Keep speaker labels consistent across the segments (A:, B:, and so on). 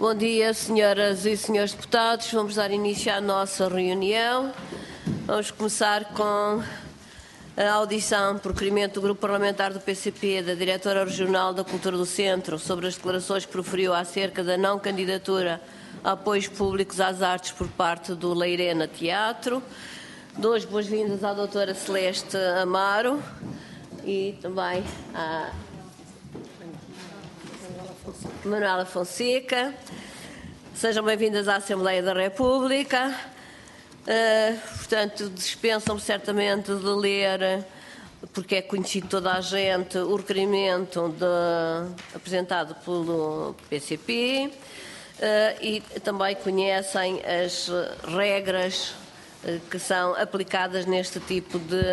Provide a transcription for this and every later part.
A: Bom dia, senhoras e senhores deputados. Vamos dar início à nossa reunião. Vamos começar com a audição por requerimento do Grupo Parlamentar do PCP, da Diretora Regional da Cultura do Centro, sobre as declarações que proferiu acerca da não candidatura a apoios públicos às artes por parte do Leirena Teatro. Dou as boas-vindas à doutora Celeste Amaro e também à Manuela Fonseca. Sejam bem-vindas à Assembleia da República. Portanto, dispensam-me certamente de ler, porque é conhecido toda a gente, o requerimento apresentado pelo PCP e também conhecem as regras que são aplicadas neste tipo de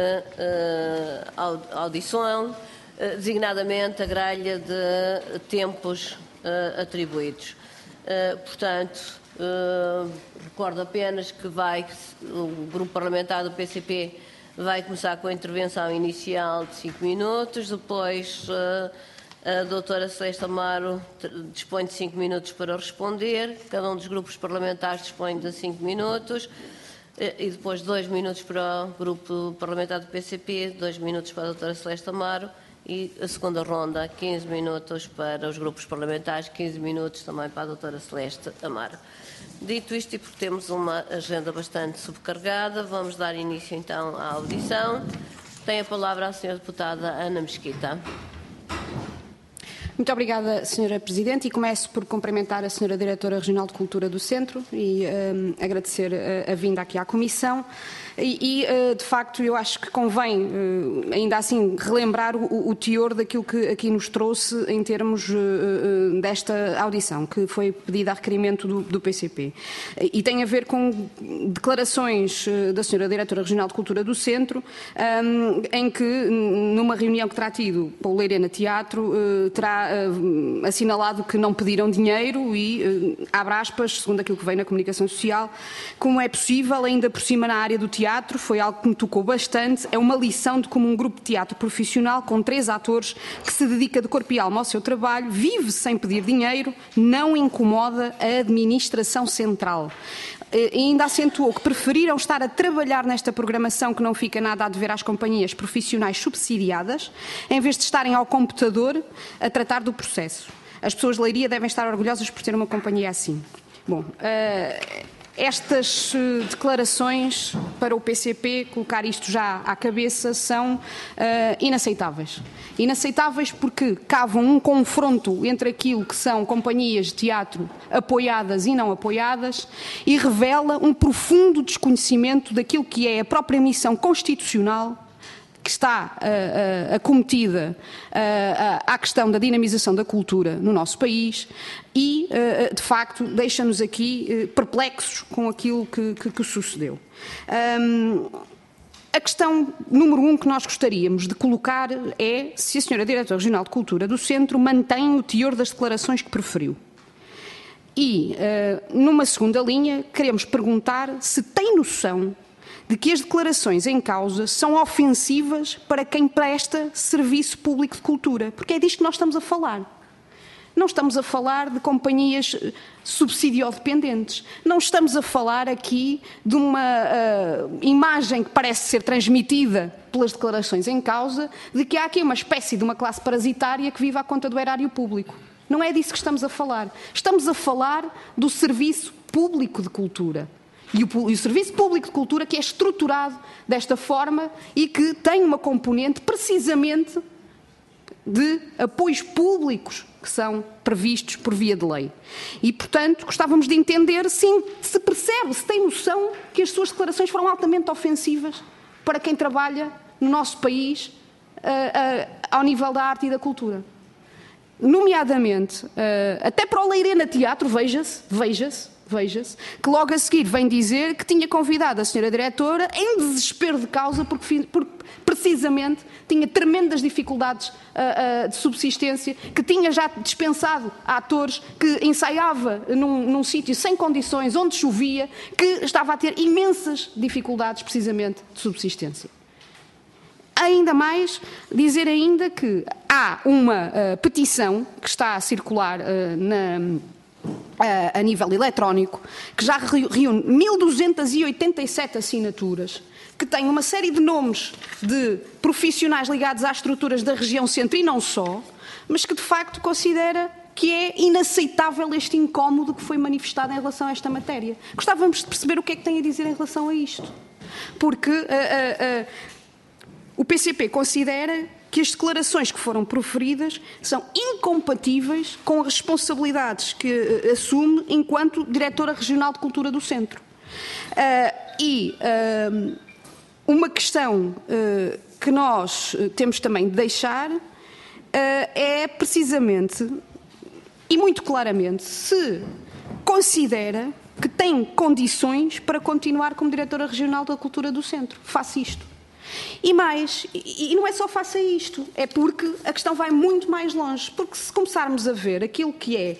A: audição, designadamente a grelha de tempos atribuídos. Portanto, recordo apenas que o Grupo Parlamentar do PCP vai começar com a intervenção inicial de 5 minutos, depois a doutora Celeste Amaro dispõe de 5 minutos para responder, cada um dos grupos parlamentares dispõe de 5 minutos, e depois 2 minutos para o Grupo Parlamentar do PCP, 2 minutos para a doutora Celeste Amaro, e a segunda ronda, 15 minutos para os grupos parlamentares, 15 minutos também para a doutora Celeste Amaro. Dito isto, e porque temos uma agenda bastante subcarregada, vamos dar início então à audição. Tem a palavra a senhora deputada Ana Mesquita.
B: Muito obrigada, Sra. Presidente, e começo por cumprimentar a Sra. Diretora Regional de Cultura do Centro e agradecer a vinda aqui à Comissão. De facto, eu acho que convém, ainda assim, relembrar o teor daquilo que aqui nos trouxe em termos desta audição, que foi pedida a requerimento do PCP. E tem a ver com declarações da Sra. Diretora Regional de Cultura do Centro, em que, numa reunião que terá tido com o Leirena Teatro, terá assinalado que não pediram dinheiro e, abre aspas, segundo aquilo que vem na comunicação social, como é possível, ainda por cima na área do teatro, foi algo que me tocou bastante, é uma lição de como um grupo de teatro profissional com 3 atores que se dedica de corpo e alma ao seu trabalho, vive sem pedir dinheiro, não incomoda a administração central. E ainda acentuou que preferiram estar a trabalhar nesta programação que não fica nada a dever às companhias profissionais subsidiadas, em vez de estarem ao computador a tratar do processo. As pessoas de Leiria devem estar orgulhosas por ter uma companhia assim. Bom, estas declarações para o PCP, colocar isto já à cabeça, são inaceitáveis. Inaceitáveis porque cavam um confronto entre aquilo que são companhias de teatro apoiadas e não apoiadas e revela um profundo desconhecimento daquilo que é a própria missão constitucional que está acometida à questão da dinamização da cultura no nosso país e, de facto, deixa-nos aqui perplexos com aquilo que sucedeu. A questão número 1 que nós gostaríamos de colocar é se a Sra. Diretora Regional de Cultura do Centro mantém o teor das declarações que preferiu. E, numa segunda linha, queremos perguntar se tem noção de que as declarações em causa são ofensivas para quem presta serviço público de cultura, porque é disto que nós estamos a falar. Não estamos a falar de companhias subsidiodependentes. Não estamos a falar aqui de uma imagem que parece ser transmitida pelas declarações em causa de que há aqui uma espécie de uma classe parasitária que vive à conta do erário público. Não é disso que estamos a falar. Estamos a falar do serviço público de cultura. E o Serviço Público de Cultura que é estruturado desta forma e que tem uma componente precisamente de apoios públicos que são previstos por via de lei. E, portanto, gostávamos de entender se percebe, se tem noção que as suas declarações foram altamente ofensivas para quem trabalha no nosso país ao nível da arte e da cultura. Nomeadamente, até para o Leirena Teatro, veja-se, que logo a seguir vem dizer que tinha convidado a Sra. Diretora em desespero de causa porque precisamente tinha tremendas dificuldades de subsistência, que tinha já dispensado atores, que ensaiava num sítio sem condições, onde chovia, que estava a ter imensas dificuldades precisamente de subsistência. Ainda mais, dizer ainda que há uma petição que está a circular a nível eletrónico, que já reúne 1.287 assinaturas, que tem uma série de nomes de profissionais ligados às estruturas da região centro e não só, mas que de facto considera que é inaceitável este incómodo que foi manifestado em relação a esta matéria. Gostávamos de perceber o que é que tem a dizer em relação a isto. Porque o PCP considera que as declarações que foram proferidas são incompatíveis com as responsabilidades que assume enquanto Diretora Regional de Cultura do Centro. Uma questão que nós temos também de deixar é precisamente, e muito claramente, se considera que tem condições para continuar como Diretora Regional da Cultura do Centro. Faça isto. E mais, e não é só faça isto, é porque a questão vai muito mais longe, porque se começarmos a ver aquilo que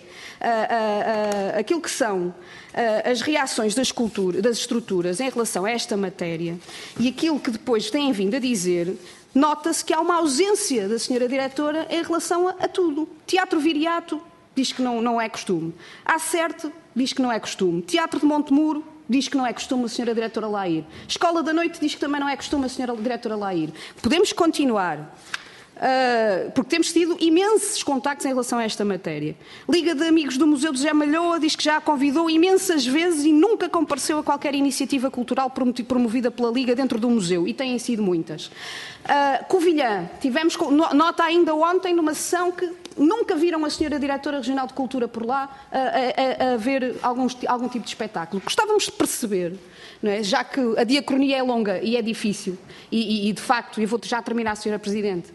B: aquilo que são as reações das estruturas em relação a esta matéria e aquilo que depois têm vindo a dizer, nota-se que há uma ausência da senhora diretora em relação a tudo. Teatro Viriato diz que não é costume. Acerte diz que não é costume. Teatro de Montemuro diz que não é costume a senhora diretora lá ir. Escola da Noite diz que também não é costume a senhora diretora lá ir. Podemos continuar, porque temos tido imensos contactos em relação a esta matéria. Liga de Amigos do Museu de José Malhoa diz que já a convidou imensas vezes e nunca compareceu a qualquer iniciativa cultural promovida pela Liga dentro do museu, e têm sido muitas. Covilhã, tivemos nota ainda ontem numa sessão que nunca viram a senhora Diretora Regional de Cultura por lá a ver algum tipo de espetáculo. Gostávamos de perceber, não é? Já que a diacronia é longa e é difícil, e de facto, eu vou já terminar, senhora Presidente,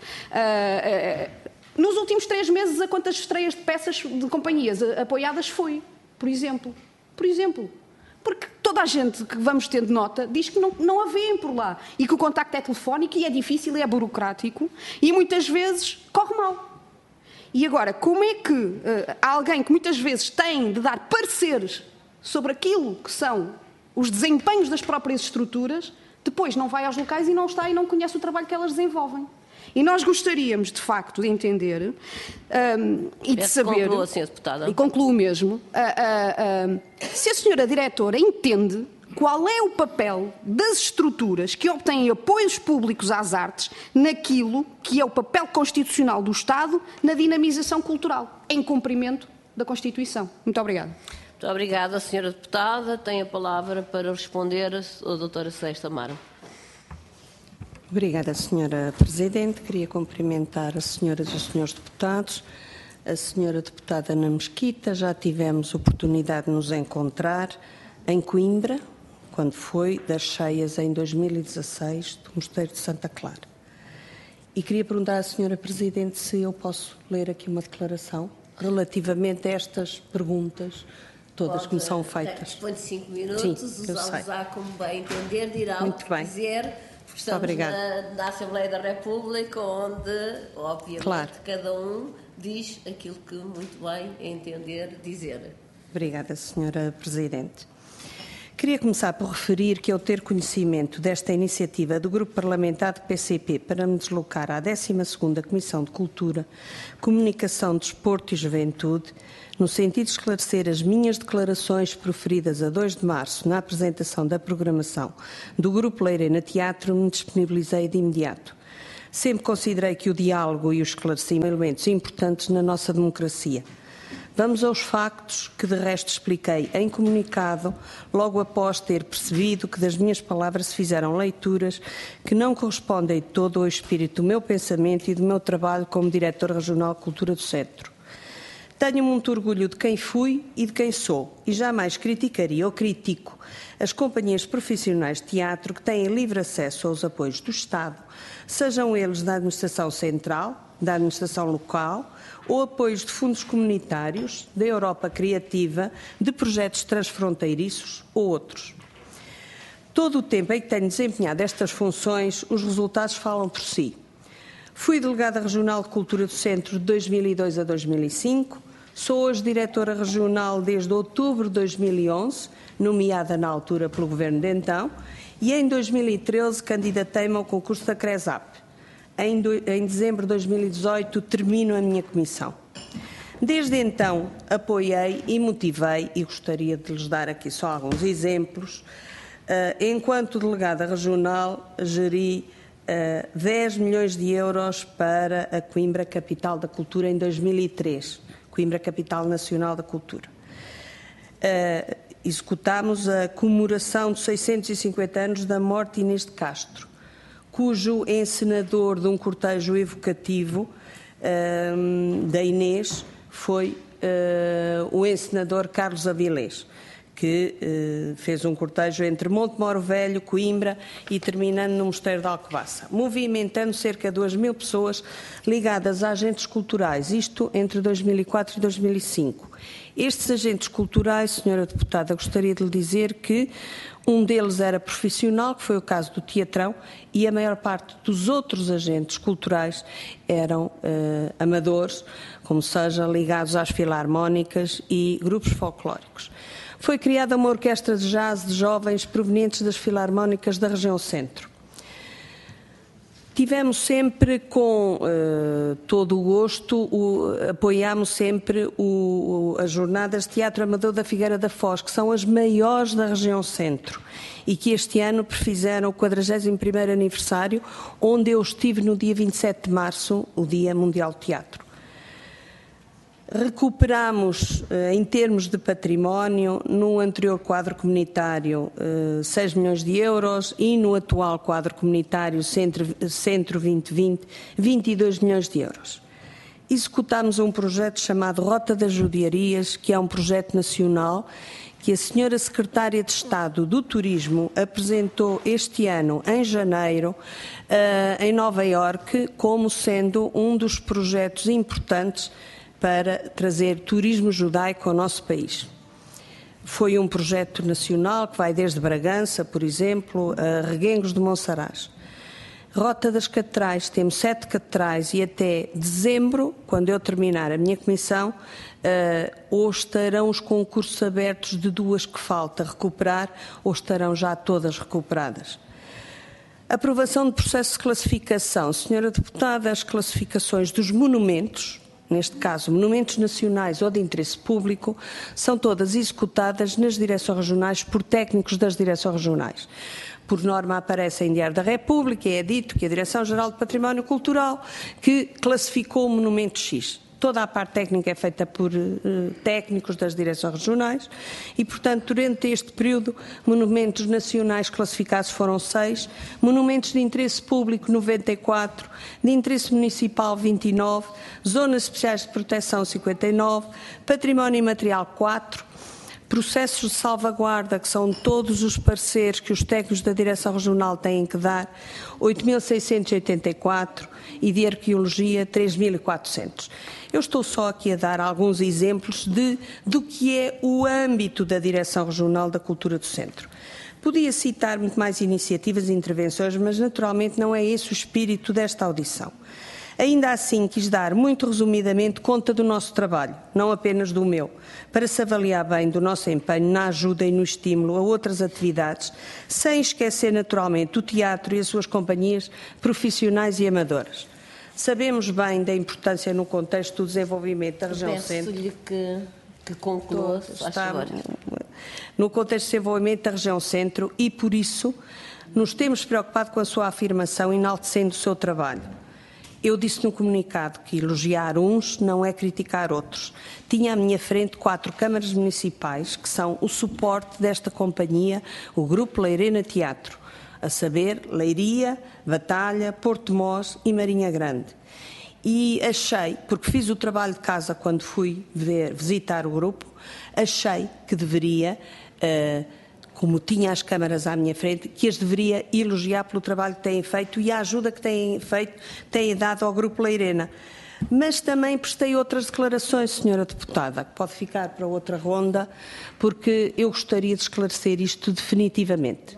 B: nos últimos 3 meses, a quantas estreias de peças de companhias apoiadas foi, por exemplo? Porque toda a gente que vamos tendo nota diz que não a vêem por lá e que o contacto é telefónico e é difícil e é burocrático e muitas vezes corre mal. E agora, como é que há alguém que muitas vezes tem de dar pareceres sobre aquilo que são os desempenhos das próprias estruturas, depois não vai aos locais e não está e não conhece o trabalho que elas desenvolvem? E nós gostaríamos, de facto, de entender e de saber...
A: Conclua, Sra. Deputada.
B: E concluo mesmo. Se a senhora diretora entende qual é o papel das estruturas que obtêm apoios públicos às artes naquilo que é o papel constitucional do Estado na dinamização cultural, em cumprimento da Constituição. Muito obrigada.
A: Muito obrigada, Sra. Deputada. Tem a palavra para responder a doutora Celeste Amaro.
C: Obrigada, Sra. Presidente. Queria cumprimentar as senhoras e os senhores deputados. A senhora deputada Ana Mesquita, já tivemos oportunidade de nos encontrar em Coimbra, quando foi das cheias em 2016 do Mosteiro de Santa Clara. E queria perguntar à senhora Presidente se eu posso ler aqui uma declaração relativamente a estas perguntas todas que me são feitas.
A: Põe 5 minutos, usar como bem entender, dirá o que quiser. Estamos na Assembleia da República, onde, obviamente, cada um diz aquilo que muito bem entender dizer.
C: Obrigada, Sra. Presidente. Queria começar por referir que, ao ter conhecimento desta iniciativa do Grupo Parlamentar do PCP para me deslocar à 12ª Comissão de Cultura, Comunicação, Desporto e Juventude, no sentido de esclarecer as minhas declarações proferidas a 2 de março na apresentação da programação do Grupo Leirena Teatro, me disponibilizei de imediato. Sempre considerei que o diálogo e o esclarecimento são elementos importantes na nossa democracia. Vamos aos factos que, de resto, expliquei em comunicado, logo após ter percebido que das minhas palavras se fizeram leituras que não correspondem de todo ao espírito do meu pensamento e do meu trabalho como Diretora Regional de Cultura do Centro. Tenho muito orgulho de quem fui e de quem sou, e jamais criticaria ou critico as companhias profissionais de teatro que têm livre acesso aos apoios do Estado, sejam eles da Administração Central, da Administração Local, ou apoios de fundos comunitários, da Europa Criativa, de projetos transfronteiriços ou outros. Todo o tempo em que tenho desempenhado estas funções, os resultados falam por si. Fui Delegada Regional de Cultura do Centro de 2002 a 2005, sou hoje Diretora Regional desde outubro de 2011, nomeada na altura pelo Governo de então, e em 2013 candidatei-me ao concurso da CRESAP. Em dezembro de 2018 termino a minha comissão. Desde então, apoiei e motivei, e gostaria de lhes dar aqui só alguns exemplos. Enquanto delegada regional, geri 10 milhões de euros para a Coimbra Capital da Cultura em 2003, Coimbra Capital Nacional da Cultura. Executámos a comemoração dos 650 anos da morte de Inês de Castro, cujo encenador de um cortejo evocativo da Inês foi o encenador Carlos Avilés, que fez um cortejo entre Montemoro Velho, Coimbra e terminando no Mosteiro de Alcobaça, movimentando cerca de 2.000 pessoas ligadas a agentes culturais, isto entre 2004 e 2005. Estes agentes culturais, Senhora Deputada, gostaria de lhe dizer que um deles era profissional, que foi o caso do Teatrão, e a maior parte dos outros agentes culturais eram amadores, como seja ligados às filarmónicas e grupos folclóricos. Foi criada uma orquestra de jazz de jovens provenientes das filarmónicas da região centro. Tivemos sempre, com todo o gosto, apoiámos sempre as jornadas de Teatro Amador da Figueira da Foz, que são as maiores da região centro e que este ano prefizeram o 41º aniversário, onde eu estive no dia 27 de março, o Dia Mundial do Teatro. Recuperamos, em termos de património, no anterior quadro comunitário 6 milhões de euros e no atual quadro comunitário Centro 2020, 22 milhões de euros. Executámos um projeto chamado Rota das Judiarias, que é um projeto nacional que a senhora Secretária de Estado do Turismo apresentou este ano, em janeiro, em Nova Iorque, como sendo um dos projetos importantes para trazer turismo judaico ao nosso país. Foi um projeto nacional que vai desde Bragança, por exemplo, a Reguengos de Monsaraz. Rota das Catedrais, temos 7 catedrais e até dezembro, quando eu terminar a minha comissão, ou estarão os concursos abertos de 2 que falta recuperar, ou estarão já todas recuperadas. Aprovação de processo de classificação. Senhora Deputada, as classificações dos monumentos, neste caso, monumentos nacionais ou de interesse público, são todas executadas nas direções regionais por técnicos das direções regionais. Por norma aparece em Diário da República e é dito que a Direção-Geral do Património Cultural que classificou o monumento X. Toda a parte técnica é feita por técnicos das direções regionais e, portanto, durante este período, monumentos nacionais classificados foram 6, monumentos de interesse público 94, de interesse municipal 29, zonas especiais de proteção 59, património imaterial 4, processos de salvaguarda, que são todos os pareceres que os técnicos da Direção Regional têm que dar, 8.684 e de arqueologia 3.400. Eu estou só aqui a dar alguns exemplos do que é o âmbito da Direção Regional da Cultura do Centro. Podia citar muito mais iniciativas e intervenções, mas naturalmente não é esse o espírito desta audição. Ainda assim, quis dar, muito resumidamente, conta do nosso trabalho, não apenas do meu, para se avaliar bem do nosso empenho na ajuda e no estímulo a outras atividades, sem esquecer naturalmente o teatro e as suas companhias profissionais e amadoras. Sabemos bem da importância no contexto do desenvolvimento da região centro.
A: Peço-lhe que conclua, faz favor.
C: No contexto do desenvolvimento da região centro e, por isso, nos temos preocupado com a sua afirmação, enaltecendo o seu trabalho. Eu disse no comunicado que elogiar uns não é criticar outros. Tinha à minha frente 4 câmaras municipais, que são o suporte desta companhia, o Grupo Leirena Teatro, a saber, Leiria, Batalha, Porto Mós e Marinha Grande. E achei, porque fiz o trabalho de casa quando fui visitar o grupo, achei que deveria, como tinha as câmaras à minha frente, que as deveria elogiar pelo trabalho que têm feito e a ajuda que têm feito, têm dado ao Grupo Leirena. Mas também prestei outras declarações, Senhora Deputada, que pode ficar para outra ronda, porque eu gostaria de esclarecer isto definitivamente.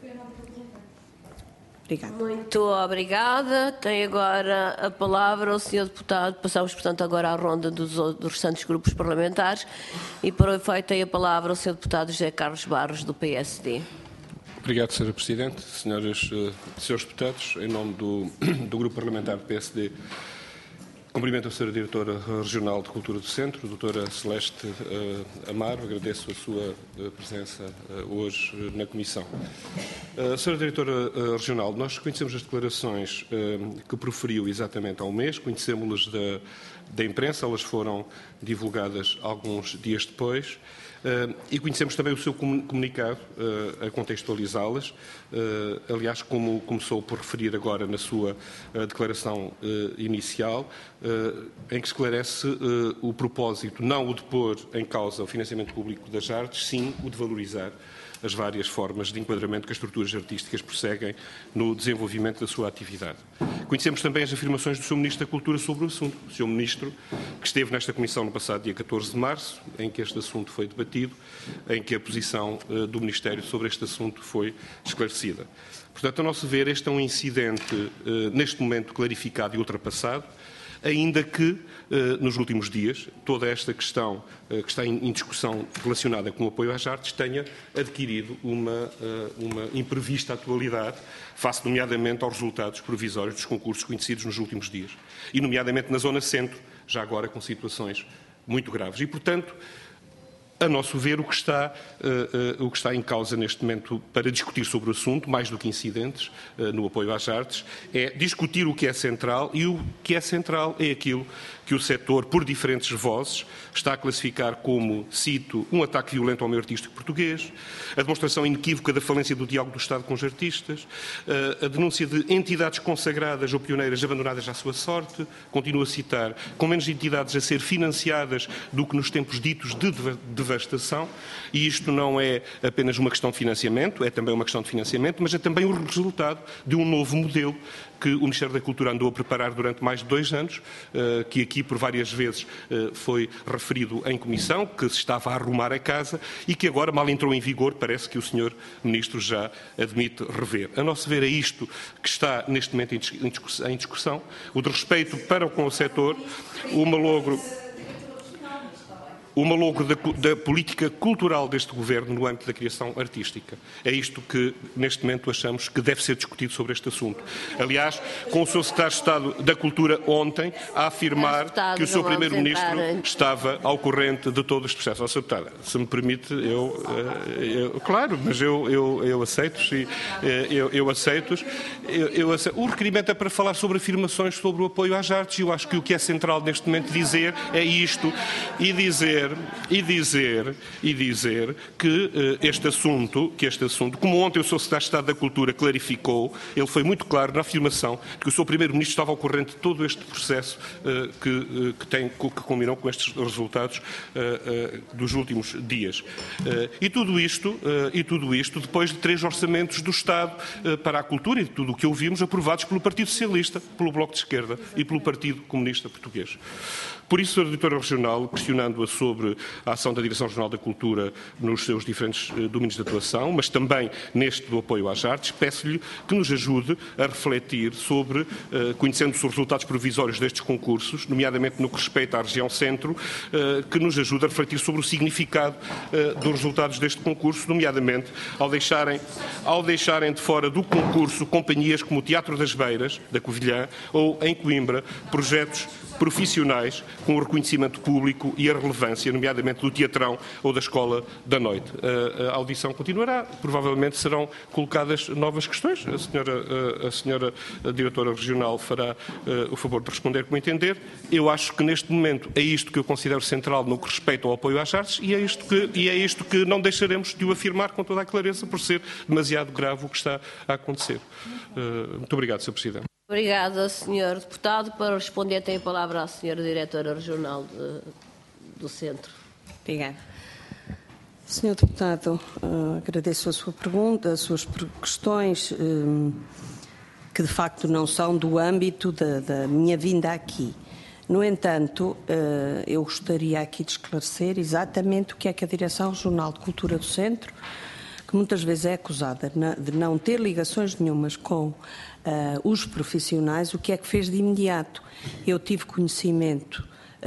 C: Obrigada.
A: Muito obrigada. Tem agora a palavra o Sr. Deputado. Passamos, portanto, agora à ronda dos restantes grupos parlamentares e, para o efeito, tem a palavra o Sr. Deputado José Carlos Barros, do PSD.
D: Obrigado, Sra. Presidente. Senhoras e senhores deputados, em nome do Grupo Parlamentar do PSD, Cumprimento a Sra. Diretora Regional de Cultura do Centro, doutora Celeste Amaro, agradeço a sua presença hoje na Comissão. Sra. Diretora Regional, nós conhecemos as declarações que proferiu exatamente há um mês, conhecemos-las da imprensa, elas foram divulgadas alguns dias depois, e conhecemos também o seu comunicado a contextualizá-las, aliás, como começou por referir agora na sua declaração inicial, em que esclarece o propósito, não o de pôr em causa o financiamento público das artes, sim o de valorizar as várias formas de enquadramento que as estruturas artísticas prosseguem no desenvolvimento da sua atividade. Conhecemos também as afirmações do Sr. Ministro da Cultura sobre o assunto. O Sr. Ministro, que esteve nesta Comissão no passado dia 14 de março, em que este assunto foi debatido, em que a posição do Ministério sobre este assunto foi esclarecida. Portanto, a nosso ver, este é um incidente, neste momento, clarificado e ultrapassado, ainda que, nos últimos dias, toda esta questão que está em discussão relacionada com o apoio às artes tenha adquirido uma imprevista atualidade, face nomeadamente aos resultados provisórios dos concursos conhecidos nos últimos dias, e nomeadamente na Zona Centro, já agora com situações muito graves. E, portanto, a nosso ver, o que está em causa neste momento para discutir sobre o assunto, mais do que incidentes no apoio às artes, é discutir o que é central, e o que é central é aquilo que o setor, por diferentes vozes, está a classificar como, cito, um ataque violento ao meio artístico português, a demonstração inequívoca da falência do diálogo do Estado com os artistas, a denúncia de entidades consagradas ou pioneiras abandonadas à sua sorte, continuo a citar, com menos entidades a ser financiadas do que nos tempos ditos de devastação, e isto não é apenas uma questão de financiamento, é também uma questão de financiamento, mas é também o resultado de um novo modelo que o Ministério da Cultura andou a preparar durante mais de 2 anos, que aqui por várias vezes foi referido em comissão, que se estava a arrumar a casa e que agora, mal entrou em vigor, parece que o Sr. Ministro já admite rever. A nosso ver, é isto que está neste momento em discussão, o de respeito para com o setor, o malogro da política cultural deste Governo no âmbito da criação artística. É isto que, neste momento, achamos que deve ser discutido sobre este assunto. Aliás, com o Sr. Secretário de Estado da Cultura ontem a afirmar que o Sr. Primeiro-Ministro estava ao corrente de todo este processo. Sr. Deputada, se me permite, claro, mas eu aceito-os. Eu aceito-os. O requerimento é para falar sobre afirmações sobre o apoio às artes, e eu acho que o que é central neste momento dizer é isto, e dizer que este assunto, como ontem o Sr. Secretário de Estado da Cultura clarificou, ele foi muito claro na afirmação de que o Sr. Primeiro-Ministro estava ao corrente de todo este processo que culminou com estes resultados dos últimos dias. E tudo isto depois de 3 orçamentos do Estado para a cultura e de tudo o que ouvimos aprovados pelo Partido Socialista, pelo Bloco de Esquerda e pelo Partido Comunista Português. Por isso, Sra. Diretora Regional, questionando-a sobre a ação da Direção-Geral da Cultura nos seus diferentes domínios de atuação, mas também neste do apoio às artes, peço-lhe que nos ajude a refletir sobre, conhecendo os resultados provisórios destes concursos, nomeadamente no que respeita à região centro, que nos ajude a refletir sobre o significado dos resultados deste concurso, nomeadamente ao deixarem de fora do concurso companhias como o Teatro das Beiras, da Covilhã, ou em Coimbra, projetos profissionais com o reconhecimento público e a relevância, nomeadamente do Teatrão ou da Escola da Noite. A audição continuará, provavelmente serão colocadas novas questões. A senhora Diretora Regional fará o favor de responder como entender. Eu acho que neste momento é isto que eu considero central no que respeita ao apoio às artes, e é isto que não deixaremos de o afirmar com toda a clareza, por ser demasiado grave o que está a acontecer. Muito obrigado, Sr. Presidente.
A: Obrigada, Sr. Deputado. Para responder, tem a palavra a Sra. Diretora Regional do Centro.
C: Obrigada. Sr. Deputado, agradeço a sua pergunta, as suas questões, que de facto não são do âmbito da minha vinda aqui. No entanto, eu gostaria aqui de esclarecer exatamente o que é que a Direção Regional de Cultura do Centro, que muitas vezes é acusada de não ter ligações nenhumas com os profissionais, o que é que fez de imediato. Eu tive conhecimento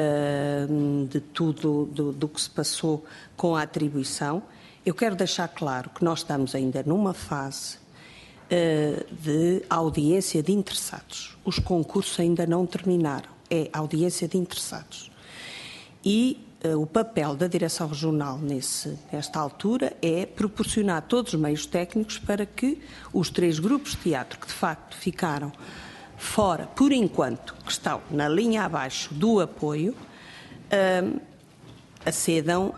C: de tudo do que se passou com a atribuição. Eu quero deixar claro que nós estamos ainda numa fase de audiência de interessados. Os concursos ainda não terminaram. é audiência de interessados. E o papel da Direção Regional nesta altura é proporcionar todos os meios técnicos para que os 3 grupos de teatro que de facto ficaram fora, por enquanto, que estão na linha abaixo do apoio, acedam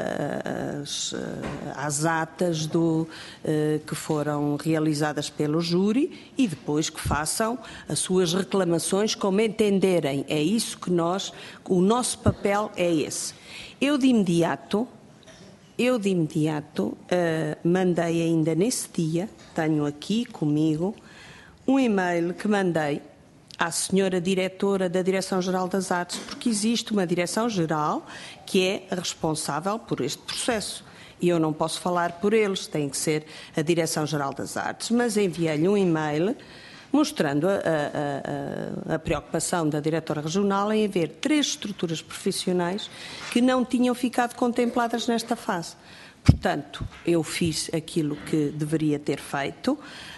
C: às atas que foram realizadas pelo júri e depois que façam as suas reclamações como entenderem. É isso que o nosso papel é esse. Eu de imediato, mandei ainda nesse dia, tenho aqui comigo, um e-mail que mandei à senhora diretora da Direção-Geral das Artes, porque existe uma Direção-Geral que é responsável por este processo. E eu não posso falar por eles, tem que ser a Direção-Geral das Artes. Mas enviei-lhe um e-mail mostrando a preocupação da diretora regional em haver 3 estruturas profissionais que não tinham ficado contempladas nesta fase. Portanto, eu fiz aquilo que deveria ter feito.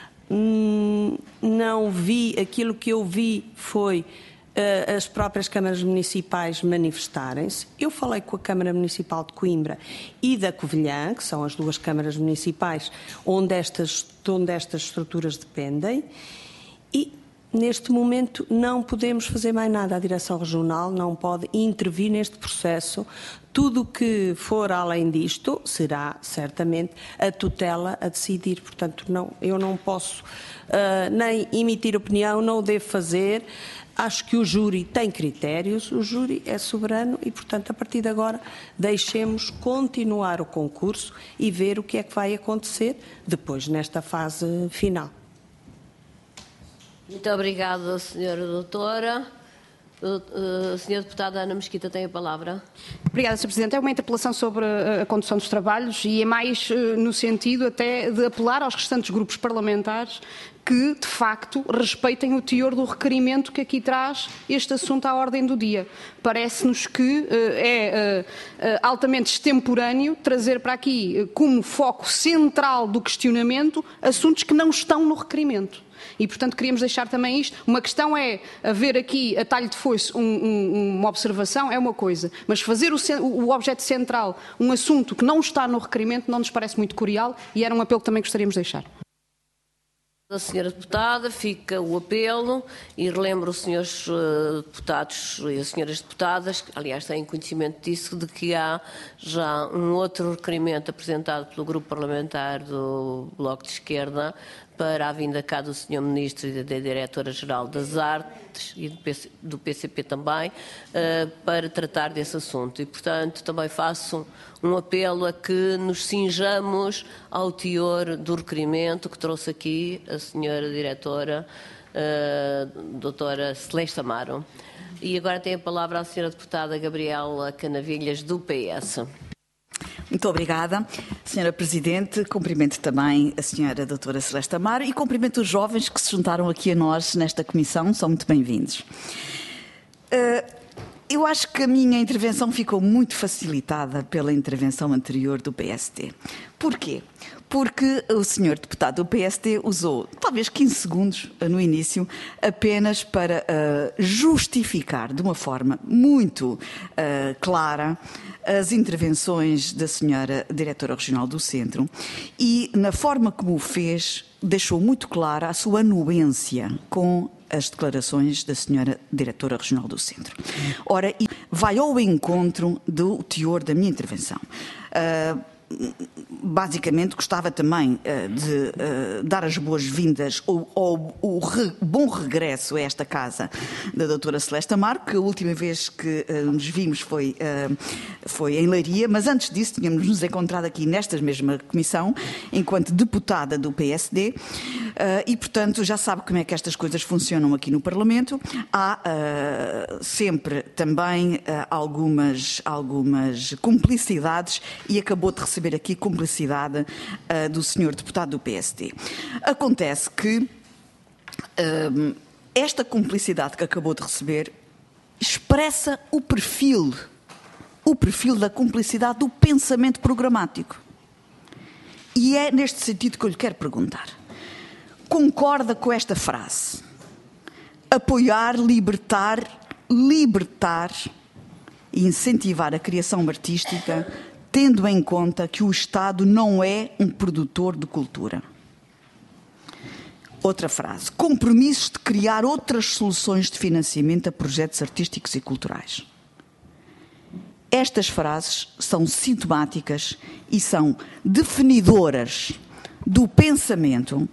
C: Não vi, aquilo que eu vi foi as próprias câmaras municipais manifestarem-se. Eu falei com a Câmara Municipal de Coimbra e da Covilhã, que são as 2 câmaras municipais onde estas estruturas dependem, e neste momento não podemos fazer mais nada. A Direção Regional não pode intervir neste processo. Tudo o que for além disto será certamente a tutela a decidir. Portanto, eu não posso nem emitir opinião, não o devo fazer. Acho que o júri tem critérios, o júri é soberano e, portanto, a partir de agora deixemos continuar o concurso e ver o que é que vai acontecer depois nesta fase final.
A: Muito obrigada, senhora doutora. A senhora deputada Ana Mesquita tem a palavra.
B: Obrigada, Sr. Presidente. É uma interpelação sobre a condução dos trabalhos e é mais no sentido até de apelar aos restantes grupos parlamentares que, de facto, respeitem o teor do requerimento que aqui traz este assunto à ordem do dia. Parece-nos que é altamente extemporâneo trazer para aqui como foco central do questionamento assuntos que não estão no requerimento. E, portanto, queríamos deixar também isto. Uma questão é haver aqui, a talho de foice, uma observação, é uma coisa. Mas fazer o objeto central um assunto que não está no requerimento não nos parece muito cordial e era um apelo que também gostaríamos de deixar.
A: Da senhora deputada, fica o apelo e relembro os senhores deputados e as senhoras deputadas, que aliás têm conhecimento disso, de que há já um outro requerimento apresentado pelo grupo parlamentar do Bloco de Esquerda para a vinda cá do Sr. Ministro e da Diretora-Geral das Artes e do PCP também, para tratar desse assunto. E, portanto, também faço um apelo a que nos cinjamos ao teor do requerimento que trouxe aqui a Sra. Diretora, doutora Celeste Amaro. E agora tem a palavra a Sra. Deputada Gabriela Canavilhas, do PS.
E: Muito obrigada, Sra. Presidente. Cumprimento também a Sra. Doutora Celeste Amaro e cumprimento os jovens que se juntaram aqui a nós nesta comissão. São muito bem-vindos. Eu acho que a minha intervenção ficou muito facilitada pela intervenção anterior do PSD. Porquê? Porque o senhor deputado do PSD usou talvez 15 segundos no início apenas para justificar de uma forma muito clara as intervenções da senhora Diretora Regional do Centro e, na forma como o fez, deixou muito clara a sua anuência com as declarações da senhora Diretora Regional do Centro. Ora, vai ao encontro do teor da minha intervenção. Basicamente, gostava também de dar as boas-vindas ao bom regresso a esta casa da doutora Celeste Amaro, que a última vez que nos vimos foi em Leiria, mas antes disso tínhamos nos encontrado aqui nesta mesma comissão, enquanto deputada do PSD, e, portanto, já sabe como é que estas coisas funcionam aqui no Parlamento. Há sempre também algumas cumplicidades e acabou de receber aqui cumplicidade do senhor deputado do PSD. Acontece que esta cumplicidade que acabou de receber expressa o perfil da cumplicidade do pensamento programático. E é neste sentido que eu lhe quero perguntar. Concorda com esta frase? Apoiar, libertar, libertar e incentivar a criação artística, tendo em conta que o Estado não é um produtor de cultura. Outra frase. Compromissos de criar outras soluções de financiamento a projetos artísticos e culturais. Estas frases são sintomáticas e são definidoras do pensamento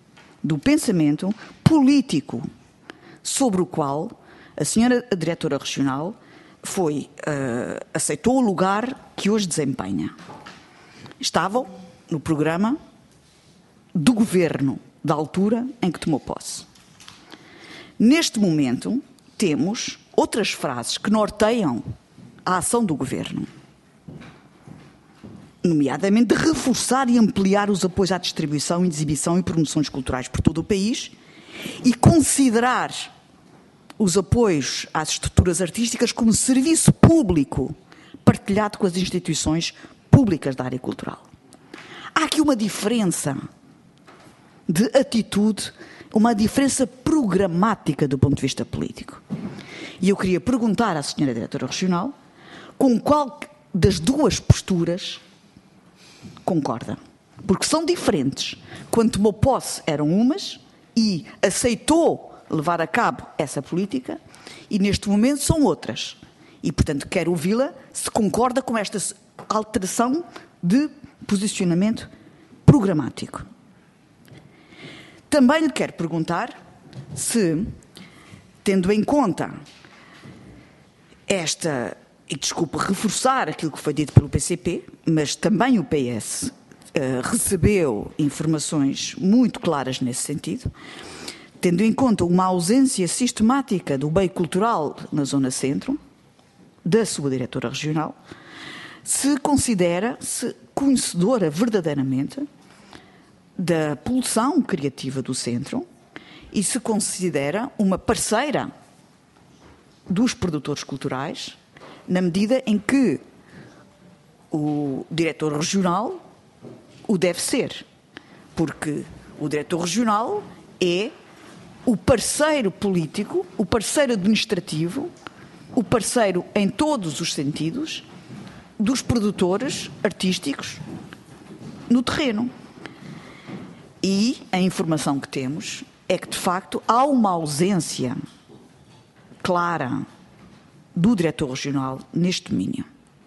E: político sobre o qual a senhora diretora regional aceitou o lugar que hoje desempenha. Estavam no programa do governo da altura em que tomou posse. Neste momento, temos outras frases que norteiam a ação do governo, nomeadamente de reforçar e ampliar os apoios à distribuição, exibição e promoções culturais por todo o país e considerar os apoios às estruturas artísticas como serviço público partilhado com as instituições públicas da área cultural. Há aqui uma diferença de atitude, uma diferença programática do ponto de vista político. E eu queria perguntar à senhora diretora regional com qual das duas posturas concorda. Porque são diferentes. Quando tomou posse eram umas e aceitou levar a cabo essa política e neste momento são outras. E, portanto, quero ouvi-la se concorda com esta alteração de posicionamento programático. Também lhe quero perguntar se, tendo em conta e desculpe reforçar aquilo que foi dito pelo PCP, mas também o PS recebeu informações muito claras nesse sentido, tendo em conta uma ausência sistemática do bem cultural na Zona Centro, da sua diretora regional, se considera-se conhecedora verdadeiramente da pulsão criativa do Centro e se considera uma parceira dos produtores culturais, na medida em que o diretor regional o deve ser, porque o diretor regional é o parceiro político, o parceiro administrativo, o parceiro em todos os sentidos dos produtores artísticos no terreno. E a informação que temos é que, de facto, há uma ausência clara do diretor regional neste domínio.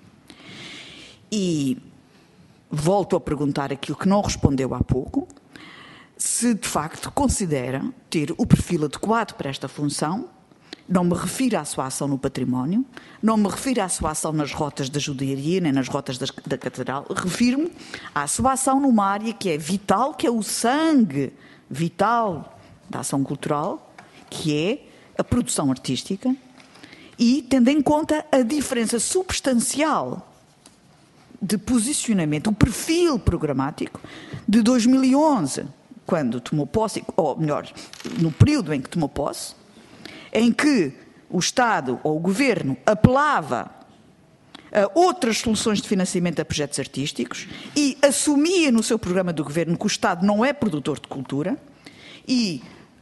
E: E volto a perguntar aquilo que não respondeu há pouco, se de facto considera ter o perfil adequado para esta função. Não me refiro à sua ação no património, não me refiro à sua ação nas rotas da judiaria, nem nas rotas da catedral, refiro-me à sua ação numa área que é vital, que é o sangue vital da ação cultural, que é a produção artística, e tendo em conta a diferença substancial de posicionamento, o perfil programático de 2011, quando tomou posse, ou melhor, no período em que tomou posse, em que o Estado ou o Governo apelava a outras soluções de financiamento a projetos artísticos e assumia no seu programa do Governo que o Estado não é produtor de cultura e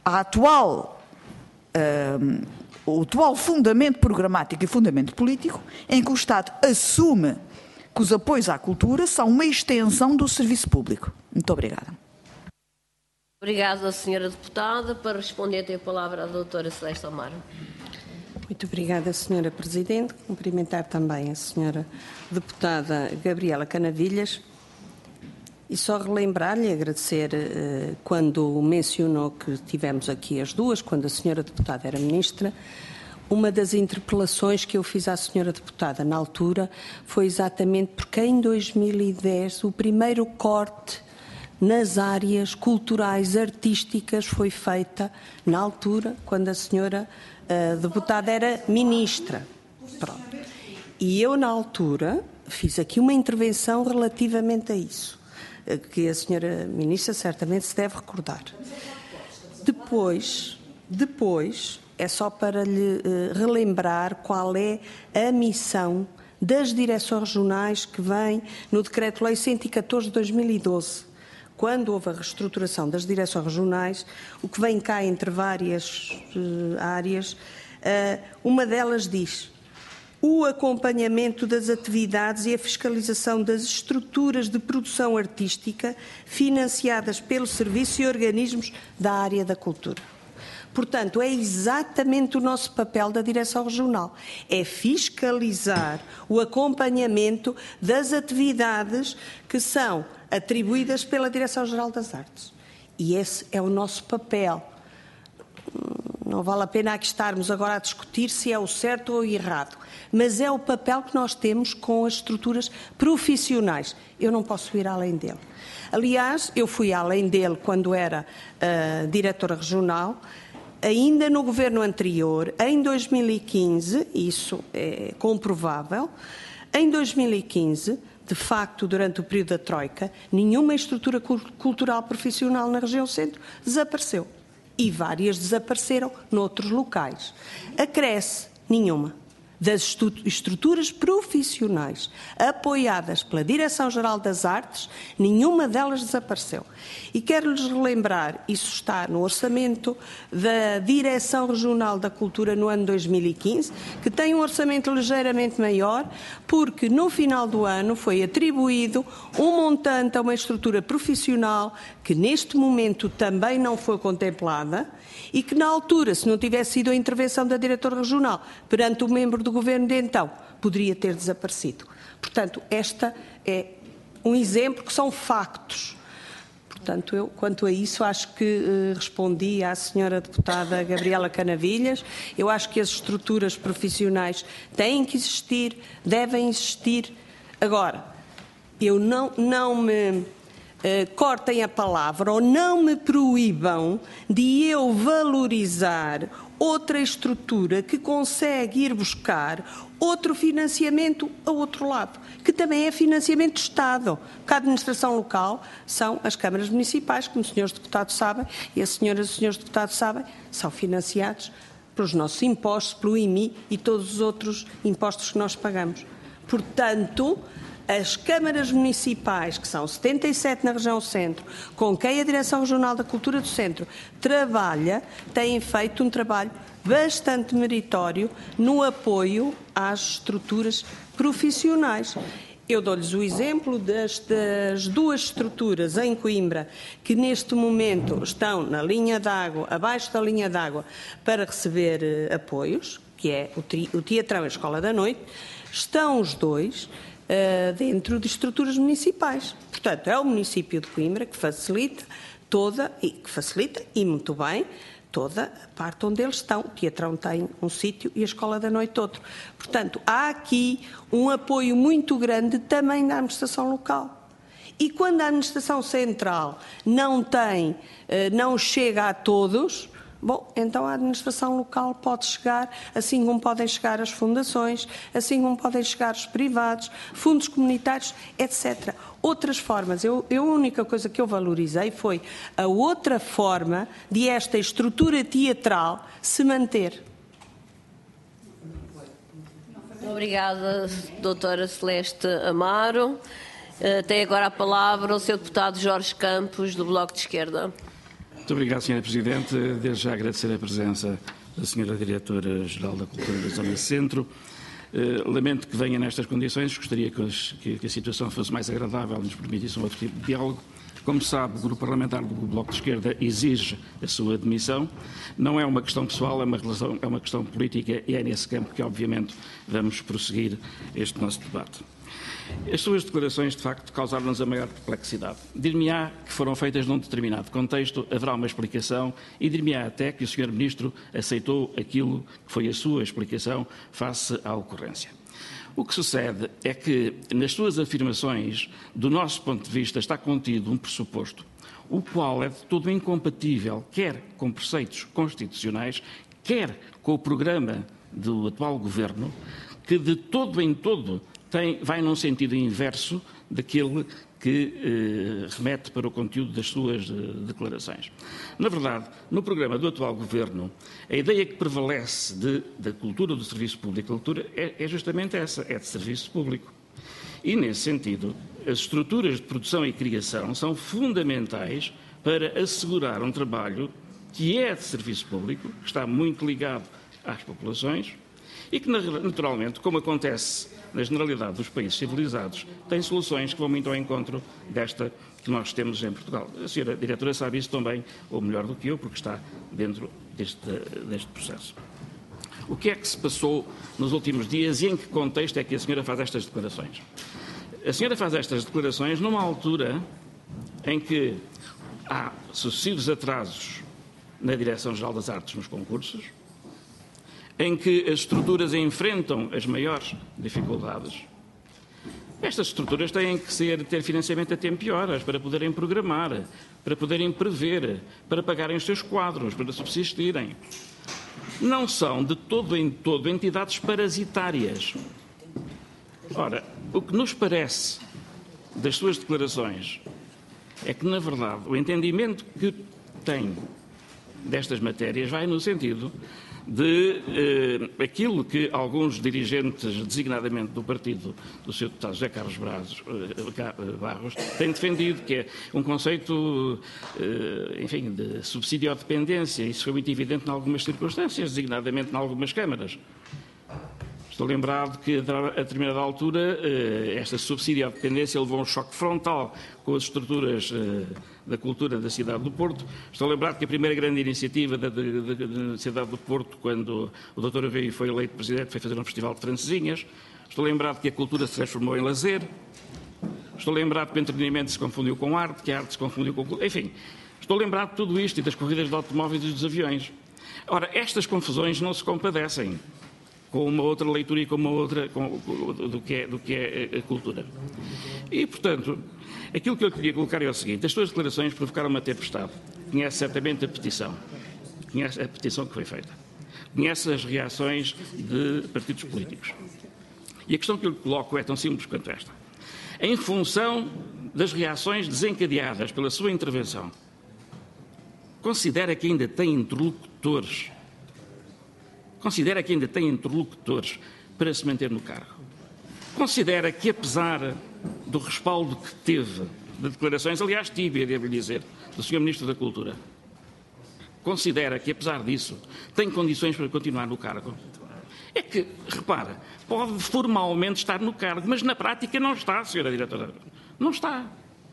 E: o atual fundamento programático e fundamento político em que o Estado assume que os apoios à cultura são uma extensão do serviço público. Muito obrigada.
A: Obrigada, senhora deputada. Para responder, tem a palavra a doutora Celeste Amaro.
C: Muito obrigada, senhora Presidente. Cumprimentar também a senhora deputada Gabriela Canavilhas e só relembrar-lhe e agradecer quando mencionou que tivemos aqui as duas, quando a senhora deputada era ministra. Uma das interpelações que eu fiz à senhora deputada na altura foi exatamente porque em 2010 o primeiro corte nas áreas culturais, artísticas, foi feita na altura, quando a senhora deputada era ministra. Pronto. E eu, na altura, fiz aqui uma intervenção relativamente a isso, que a senhora ministra certamente se deve recordar. Depois, é só para lhe relembrar qual é a missão das direções regionais que vem no Decreto-Lei 114 de 2012. Quando houve a reestruturação das direções regionais, o que vem cá entre várias áreas, Uma delas diz: o acompanhamento das atividades e a fiscalização das estruturas de produção artística financiadas pelo serviço e organismos da área da cultura. Portanto, é exatamente o nosso papel da Direção Regional, é fiscalizar o acompanhamento das atividades que são atribuídas pela Direção-Geral das Artes. E esse é o nosso papel. Não vale a pena aqui estarmos agora a discutir se é o certo ou o errado, mas é o papel que nós temos com as estruturas profissionais. Eu não posso ir além dele. Aliás, eu fui além dele quando era diretora regional. Ainda no governo anterior, em 2015, isso é comprovável, em 2015, de facto, durante o período da Troika, nenhuma estrutura cultural profissional na região centro desapareceu. E várias desapareceram noutros locais. Acresce nenhuma das estruturas profissionais apoiadas pela Direção-Geral das Artes, nenhuma delas desapareceu. E quero-lhes relembrar, isso está no orçamento da Direção Regional da Cultura no ano 2015, que tem um orçamento ligeiramente maior, porque no final do ano foi atribuído um montante a uma estrutura profissional que neste momento também não foi contemplada e que na altura, se não tivesse sido a intervenção da diretora regional perante o membro do governo de então, poderia ter desaparecido. Portanto, esta é um exemplo que são factos. Portanto, eu, quanto a isso, acho que respondi à senhora deputada Gabriela Canavilhas. Eu acho que as estruturas profissionais têm que existir, devem existir. Agora, eu não me cortem a palavra ou não me proíbam de eu valorizar outra estrutura que consegue ir buscar outro financiamento a outro lado, que também é financiamento de Estado, porque a administração local são as câmaras municipais, como os senhores deputados sabem, e as senhoras e os senhores deputados sabem, são financiados pelos nossos impostos, pelo IMI e todos os outros impostos que nós pagamos. Portanto, as câmaras municipais, que são 77 na região centro, com quem a Direção Regional da Cultura do Centro trabalha, têm feito um trabalho bastante meritório no apoio às estruturas profissionais. Eu dou-lhes o exemplo das duas estruturas em Coimbra que neste momento estão na linha d'água, abaixo da linha d'água, para receber apoios, que é o Teatrão e a Escola da Noite. Estão os dois dentro de estruturas municipais. Portanto, é o município de Coimbra que facilita e muito bem toda a parte onde eles estão. O Teatrão tem um sítio e a Escola da Noite outro. Portanto, há aqui um apoio muito grande também da administração local. E quando a administração central não chega a todos, bom, então a administração local pode chegar, assim como podem chegar as fundações, assim como podem chegar os privados, fundos comunitários, etc. Outras formas. A única coisa que eu valorizei foi a outra forma de esta estrutura teatral se manter.
A: Obrigada, doutora Celeste Amaro. Tem agora a palavra o Sr. deputado Jorge Campos, do Bloco de Esquerda.
F: Muito obrigado, Sra. Presidente. Desde já agradecer a presença da Sra. Diretora-Geral da Cultura da Zona Centro. Lamento que venha nestas condições, gostaria que a situação fosse mais agradável e nos permitisse um outro tipo de diálogo. Como sabe, o Grupo Parlamentar do Bloco de Esquerda exige a sua admissão. Não é uma questão pessoal, é uma questão política e é nesse campo que, obviamente, vamos prosseguir este nosso debate. As suas declarações, de facto, causaram-nos a maior perplexidade. Dir-me-á que foram feitas num determinado contexto, haverá uma explicação, e dir-me-á até que o Sr. Ministro aceitou aquilo que foi a sua explicação face à ocorrência. O que sucede é que, nas suas afirmações, do nosso ponto de vista, está contido um pressuposto, o qual é de todo incompatível, quer com preceitos constitucionais, quer com o programa do atual Governo, que de todo em todo vai num sentido inverso daquele que remete para o conteúdo das suas declarações. Na verdade, no programa do atual Governo, a ideia que prevalece da cultura, do serviço público de cultura, é justamente essa, é de serviço público. E, nesse sentido, as estruturas de produção e criação são fundamentais para assegurar um trabalho que é de serviço público, que está muito ligado às populações e que, naturalmente, como acontece na generalidade dos países civilizados, tem soluções que vão muito ao encontro desta que nós temos em Portugal. A senhora diretora sabe isso também, ou melhor do que eu, porque está dentro deste processo. O que é que se passou nos últimos dias e em que contexto é que a senhora faz estas declarações? A senhora faz estas declarações numa altura em que há sucessivos atrasos na Direção-Geral das Artes nos concursos, em que as estruturas enfrentam as maiores dificuldades. Estas estruturas têm que ter financiamento a tempo e horas para poderem programar, para poderem prever, para pagarem os seus quadros, para subsistirem. Não são de todo em todo entidades parasitárias. Ora, o que nos parece das suas declarações é que, na verdade, o entendimento que tem destas matérias vai no sentido de aquilo que alguns dirigentes, designadamente do partido do Sr. Deputado José Carlos Barros, têm defendido, que é um conceito, enfim, de subsídio à dependência. Isso foi muito evidente em algumas circunstâncias, designadamente em algumas câmaras. Estou lembrado que, a determinada altura, esta subsídio à dependência levou um choque frontal com as estruturas da cultura da cidade do Porto. Estou lembrado que a primeira grande iniciativa da cidade do Porto, quando o Dr. Aveiro foi eleito presidente, foi fazer um festival de francesinhas. Estou lembrado que a cultura se transformou em lazer. Estou lembrado que o entretenimento se confundiu com arte, que a arte se confundiu com... Enfim, estou lembrado de tudo isto e das corridas de automóveis e dos aviões. Ora, estas confusões não se compadecem com uma outra leitura e com uma outra do que é a cultura. E, portanto, aquilo que eu queria colocar é o seguinte: as suas declarações provocaram uma tempestade. Conhece certamente a petição. Conhece a petição que foi feita. Conhece as reações de partidos políticos. E a questão que eu lhe coloco é tão simples quanto esta. Em função das reações desencadeadas pela sua intervenção, considera que ainda tem interlocutores? Considera que ainda tem interlocutores para se manter no cargo? Considera que, apesar do respaldo que teve de declarações, aliás, tíbia, devo dizer, do Sr. Ministro da Cultura, considera que, apesar disso, tem condições para continuar no cargo? É que, repara, pode formalmente estar no cargo, mas na prática não está, Sra. Diretora. Não está.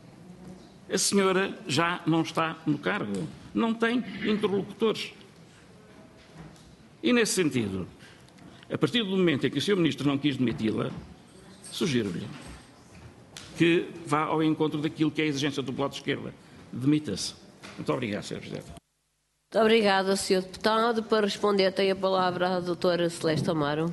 F: A senhora já não está no cargo. Não tem interlocutores. E, nesse sentido, a partir do momento em que o Sr. Ministro não quis demiti-la, sugiro-lhe que vá ao encontro daquilo que é a exigência do Bloco de Esquerda. Demita-se. Muito obrigado, Sr. Presidente.
A: Muito obrigada, Sr. Deputado. Para responder, tem a palavra a doutora Celeste Amaro.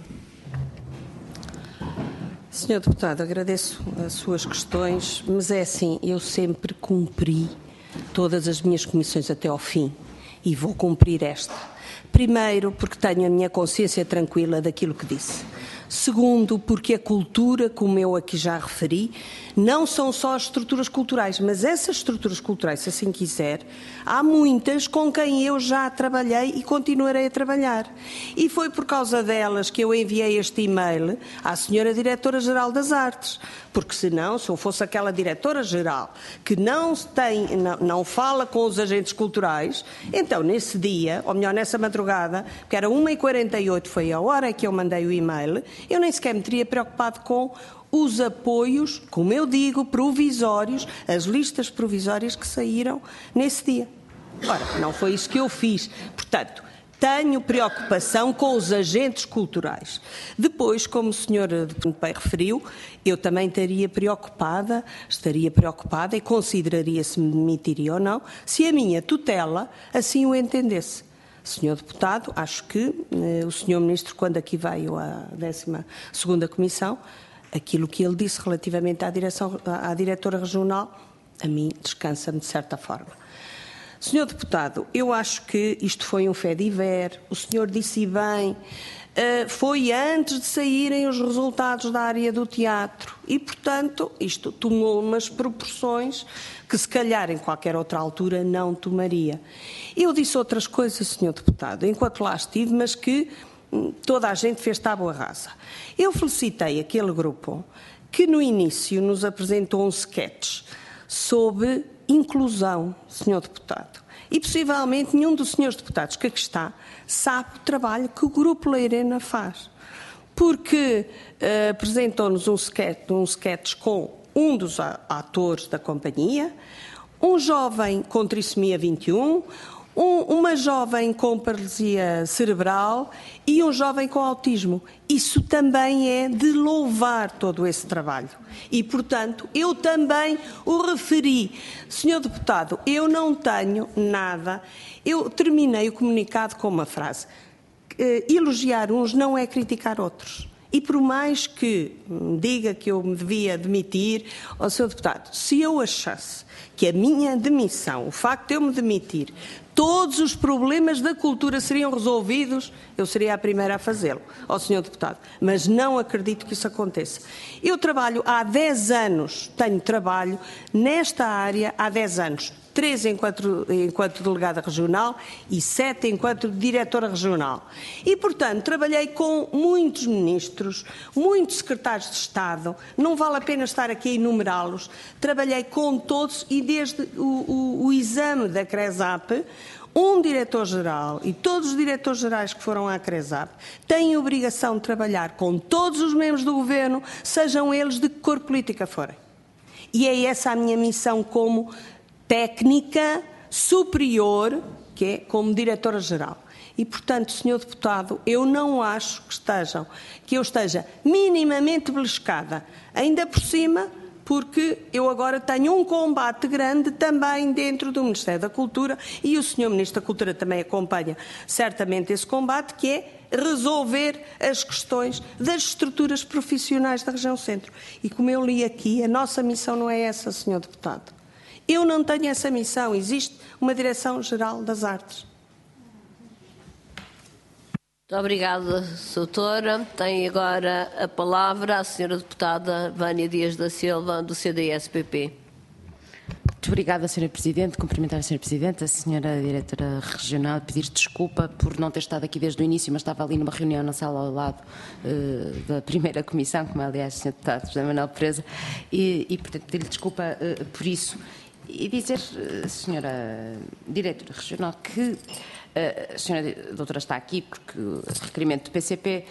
C: Sr. Deputado, agradeço as suas questões, mas é assim, eu sempre cumpri todas as minhas comissões até ao fim e vou cumprir esta. Primeiro, porque tenho a minha consciência tranquila daquilo que disse. Segundo, porque a cultura, como eu aqui já referi, não são só as estruturas culturais, mas essas estruturas culturais, se assim quiser, há muitas com quem eu já trabalhei e continuarei a trabalhar. E foi por causa delas que eu enviei este e-mail à Sra. Diretora-Geral das Artes, porque senão, se eu fosse aquela Diretora-Geral que não fala com os agentes culturais, então nesse dia, ou melhor, nessa madrugada, que era 1h48, foi a hora que eu mandei o e-mail, eu nem sequer me teria preocupado com os apoios, como eu digo, provisórios, as listas provisórias que saíram nesse dia. Ora, não foi isso que eu fiz. Portanto, tenho preocupação com os agentes culturais. Depois, como o Sr. Deputado referiu, eu também estaria preocupada e consideraria se me demitiria ou não, se a minha tutela assim o entendesse. Sr. Deputado, acho que o Sr. Ministro, quando aqui veio à 12ª Comissão, aquilo que ele disse relativamente à Diretora Regional, a mim descansa-me de certa forma. Sr. Deputado, eu acho que isto foi um fait-divers, o senhor disse bem, foi antes de saírem os resultados da área do teatro e, portanto, isto tomou umas proporções que se calhar em qualquer outra altura não tomaria. Eu disse outras coisas, Sr. Deputado, enquanto lá estive, mas que toda a gente fez tábua rasa. Eu felicitei aquele grupo que no início nos apresentou um sketch sobre inclusão, Sr. Deputado. E possivelmente nenhum dos senhores deputados que aqui está sabe o trabalho que o Grupo Leirena faz. Porque apresentou-nos um sketch com um dos atores da companhia, um jovem com trissomia 21, uma jovem com paralisia cerebral e um jovem com autismo. Isso também é de louvar todo esse trabalho. E, portanto, eu também o referi. Senhor deputado, eu não tenho nada. Eu terminei o comunicado com uma frase. Elogiar uns não é criticar outros. E por mais que diga que eu me devia demitir, ó Sr. Deputado, se eu achasse que a minha demissão, o facto de eu me demitir, todos os problemas da cultura seriam resolvidos, eu seria a primeira a fazê-lo, ó Sr. Deputado. Mas não acredito que isso aconteça. Eu trabalho há 10 anos, tenho trabalho nesta área há 10 anos. 3 enquanto delegada regional e 7 enquanto diretora regional. E, portanto, trabalhei com muitos ministros, muitos secretários de Estado, não vale a pena estar aqui a enumerá-los, trabalhei com todos e desde o exame da CRESAP, um diretor-geral e todos os diretores-gerais que foram à CRESAP têm a obrigação de trabalhar com todos os membros do Governo, sejam eles de que cor política forem. E é essa a minha missão como técnica superior, que é como diretora-geral. E, portanto, Sr. Deputado, eu não acho que eu esteja minimamente beliscada, ainda por cima, porque eu agora tenho um combate grande também dentro do Ministério da Cultura e o Sr. Ministro da Cultura também acompanha certamente esse combate, que é resolver as questões das estruturas profissionais da região centro. E como eu li aqui, a nossa missão não é essa, Sr. Deputado. Eu não tenho essa missão. Existe uma Direção-Geral das Artes.
A: Muito obrigada, doutora. Tem agora a palavra a senhora deputada Vânia Dias da Silva, do CDS-PP.
G: Muito obrigada, Sra. Presidente. Cumprimentar a Sra. Presidente, a Sra. Diretora Regional, pedir desculpa por não ter estado aqui desde o início, mas estava ali numa reunião na sala ao lado da primeira comissão, como aliás o Sr. Deputado José Manuel Pereza, e portanto, pedir-lhe desculpa por isso. E dizer, Sra. Diretora Regional, que a Sra. Doutora está aqui porque o requerimento do PCP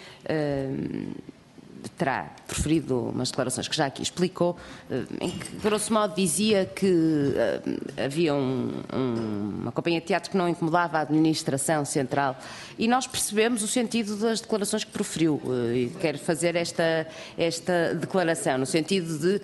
G: terá proferido umas declarações que já aqui explicou, em que, grosso modo, dizia que havia uma companhia de teatro que não incomodava a administração central. E nós percebemos o sentido das declarações que proferiu. E quero fazer esta declaração, no sentido de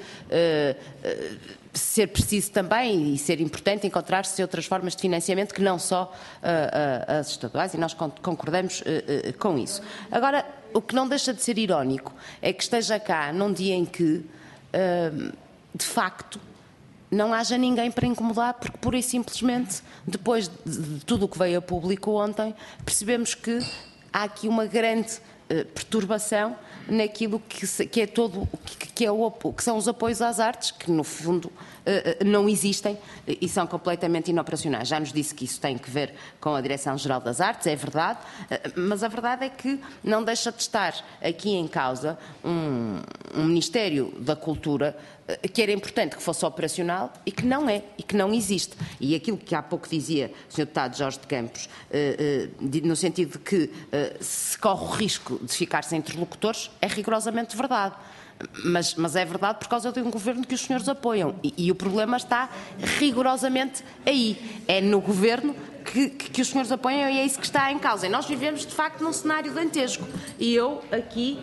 G: ser preciso também e ser importante encontrar-se outras formas de financiamento que não só as estaduais, e nós concordamos com isso. Agora, o que não deixa de ser irónico é que esteja cá num dia em que, de facto, não haja ninguém para incomodar, porque pura e simplesmente, depois de tudo o que veio a público ontem, percebemos que há aqui uma grande perturbação naquilo que é todo que são os apoios às artes, que no fundo não existem e são completamente inoperacionais. Já nos disse que isso tem que ver com a Direção-Geral das Artes, é verdade, mas a verdade é que não deixa de estar aqui em causa um Ministério da Cultura que era importante que fosse operacional e que não é, e que não existe. E aquilo que há pouco dizia o Sr. Deputado Jorge de Campos, no sentido de que se corre o risco de ficar sem interlocutores, é rigorosamente verdade. Mas é verdade por causa de um governo que os senhores apoiam. E o problema está rigorosamente aí. É no governo que os senhores apoiam e é isso que está em causa. E nós vivemos, de facto, num cenário dantesco. E eu aqui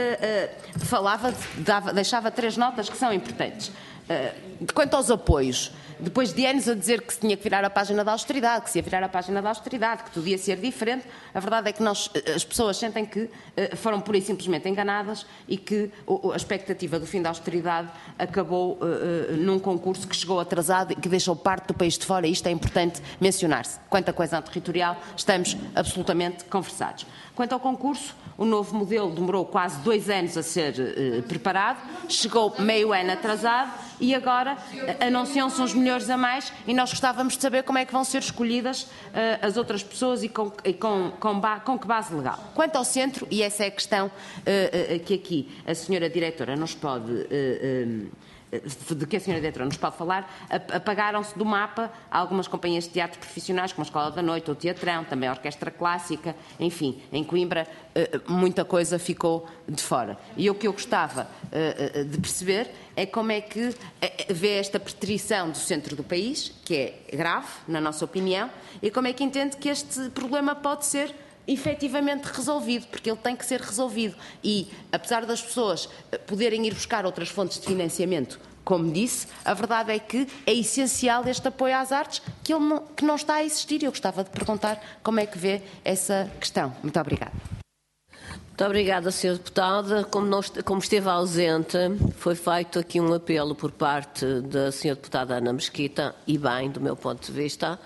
G: deixava 3 notas que são importantes. Quanto aos apoios, depois de anos a dizer que se tinha que virar a página da austeridade, que se ia virar a página da austeridade, que tudo ia ser diferente, a verdade é que as pessoas sentem que foram pura e simplesmente enganadas e que a expectativa do fim da austeridade acabou num concurso que chegou atrasado e que deixou parte do país de fora, e isto é importante mencionar-se. Quanto à coesão territorial, estamos absolutamente conversados. Quanto ao concurso, o novo modelo demorou quase 2 anos a ser preparado, chegou meio ano atrasado e agora anunciam-se uns milhões a mais e nós gostávamos de saber como é que vão ser escolhidas as outras pessoas e com que base legal. Quanto ao centro, e essa é a questão que aqui a senhora diretora nos pode de que a senhora diretora nos pode falar, apagaram-se do mapa algumas companhias de teatro profissionais, como a Escola da Noite, o Teatrão, também a Orquestra Clássica, enfim, em Coimbra muita coisa ficou de fora. E o que eu gostava de perceber é como é que vê esta preterição do centro do país, que é grave, na nossa opinião, e como é que entende que este problema pode ser efetivamente resolvido, porque ele tem que ser resolvido. E, apesar das pessoas poderem ir buscar outras fontes de financiamento, como disse, a verdade é que é essencial este apoio às artes que não está a existir. Eu gostava de perguntar como é que vê essa questão. Muito obrigada.
A: Muito obrigada, Sra. Deputada. Como esteve ausente, foi feito aqui um apelo por parte da Sra. Deputada Ana Mesquita, e bem, do meu ponto de vista,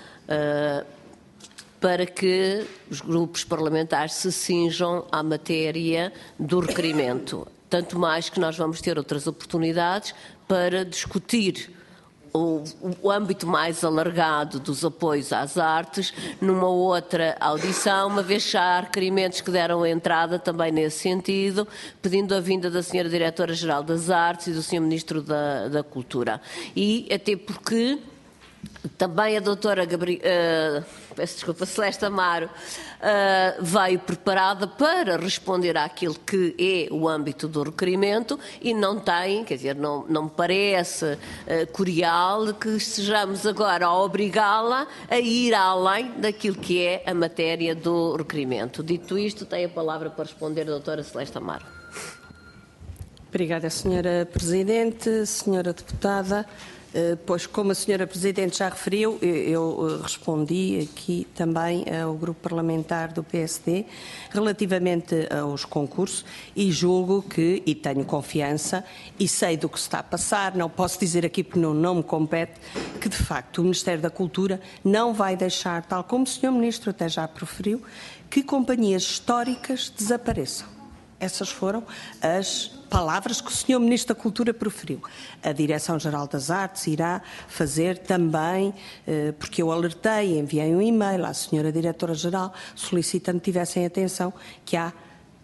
A: para que os grupos parlamentares se cinjam à matéria do requerimento. Tanto mais que nós vamos ter outras oportunidades para discutir o âmbito mais alargado dos apoios às artes numa outra audição, uma vez que já há requerimentos que deram entrada também nesse sentido, pedindo a vinda da Sra. Diretora-Geral das Artes e do Sr. Ministro da Cultura. E até porque também a doutora Celeste Amaro veio preparada para responder àquilo que é o âmbito do requerimento e não tem, quer dizer, não me parece curial que estejamos agora a obrigá-la a ir além daquilo que é a matéria do requerimento. Dito isto, tem a palavra para responder a doutora Celeste Amaro.
C: Obrigada, Sra. Presidente. Sra. Deputada, pois, como a Sra. Presidente já referiu, eu respondi aqui também ao Grupo Parlamentar do PSD relativamente aos concursos e julgo que, e tenho confiança, e sei do que se está a passar, não posso dizer aqui porque não me compete, que de facto o Ministério da Cultura não vai deixar, tal como o Sr. Ministro até já proferiu, que companhias históricas desapareçam. Essas foram as palavras que o Sr. Ministro da Cultura proferiu. A Direção-Geral das Artes irá fazer também, porque eu alertei, enviei um e-mail à Sra. Diretora-Geral solicitando que tivessem atenção que há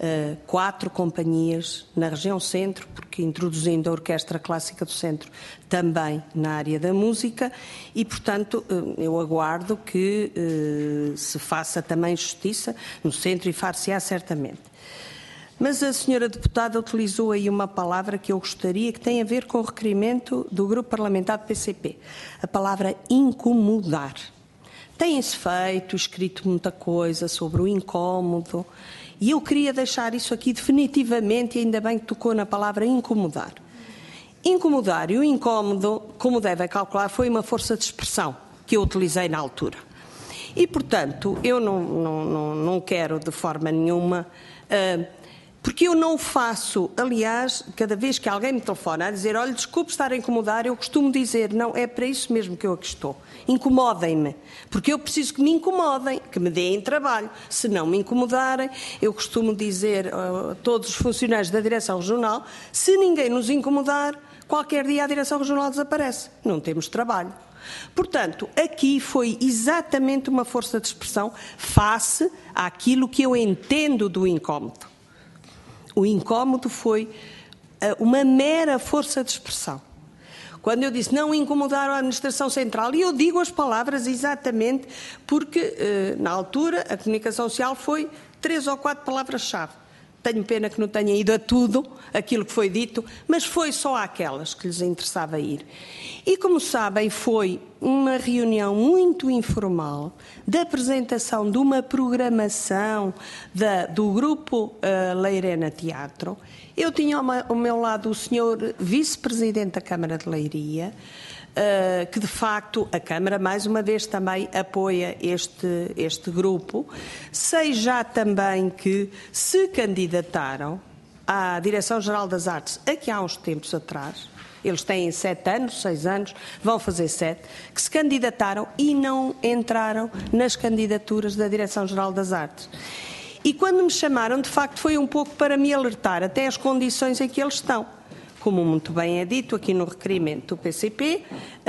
C: 4 companhias na região centro, porque introduzindo a Orquestra Clássica do Centro também na área da música e, portanto, eu aguardo que se faça também justiça no centro e far-se-á certamente. Mas a senhora deputada utilizou aí uma palavra que eu gostaria, que tem a ver com o requerimento do Grupo Parlamentar do PCP. A palavra incomodar. Tem-se feito, escrito muita coisa sobre o incómodo, e eu queria deixar isso aqui definitivamente, e ainda bem que tocou na palavra incomodar. Incomodar e o incómodo, como devem calcular, foi uma força de expressão que eu utilizei na altura. E, portanto, eu não quero de forma nenhuma... porque eu não faço, aliás, cada vez que alguém me telefona a dizer, olha, desculpe estar a incomodar, eu costumo dizer, não, é para isso mesmo que eu aqui estou. Incomodem-me, porque eu preciso que me incomodem, que me deem trabalho. Se não me incomodarem, eu costumo dizer a todos os funcionários da Direção Regional, se ninguém nos incomodar, qualquer dia a Direção Regional desaparece. Não temos trabalho. Portanto, aqui foi exatamente uma força de expressão face àquilo que eu entendo do incómodo. O incómodo foi uma mera força de expressão. Quando eu disse não incomodar a Administração Central, e eu digo as palavras exatamente porque, na altura, a comunicação social foi 3 ou 4 palavras-chave. Tenho pena que não tenha ido a tudo aquilo que foi dito, mas foi só àquelas que lhes interessava ir. E, como sabem, foi uma reunião muito informal de apresentação de uma programação do Grupo Leirena Teatro. Eu tinha ao meu lado o Sr. Vice-Presidente da Câmara de Leiria, que de facto a Câmara mais uma vez também apoia este grupo. Sei já também que se candidataram à Direção-Geral das Artes aqui há uns tempos atrás, eles têm 7 anos, 6 anos, vão fazer 7, que se candidataram e não entraram nas candidaturas da Direção-Geral das Artes. E quando me chamaram, de facto, foi um pouco para me alertar até as condições em que eles estão. Como muito bem é dito aqui no requerimento do PCP,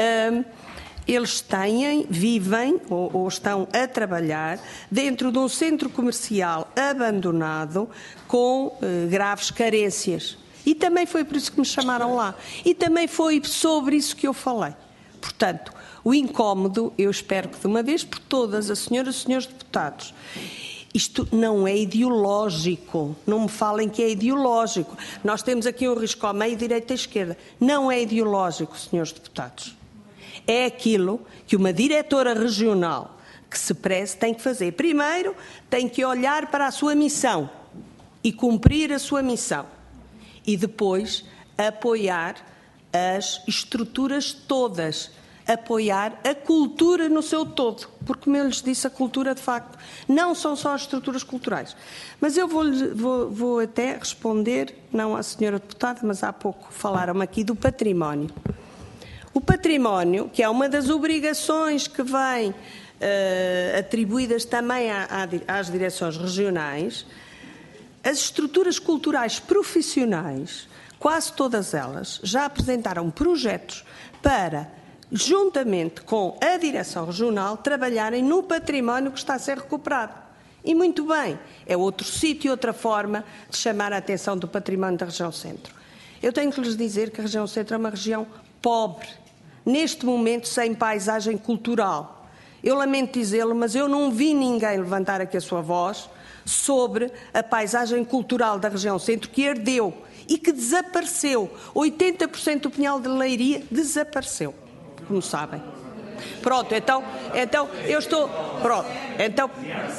C: eles vivem ou estão a trabalhar dentro de um centro comercial abandonado com graves carências. E também foi por isso que me chamaram lá. E também foi sobre isso que eu falei. Portanto, o incómodo, eu espero que de uma vez por todas, a senhora e os senhores deputados, isto não é ideológico. Não me falem que é ideológico. Nós temos aqui um risco ao meio, direita e esquerda. Não é ideológico, senhores deputados. É aquilo que uma diretora regional que se preze tem que fazer. Primeiro, tem que olhar para a sua missão e cumprir a sua missão. E depois, apoiar as estruturas todas. Apoiar a cultura no seu todo. Porque, como eu lhes disse, a cultura, de facto, não são só as estruturas culturais. Mas eu vou até responder, não à senhora deputada, mas há pouco falaram aqui do património. O património, que é uma das obrigações que vem atribuídas também às direções regionais, as estruturas culturais profissionais, quase todas elas, já apresentaram projetos para, juntamente com a direção regional, trabalharem no património que está a ser recuperado. E muito bem, é outro sítio, outra forma de chamar a atenção do património da região centro. Eu tenho que lhes dizer que a região centro é uma região pobre, neste momento sem paisagem cultural. Eu lamento dizê-lo, mas eu não vi ninguém levantar aqui a sua voz sobre a paisagem cultural da região centro que herdeu e que desapareceu. 80% do Pinhal de Leiria desapareceu, como sabem. Pronto, então eu estou... Pronto, então...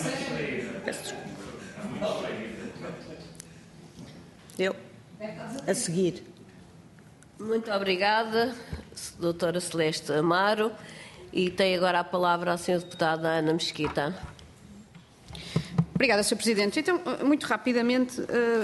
C: Eu, a seguir.
A: Muito obrigada, doutora Celeste Amaro. E tem agora a palavra a senhora deputada Ana Mesquita.
B: Obrigada, Sr. Presidente. Então, muito rapidamente,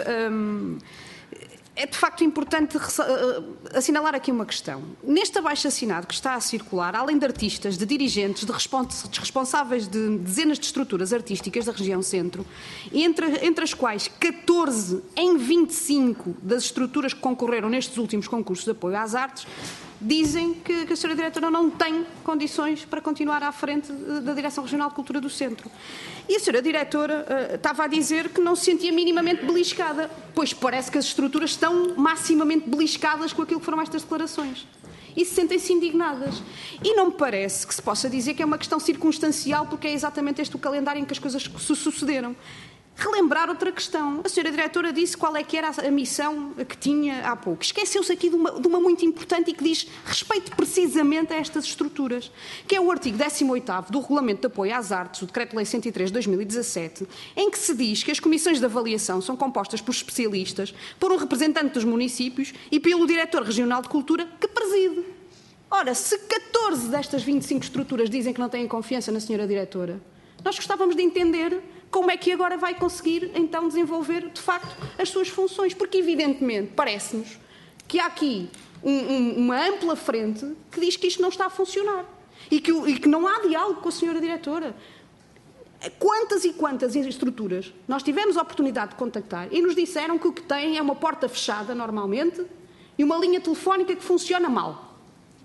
B: é de facto importante assinalar aqui uma questão. Neste abaixo-assinado que está a circular, além de artistas, de dirigentes, de responsáveis de dezenas de estruturas artísticas da região centro, entre as quais 14 em 25 das estruturas que concorreram nestes últimos concursos de apoio às artes, dizem que a Sra. Diretora não tem condições para continuar à frente da Direção Regional de Cultura do Centro. E a Sra. Diretora estava a dizer que não se sentia minimamente beliscada, pois parece que as estruturas estão maximamente beliscadas com aquilo que foram estas declarações. E sentem-se indignadas. E não me parece que se possa dizer que é uma questão circunstancial, porque é exatamente este o calendário em que as coisas se sucederam. Relembrar outra questão. A Sra. Diretora disse qual é que era a missão que tinha há pouco. Esqueceu-se aqui de uma muito importante e que diz respeito precisamente a estas estruturas, que é o artigo 18º do Regulamento de Apoio às Artes, o Decreto-Lei 103 de 2017, em que se diz que as comissões de avaliação são compostas por especialistas, por um representante dos municípios e pelo Diretor Regional de Cultura que preside. Ora, se 14 destas 25 estruturas dizem que não têm confiança na Sra. Diretora, nós gostávamos de entender como é que agora vai conseguir, então, desenvolver, de facto, as suas funções. Porque, evidentemente, parece-nos que há aqui uma ampla frente que diz que isto não está a funcionar e que não há diálogo com a Sra. Diretora. Quantas e quantas estruturas nós tivemos a oportunidade de contactar e nos disseram que o que têm é uma porta fechada, normalmente, e uma linha telefónica que funciona mal.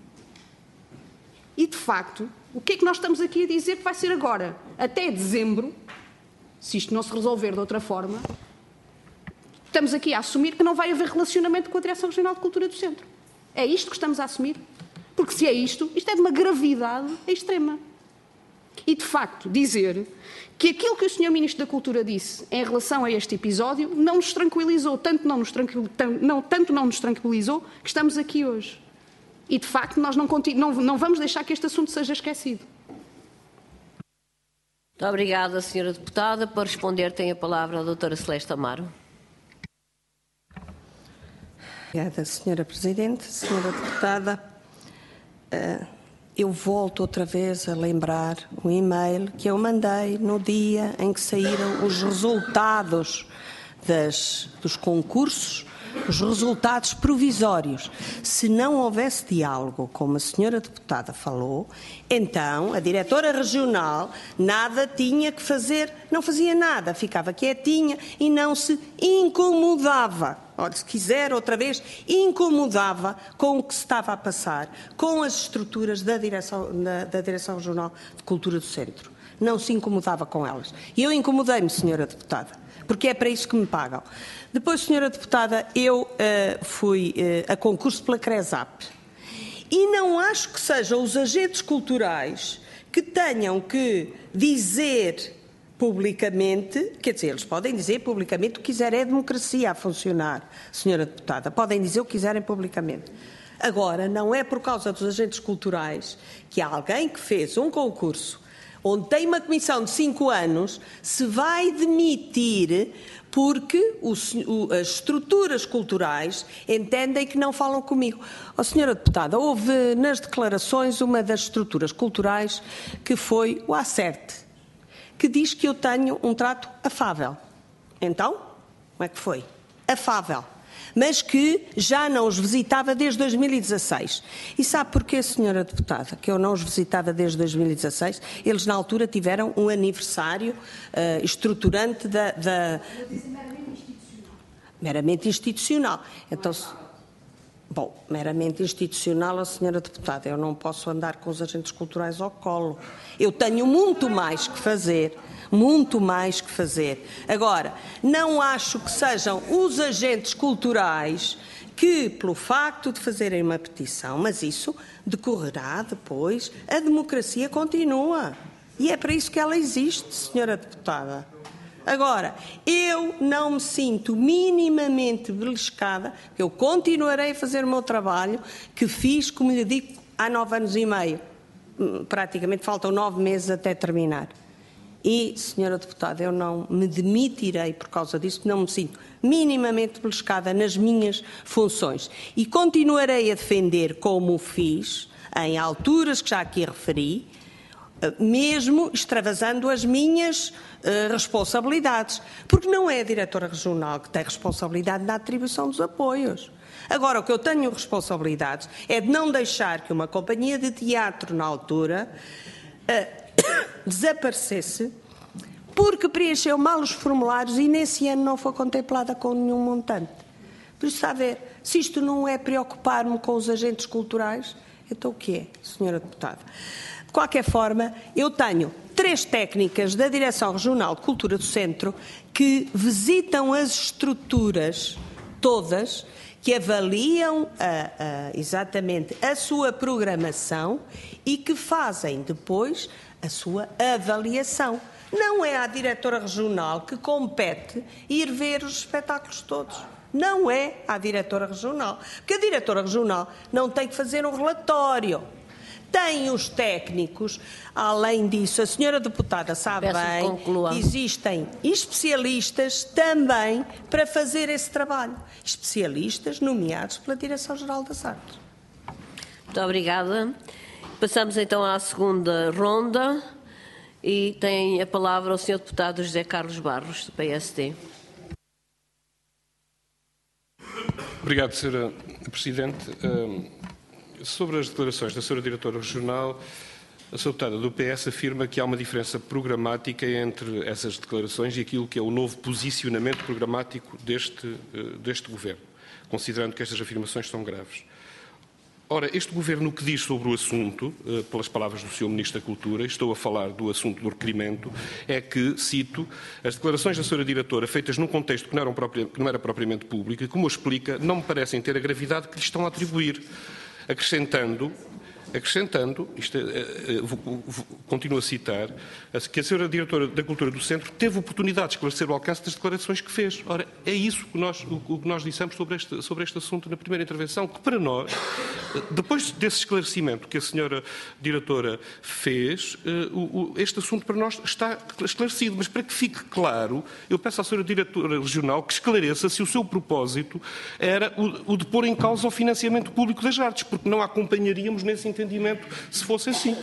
B: E, de facto, o que é que nós estamos aqui a dizer que vai ser agora? Até dezembro, se isto não se resolver de outra forma, estamos aqui a assumir que não vai haver relacionamento com a Direção Regional de Cultura do Centro. É isto que estamos a assumir? Porque se é isto é de uma gravidade extrema. E, de facto, dizer que aquilo que o Sr. Ministro da Cultura disse em relação a este episódio não nos tranquilizou, tanto não nos tranquilizou, que estamos aqui hoje. E, de facto, nós não vamos deixar que este assunto seja esquecido.
A: Muito obrigada, Sra. Deputada. Para responder, tem a palavra a doutora Celeste Amaro.
C: Obrigada, Sra. Presidente. Sra. Deputada, eu volto outra vez a lembrar o e-mail que eu mandei no dia em que saíram os resultados dos concursos, os resultados provisórios. Se não houvesse diálogo, como a senhora deputada falou, então a diretora regional nada tinha que fazer, não fazia nada, ficava quietinha e não se incomodava. Olha, se quiser outra vez, incomodava com o que se estava a passar, com as estruturas da Direção Regional de Cultura do Centro. Não se incomodava com elas. E eu incomodei-me, senhora deputada, porque é para isso que me pagam. Depois, senhora deputada, eu fui a concurso pela CRESAP e não acho que sejam os agentes culturais que tenham que dizer publicamente, quer dizer, eles podem dizer publicamente o que quiserem, é a democracia a funcionar, senhora deputada, podem dizer o que quiserem publicamente. Agora, não é por causa dos agentes culturais que alguém que fez um concurso onde tem uma comissão de 5 anos se vai demitir porque as estruturas culturais entendem que não falam comigo. Oh, senhora deputada, houve nas declarações uma das estruturas culturais que foi o Acerte, que diz que eu tenho um trato afável. Então, como é que foi? Afável. Mas que já não os visitava desde 2016. E sabe porquê, senhora deputada, que eu não os visitava desde 2016? Eles, na altura, tiveram um aniversário estruturante meramente institucional. Então, bom, meramente institucional, a senhora deputada, eu não posso andar com os agentes culturais ao colo. Eu tenho muito mais que fazer. Muito mais que fazer. Agora, não acho que sejam os agentes culturais que, pelo facto de fazerem uma petição, mas isso decorrerá depois, a democracia continua. E é para isso que ela existe, senhora deputada. Agora, eu não me sinto minimamente beliscada, eu continuarei a fazer o meu trabalho, que fiz, como lhe digo, há 9 anos e meio. Praticamente faltam 9 meses até terminar. E, senhora deputada, eu não me demitirei por causa disso, não me sinto minimamente beliscada nas minhas funções. E continuarei a defender, como fiz, em alturas que já aqui referi, mesmo extravasando as minhas responsabilidades. Porque não é a diretora regional que tem responsabilidade na atribuição dos apoios. Agora, o que eu tenho responsabilidades é de não deixar que uma companhia de teatro, na altura, desaparecesse porque preencheu mal os formulários e nesse ano não foi contemplada com nenhum montante. Por isso, está a ver, se isto não é preocupar-me com os agentes culturais, então o que é, senhora deputada? De qualquer forma, eu tenho 3 técnicas da Direção Regional de Cultura do Centro que visitam as estruturas todas, que avaliam exatamente a sua programação e que fazem depois a sua avaliação. Não é à diretora regional que compete ir ver os espetáculos todos. Não é à diretora regional. Porque a diretora regional não tem que fazer um relatório. Tem os técnicos. Além disso, a senhora deputada sabe bem que existem especialistas também para fazer esse trabalho. Especialistas nomeados pela Direção-Geral das Artes.
A: Muito obrigada. Passamos então à segunda ronda e tem a palavra o senhor deputado José Carlos Barros, do PSD.
D: Obrigado, Sra. Presidente. Sobre as declarações da Sra. Diretora Regional, a Sra. Deputada do PS afirma que há uma diferença programática entre essas declarações e aquilo que é o novo posicionamento programático deste Governo, considerando que estas afirmações são graves. Ora, este Governo o que diz sobre o assunto, pelas palavras do Sr. Ministro da Cultura, estou a falar do assunto do requerimento, é que, cito, as declarações da Sra. Diretora feitas num contexto que não era propriamente público e, como explica, não me parecem ter a gravidade que lhe estão a atribuir. Acrescentando, continuo a citar, que a Sra. Diretora da Cultura do Centro teve oportunidade de esclarecer o alcance das declarações que fez. Ora, é isso que nós dissemos sobre este assunto na primeira intervenção, que para nós, depois desse esclarecimento que a Sra. Diretora fez, este assunto para nós está esclarecido. Mas para que fique claro, eu peço à Sra. Diretora Regional que esclareça se o seu propósito era o de pôr em causa o financiamento público das artes, porque não a acompanharíamos nesse entendimento se fosse assim.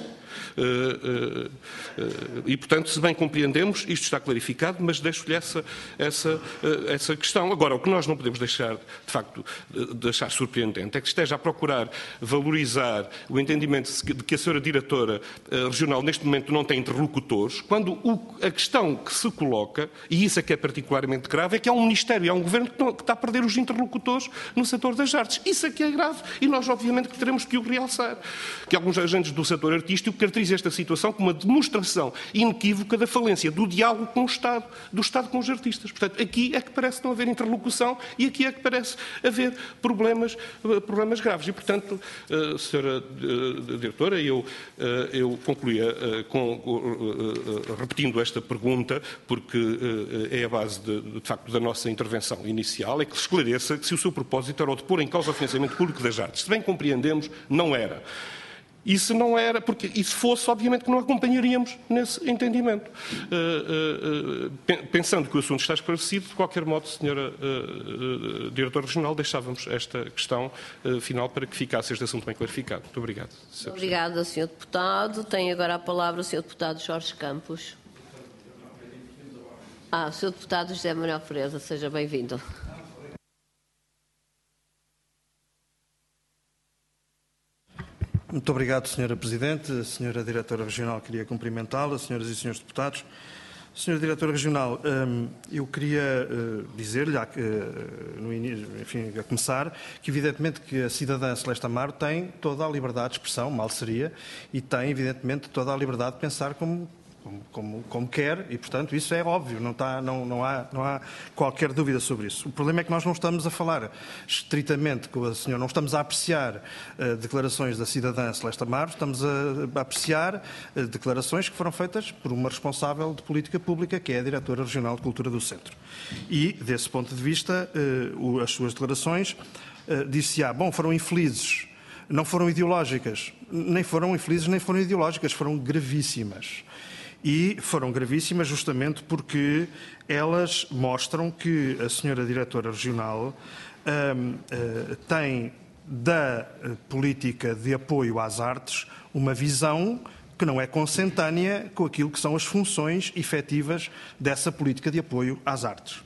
D: E, portanto, se bem compreendemos, isto está clarificado, mas deixo-lhe essa questão. Agora, o que nós não podemos deixar, de facto, de achar surpreendente é que esteja a procurar valorizar o entendimento de que a Sra. Diretora Regional neste momento não tem interlocutores, quando a questão que se coloca, e isso é que é particularmente grave, é que há um Ministério e há um Governo que está a perder os interlocutores no setor das artes. Isso é que é grave e nós, obviamente, que teremos que o realçar. Que alguns agentes do setor artístico caracteriza esta situação como uma demonstração inequívoca da falência do diálogo com o Estado, do Estado com os artistas. Portanto, aqui é que parece não haver interlocução e aqui é que parece haver problemas graves. E, portanto, Sra. Diretora, eu concluía repetindo esta pergunta, porque é a base, de facto, da nossa intervenção inicial, é que se esclareça que se o seu propósito era o de pôr em causa o financiamento público das artes. Se bem compreendemos, não era. E se não era, porque e se fosse, obviamente que não acompanharíamos nesse entendimento. Pensando que o assunto está esclarecido, de qualquer modo, Sra. Diretora Regional, deixávamos esta questão final para que ficasse este assunto bem clarificado. Muito obrigado.
A: Obrigada, Sr. Deputado. Tem agora a palavra o Sr. Deputado Jorge Campos. O Sr. Deputado José Manuel Fereza, seja bem-vindo.
H: Muito obrigado, Sra. Presidente. A Sra. Diretora Regional, queria cumprimentá-la, Senhoras e Senhores Deputados. Sra. Diretora Regional, eu queria dizer-lhe, enfim, a começar, que evidentemente que a cidadã Celeste Amaro tem toda a liberdade de expressão, mal seria, e tem evidentemente toda a liberdade de pensar como quer, e portanto isso é óbvio, não há qualquer dúvida sobre isso. O problema é que nós não estamos a falar estritamente com a senhora, não estamos a apreciar declarações da cidadã Celeste Amaro, estamos a apreciar declarações que foram feitas por uma responsável de política pública, que é a Diretora Regional de Cultura do Centro. E, desse ponto de vista, as suas declarações disse-se, foram infelizes, não foram ideológicas, nem foram infelizes, nem foram ideológicas, foram gravíssimas. E foram gravíssimas justamente porque elas mostram que a senhora Diretora Regional tem da política de apoio às artes uma visão que não é consentânea com aquilo que são as funções efetivas dessa política de apoio às artes.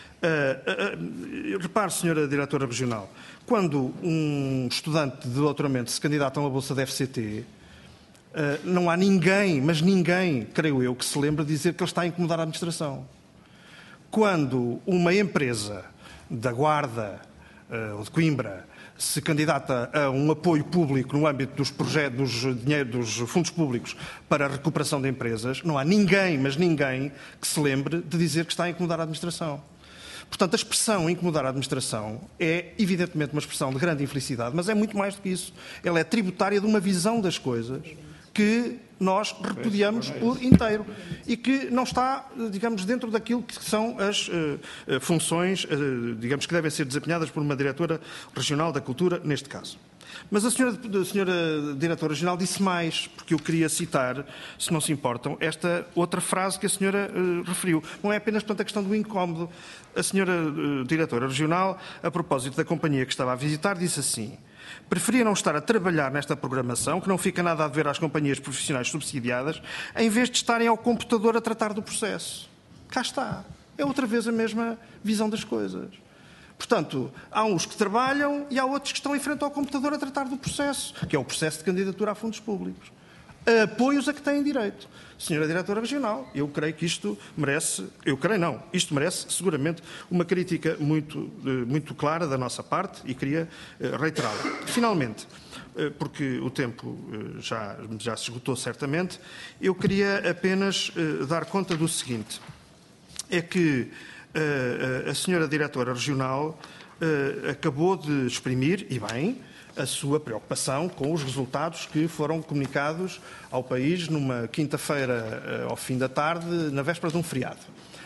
H: Repare, senhora Diretora Regional, quando um estudante de doutoramento se candidata a uma bolsa da FCT, não há ninguém, mas ninguém, creio eu, que se lembre de dizer que ele está a incomodar a administração. Quando uma empresa da Guarda ou de Coimbra se candidata a um apoio público no âmbito dos projetos, dos fundos públicos para a recuperação de empresas, não há ninguém, mas ninguém, que se lembre de dizer que está a incomodar a administração. Portanto, a expressão incomodar a administração é, evidentemente, uma expressão de grande infelicidade, mas é muito mais do que isso. Ela é tributária de uma visão das coisas que nós repudiamos por inteiro e que não está, digamos, dentro daquilo que são as funções, digamos, que devem ser desempenhadas por uma Diretora Regional da Cultura, neste caso. Mas a senhora Diretora Regional disse mais, porque eu queria citar, se não se importam, esta outra frase que a senhora referiu. Não é apenas, portanto, a questão do incómodo. A senhora Diretora Regional, a propósito da companhia que estava a visitar, disse assim: preferia não estar a trabalhar nesta programação, que não fica nada a dever às companhias profissionais subsidiadas, em vez de estarem ao computador a tratar do processo. Cá está. É outra vez a mesma visão das coisas. Portanto, há uns que trabalham e há outros que estão em frente ao computador a tratar do processo, que é o processo de candidatura a fundos públicos. Apoios a que têm direito. Senhora Diretora Regional, eu creio que isto merece, isto merece seguramente uma crítica muito clara da nossa parte e queria reiterá-la. Finalmente, porque o tempo já se esgotou certamente, eu queria apenas dar conta do seguinte, é que a senhora Diretora Regional acabou de exprimir, e bem, a sua preocupação com os resultados que foram comunicados ao país numa quinta-feira ao fim da tarde, na véspera de um feriado.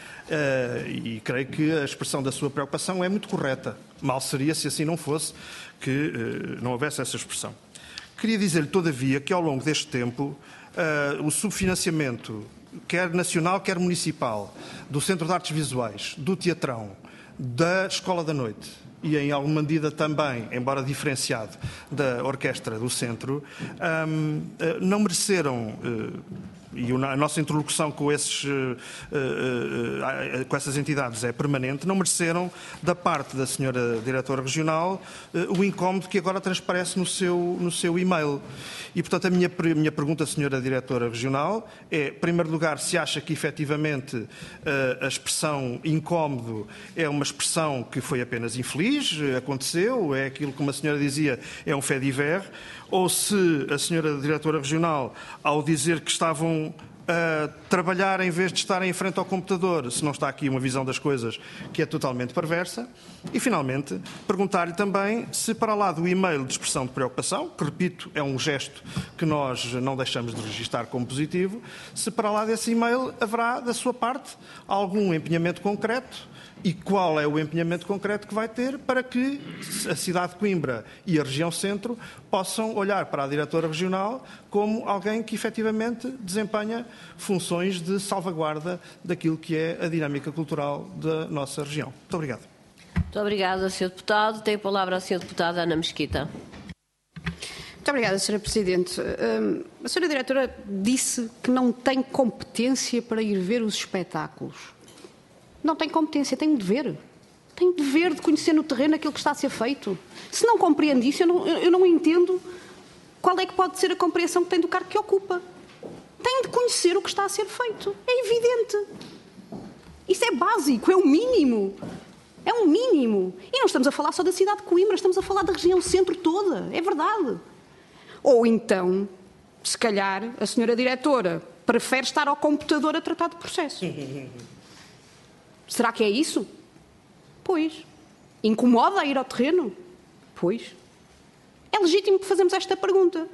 H: E creio que a expressão da sua preocupação é muito correta. Mal seria se assim não fosse, que não houvesse essa expressão. Queria dizer-lhe, todavia, que ao longo deste tempo o subfinanciamento, quer nacional, quer municipal, do Centro de Artes Visuais, do Teatrão, da Escola da Noite e, em alguma medida também, embora diferenciado, da Orquestra do Centro, não mereceram e a nossa interlocução com essas entidades é permanente, não mereceram da parte da senhora diretora regional o incómodo que agora transparece no seu e-mail. E, portanto, a minha pergunta, senhora diretora regional, é, em primeiro lugar, se acha que efetivamente a expressão incómodo é uma expressão que foi apenas infeliz, aconteceu, é aquilo que uma senhora dizia, é um fait divers, ou se a senhora diretora regional, ao dizer que estavam a trabalhar em vez de estarem em frente ao computador, se não está aqui uma visão das coisas que é totalmente perversa. E, finalmente, perguntar-lhe também se, para lá do e-mail de expressão de preocupação, que, repito, é um gesto que nós não deixamos de registar como positivo, se para lá desse e-mail haverá, da sua parte, algum empenhamento concreto e qual é o empenhamento concreto que vai ter para que a cidade de Coimbra e a região centro possam olhar para a diretora regional como alguém que efetivamente desempenha funções de salvaguarda daquilo que é a dinâmica cultural da nossa região. Muito obrigado.
A: Muito obrigada, Sr. Deputado. Tem a palavra a Sra. Deputada Ana Mesquita.
B: Muito obrigada, Sra. Presidente. A Sra. Diretora disse que não tem competência para ir ver os espetáculos. Não tem competência, tem um dever. Tem um dever de conhecer no terreno aquilo que está a ser feito. Se não compreende isso, eu não entendo qual é que pode ser a compreensão que tem do cargo que ocupa. Tem de conhecer o que está a ser feito. É evidente. Isso é básico, é o mínimo. É um mínimo. E não estamos a falar só da cidade de Coimbra, estamos a falar da região centro toda. É verdade. Ou então, se calhar, a senhora diretora prefere estar ao computador a tratar de processo. Será que é isso? Pois. Incomoda a ir ao terreno? Pois. É legítimo que fazemos esta pergunta.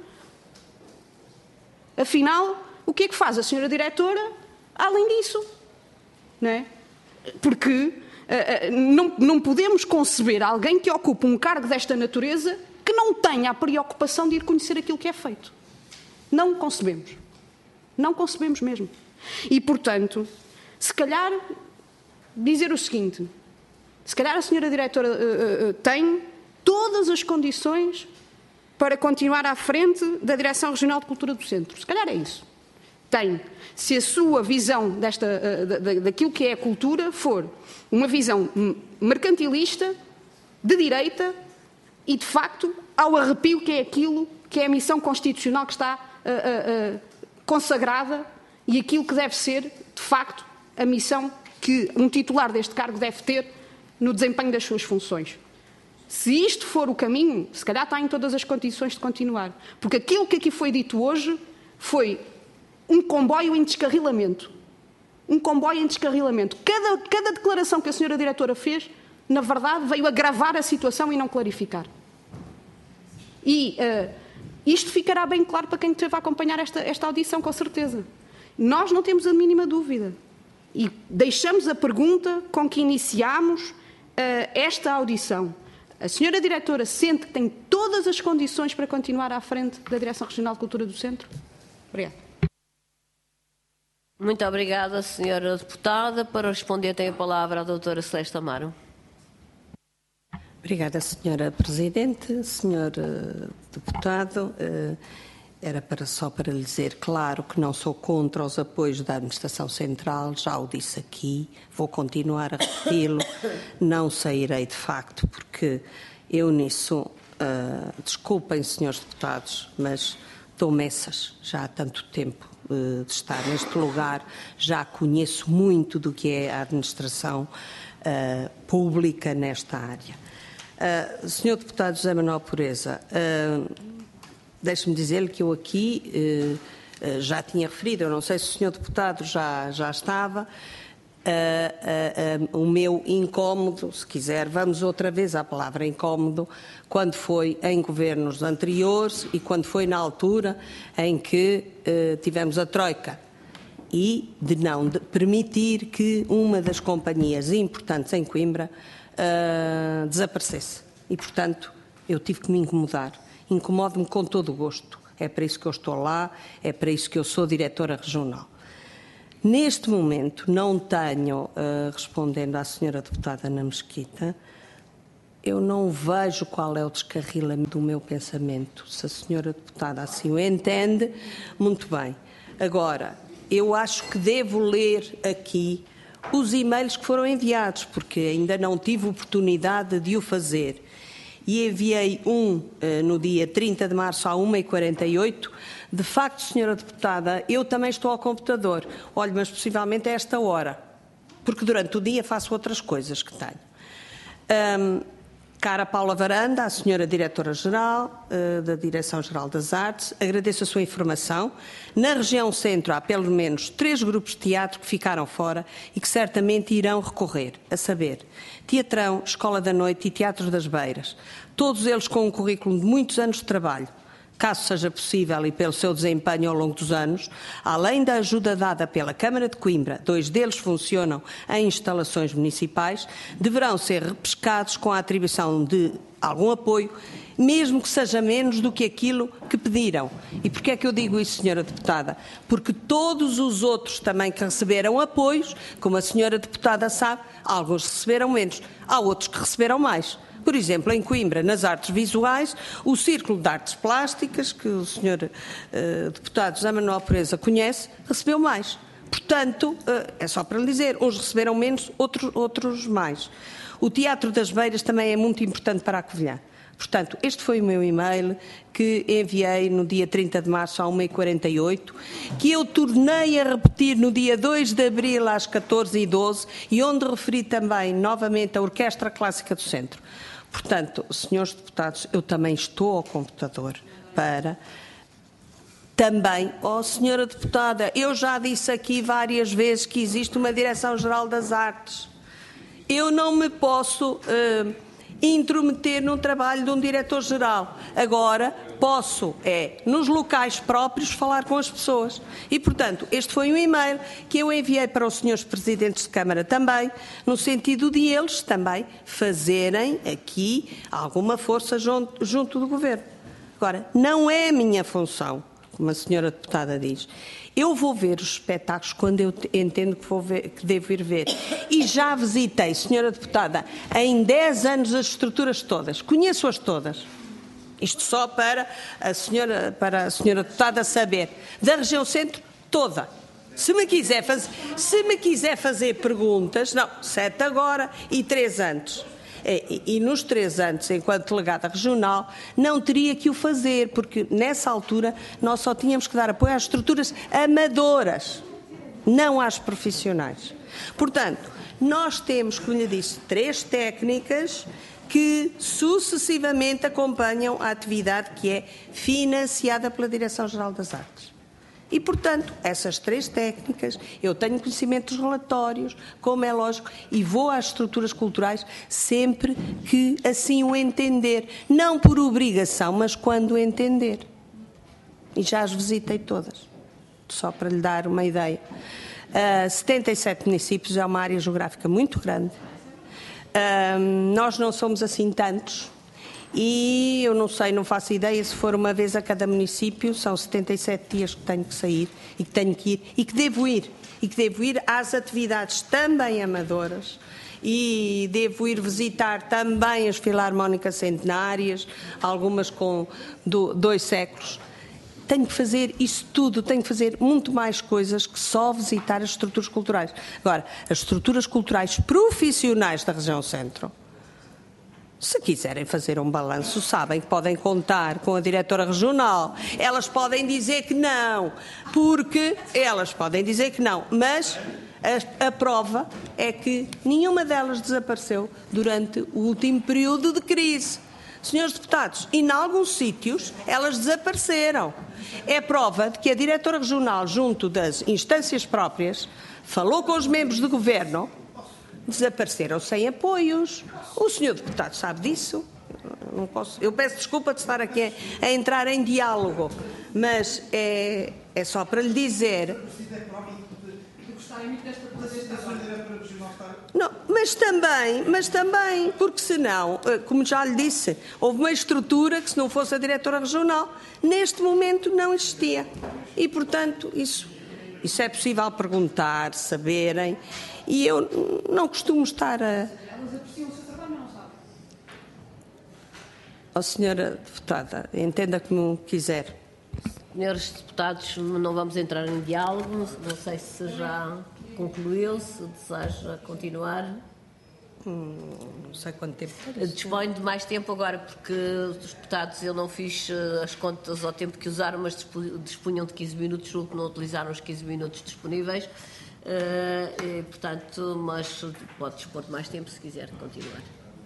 B: Afinal, o que é que faz a senhora diretora além disso? Não é? Porque não podemos conceber alguém que ocupe um cargo desta natureza que não tenha a preocupação de ir conhecer aquilo que é feito. Não concebemos. Não concebemos mesmo. E, portanto, se calhar dizer o seguinte, se calhar a senhora diretora tem todas as condições para continuar à frente da Direção Regional de Cultura do Centro. Se calhar é isso. Tem. Se a sua visão daquilo que é a cultura for uma visão mercantilista, de direita e, de facto, ao arrepio que é aquilo que é a missão constitucional que está consagrada e aquilo que deve ser, de facto, a missão que um titular deste cargo deve ter no desempenho das suas funções. Se isto for o caminho, se calhar está em todas as condições de continuar. Porque aquilo que aqui foi dito hoje foi um comboio em descarrilamento. Um comboio em descarrilamento. Cada declaração que a senhora diretora fez, na verdade, veio agravar a situação e não clarificar. E isto ficará bem claro para quem esteve a acompanhar esta audição, com certeza. Nós não temos a mínima dúvida. E deixamos a pergunta com que iniciámos esta audição. A senhora diretora sente que tem todas as condições para continuar à frente da Direção Regional de Cultura do Centro? Obrigada.
A: Muito obrigada, senhora deputada. Para responder tem a palavra a doutora Celeste Amaro.
C: Obrigada, senhora Presidente. Senhor deputado, era só para lhe dizer, claro, que não sou contra os apoios da Administração Central, já o disse aqui, vou continuar a repeti-lo, não sairei de facto, porque eu nisso, desculpem, senhores deputados, mas dou messas já há tanto tempo de estar neste lugar, já conheço muito do que é a administração pública nesta área. Senhor deputado José Manuel Pureza, deixe-me dizer-lhe que eu aqui já tinha referido, eu não sei se o senhor deputado já estava, o meu incómodo, se quiser, vamos outra vez à palavra incómodo, quando foi em governos anteriores e quando foi na altura em que tivemos a Troika e de não permitir que uma das companhias importantes em Coimbra desaparecesse. E, portanto, eu tive que me incomodar. Incomodo-me com todo o gosto. É para isso que eu estou lá, é para isso que eu sou diretora regional. Neste momento, não tenho, respondendo à senhora deputada Ana Mesquita, eu não vejo qual é o descarrilamento do meu pensamento. Se a senhora deputada assim o entende, muito bem. Agora, eu acho que devo ler aqui os e-mails que foram enviados, porque ainda não tive oportunidade de o fazer. E enviei no dia 30 de março, à 1h48. De facto, senhora deputada, eu também estou ao computador. Olhe, mas possivelmente a esta hora, porque durante o dia faço outras coisas que tenho. Cara Paula Varanda, a senhora Diretora-Geral da Direção-Geral das Artes, agradeço a sua informação. Na região centro há pelo menos 3 grupos de teatro que ficaram fora e que certamente irão recorrer, a saber, Teatrão, Escola da Noite e Teatro das Beiras, todos eles com um currículo de muitos anos de trabalho. Caso seja possível e pelo seu desempenho ao longo dos anos, além da ajuda dada pela Câmara de Coimbra, 2 deles funcionam em instalações municipais, deverão ser repescados com a atribuição de algum apoio, mesmo que seja menos do que aquilo que pediram. E porquê é que eu digo isso, senhora deputada? Porque todos os outros também que receberam apoios, como a senhora deputada sabe, alguns receberam menos, há outros que receberam mais. Por exemplo, em Coimbra, nas artes visuais, o Círculo de Artes Plásticas, que o senhor deputado José Manuel Pereza conhece, recebeu mais. Portanto, é só para lhe dizer, uns receberam menos, outros mais. O Teatro das Beiras também é muito importante para a Covilhã. Portanto, este foi o meu e-mail que enviei no dia 30 de março, à 1h48, que eu tornei a repetir no dia 2 de abril, às 14h12, e onde referi também, novamente, a Orquestra Clássica do Centro. Portanto, senhores deputados, eu também estou ao computador para também, senhora deputada, eu já disse aqui várias vezes que existe uma Direção-Geral das Artes. Eu não me posso intrometer no trabalho de um diretor-geral. Agora, posso, nos locais próprios, falar com as pessoas. E, portanto, este foi um e-mail que eu enviei para os senhores presidentes de Câmara também, no sentido de eles também fazerem aqui alguma força junto do Governo. Agora, não é a minha função, como a senhora deputada diz. Eu vou ver os espetáculos quando eu entendo que devo ir ver. E já visitei, senhora deputada, em 10 anos as estruturas todas. Conheço-as todas. Isto só para a senhora deputada saber. Da região centro, toda. Se me quiser fazer perguntas, não, 7 agora e 3 antes. E nos 3 anos, enquanto delegada regional, não teria que o fazer, porque nessa altura nós só tínhamos que dar apoio às estruturas amadoras, não às profissionais. Portanto, nós temos, como lhe disse, 3 técnicas que sucessivamente acompanham a atividade que é financiada pela Direção-Geral das Artes. E, portanto, essas 3 técnicas, eu tenho conhecimento dos relatórios, como é lógico, e vou às estruturas culturais sempre que assim o entender. Não por obrigação, mas quando entender. E já as visitei todas, só para lhe dar uma ideia. 77 municípios é uma área geográfica muito grande. Nós não somos assim tantos. E eu não sei, não faço ideia, se for uma vez a cada município, são 77 dias que tenho que sair e que tenho que ir e que devo ir às atividades também amadoras e devo ir visitar também as filarmónicas centenárias, algumas com 2 séculos. Tenho que fazer isso tudo, tenho que fazer muito mais coisas que só visitar as estruturas culturais. Agora, as estruturas culturais profissionais da região centro, se quiserem fazer um balanço, sabem que podem contar com a diretora regional. Elas podem dizer que não, mas a prova é que nenhuma delas desapareceu durante o último período de crise. Senhores deputados, e em alguns sítios elas desapareceram. É prova de que a diretora regional, junto das instâncias próprias, falou com os membros do governo. Desapareceram sem apoios. O senhor deputado sabe disso. Eu peço desculpa de estar aqui a entrar em diálogo, mas é só para lhe dizer. Não, mas também, porque senão, como já lhe disse, houve uma estrutura que, se não fosse a diretora regional, neste momento não existia. E, portanto, isso é possível perguntar, saberem. E eu não costumo estar a... Elas apreciam o seu trabalho, não sabe? Senhora deputada, entenda como quiser.
A: Senhores deputados, não vamos entrar em diálogo, não sei se já concluiu, se deseja continuar.
C: Não sei quanto tempo.
A: Disponho de mais tempo agora, porque os deputados, eu não fiz as contas ao tempo que usaram, mas dispunham de 15 minutos, julgo que não utilizaram os 15 minutos disponíveis, portanto, mas pode dispor de mais tempo se quiser continuar.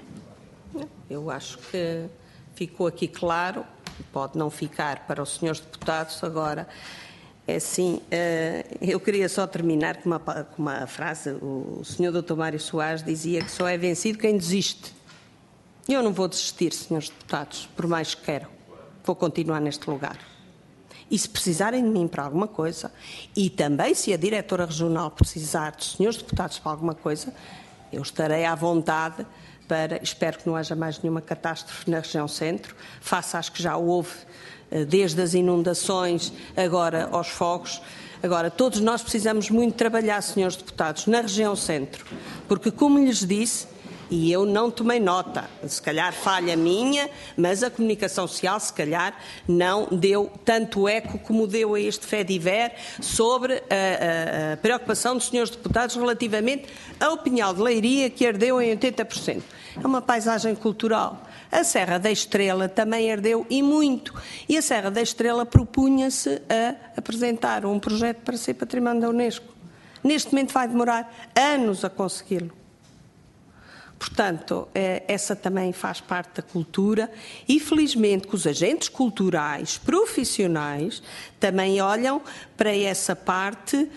C: Eu acho que ficou aqui claro, pode não ficar para os senhores deputados agora. É assim, eu queria só terminar com uma frase. O senhor Dr. Mário Soares dizia que só é vencido quem desiste. Eu não vou desistir, senhores deputados, por mais que quero. Vou continuar neste lugar. E se precisarem de mim para alguma coisa, e também se a diretora regional precisar dos senhores deputados para alguma coisa, eu estarei à vontade para, espero que não haja mais nenhuma catástrofe na região centro, face às que já houve, desde as inundações, agora aos fogos. Agora, todos nós precisamos muito trabalhar, senhores deputados, na região centro, porque, como lhes disse, e eu não tomei nota, se calhar falha minha, mas a comunicação social, se calhar, não deu tanto eco como deu a este FEDIVER sobre a preocupação dos senhores deputados relativamente ao Pinhal de Leiria, que ardeu em 80%. É uma paisagem cultural. A Serra da Estrela também ardeu e muito. E a Serra da Estrela propunha-se a apresentar um projeto para ser património da Unesco. Neste momento vai demorar anos a consegui-lo. Portanto, essa também faz parte da cultura e, felizmente, que os agentes culturais profissionais também olham para essa parte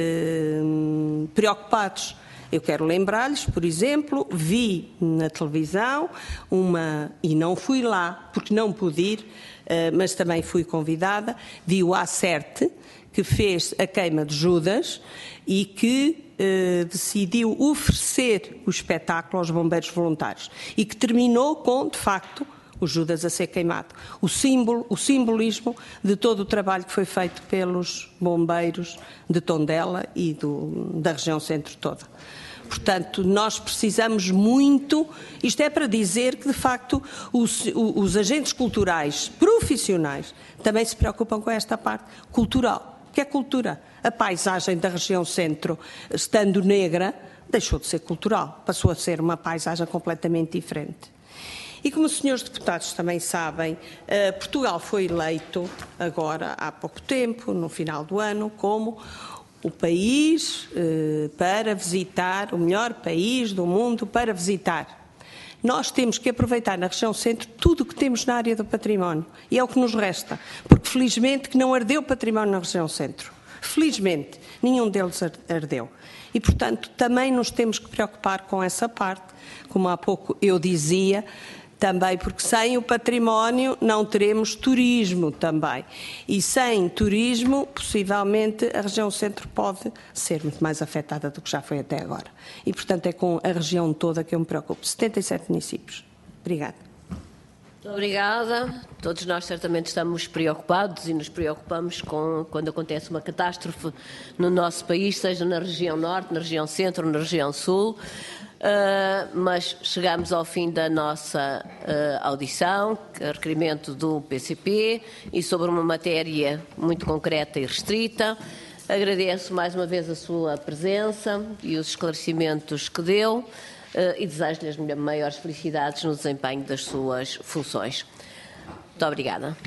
C: preocupados. Eu quero lembrar-lhes, por exemplo, vi na televisão e não fui lá porque não pude ir, mas também fui convidada, vi o Acerte, que fez a queima de Judas e que decidiu oferecer o espetáculo aos bombeiros voluntários e que terminou com, de facto, o Judas a ser queimado. O simbolismo de todo o trabalho que foi feito pelos bombeiros de Tondela e da região centro toda. Portanto, nós precisamos muito, isto é para dizer que, de facto, os agentes culturais profissionais também se preocupam com esta parte cultural. O que é cultura? A paisagem da região centro, estando negra, deixou de ser cultural, passou a ser uma paisagem completamente diferente. E como os senhores deputados também sabem, Portugal foi eleito agora há pouco tempo, no final do ano, como o país para visitar, o melhor país do mundo para visitar. Nós temos que aproveitar na região centro tudo o que temos na área do património. E é o que nos resta. Porque, felizmente, que não ardeu património na região centro. Felizmente, nenhum deles ardeu. E, portanto, também nos temos que preocupar com essa parte. Como há pouco eu dizia, também porque sem o património não teremos turismo também. E sem turismo, possivelmente, a região centro pode ser muito mais afetada do que já foi até agora. E, portanto, é com a região toda que eu me preocupo. 77 municípios. Obrigada.
A: Muito obrigada. Todos nós certamente estamos preocupados e nos preocupamos quando acontece uma catástrofe no nosso país, seja na região norte, na região centro ou na região sul. Mas chegamos ao fim da nossa audição, a requerimento do PCP e sobre uma matéria muito concreta e restrita. Agradeço mais uma vez a sua presença e os esclarecimentos que deu e desejo-lhe as maiores felicidades no desempenho das suas funções. Muito obrigada.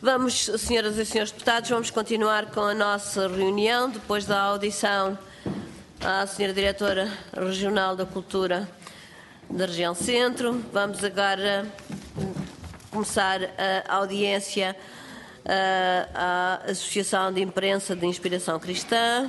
A: Vamos, senhoras e senhores deputados, vamos continuar com a nossa reunião, depois da audição à senhora Diretora Regional da Cultura da Região Centro. Vamos agora começar a audiência à Associação de Imprensa de Inspiração Cristã,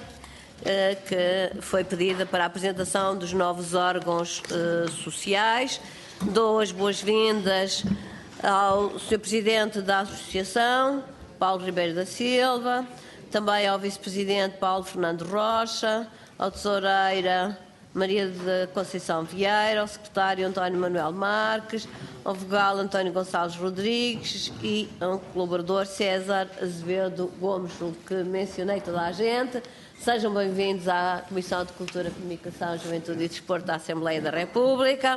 A: que foi pedida para a apresentação dos novos órgãos sociais. Dou as boas-vindas ao Sr. Presidente da Associação, Paulo Ribeiro da Silva, também ao Vice-Presidente Paulo Fernando Rocha, ao Tesoureira Maria da Conceição Vieira, ao Secretário António Manuel Marques, ao Vogal António Gonçalves Rodrigues e ao colaborador César Azevedo Gomes, o que mencionei toda a gente. Sejam bem-vindos à Comissão de Cultura, Comunicação, Juventude e Desporto da Assembleia da República.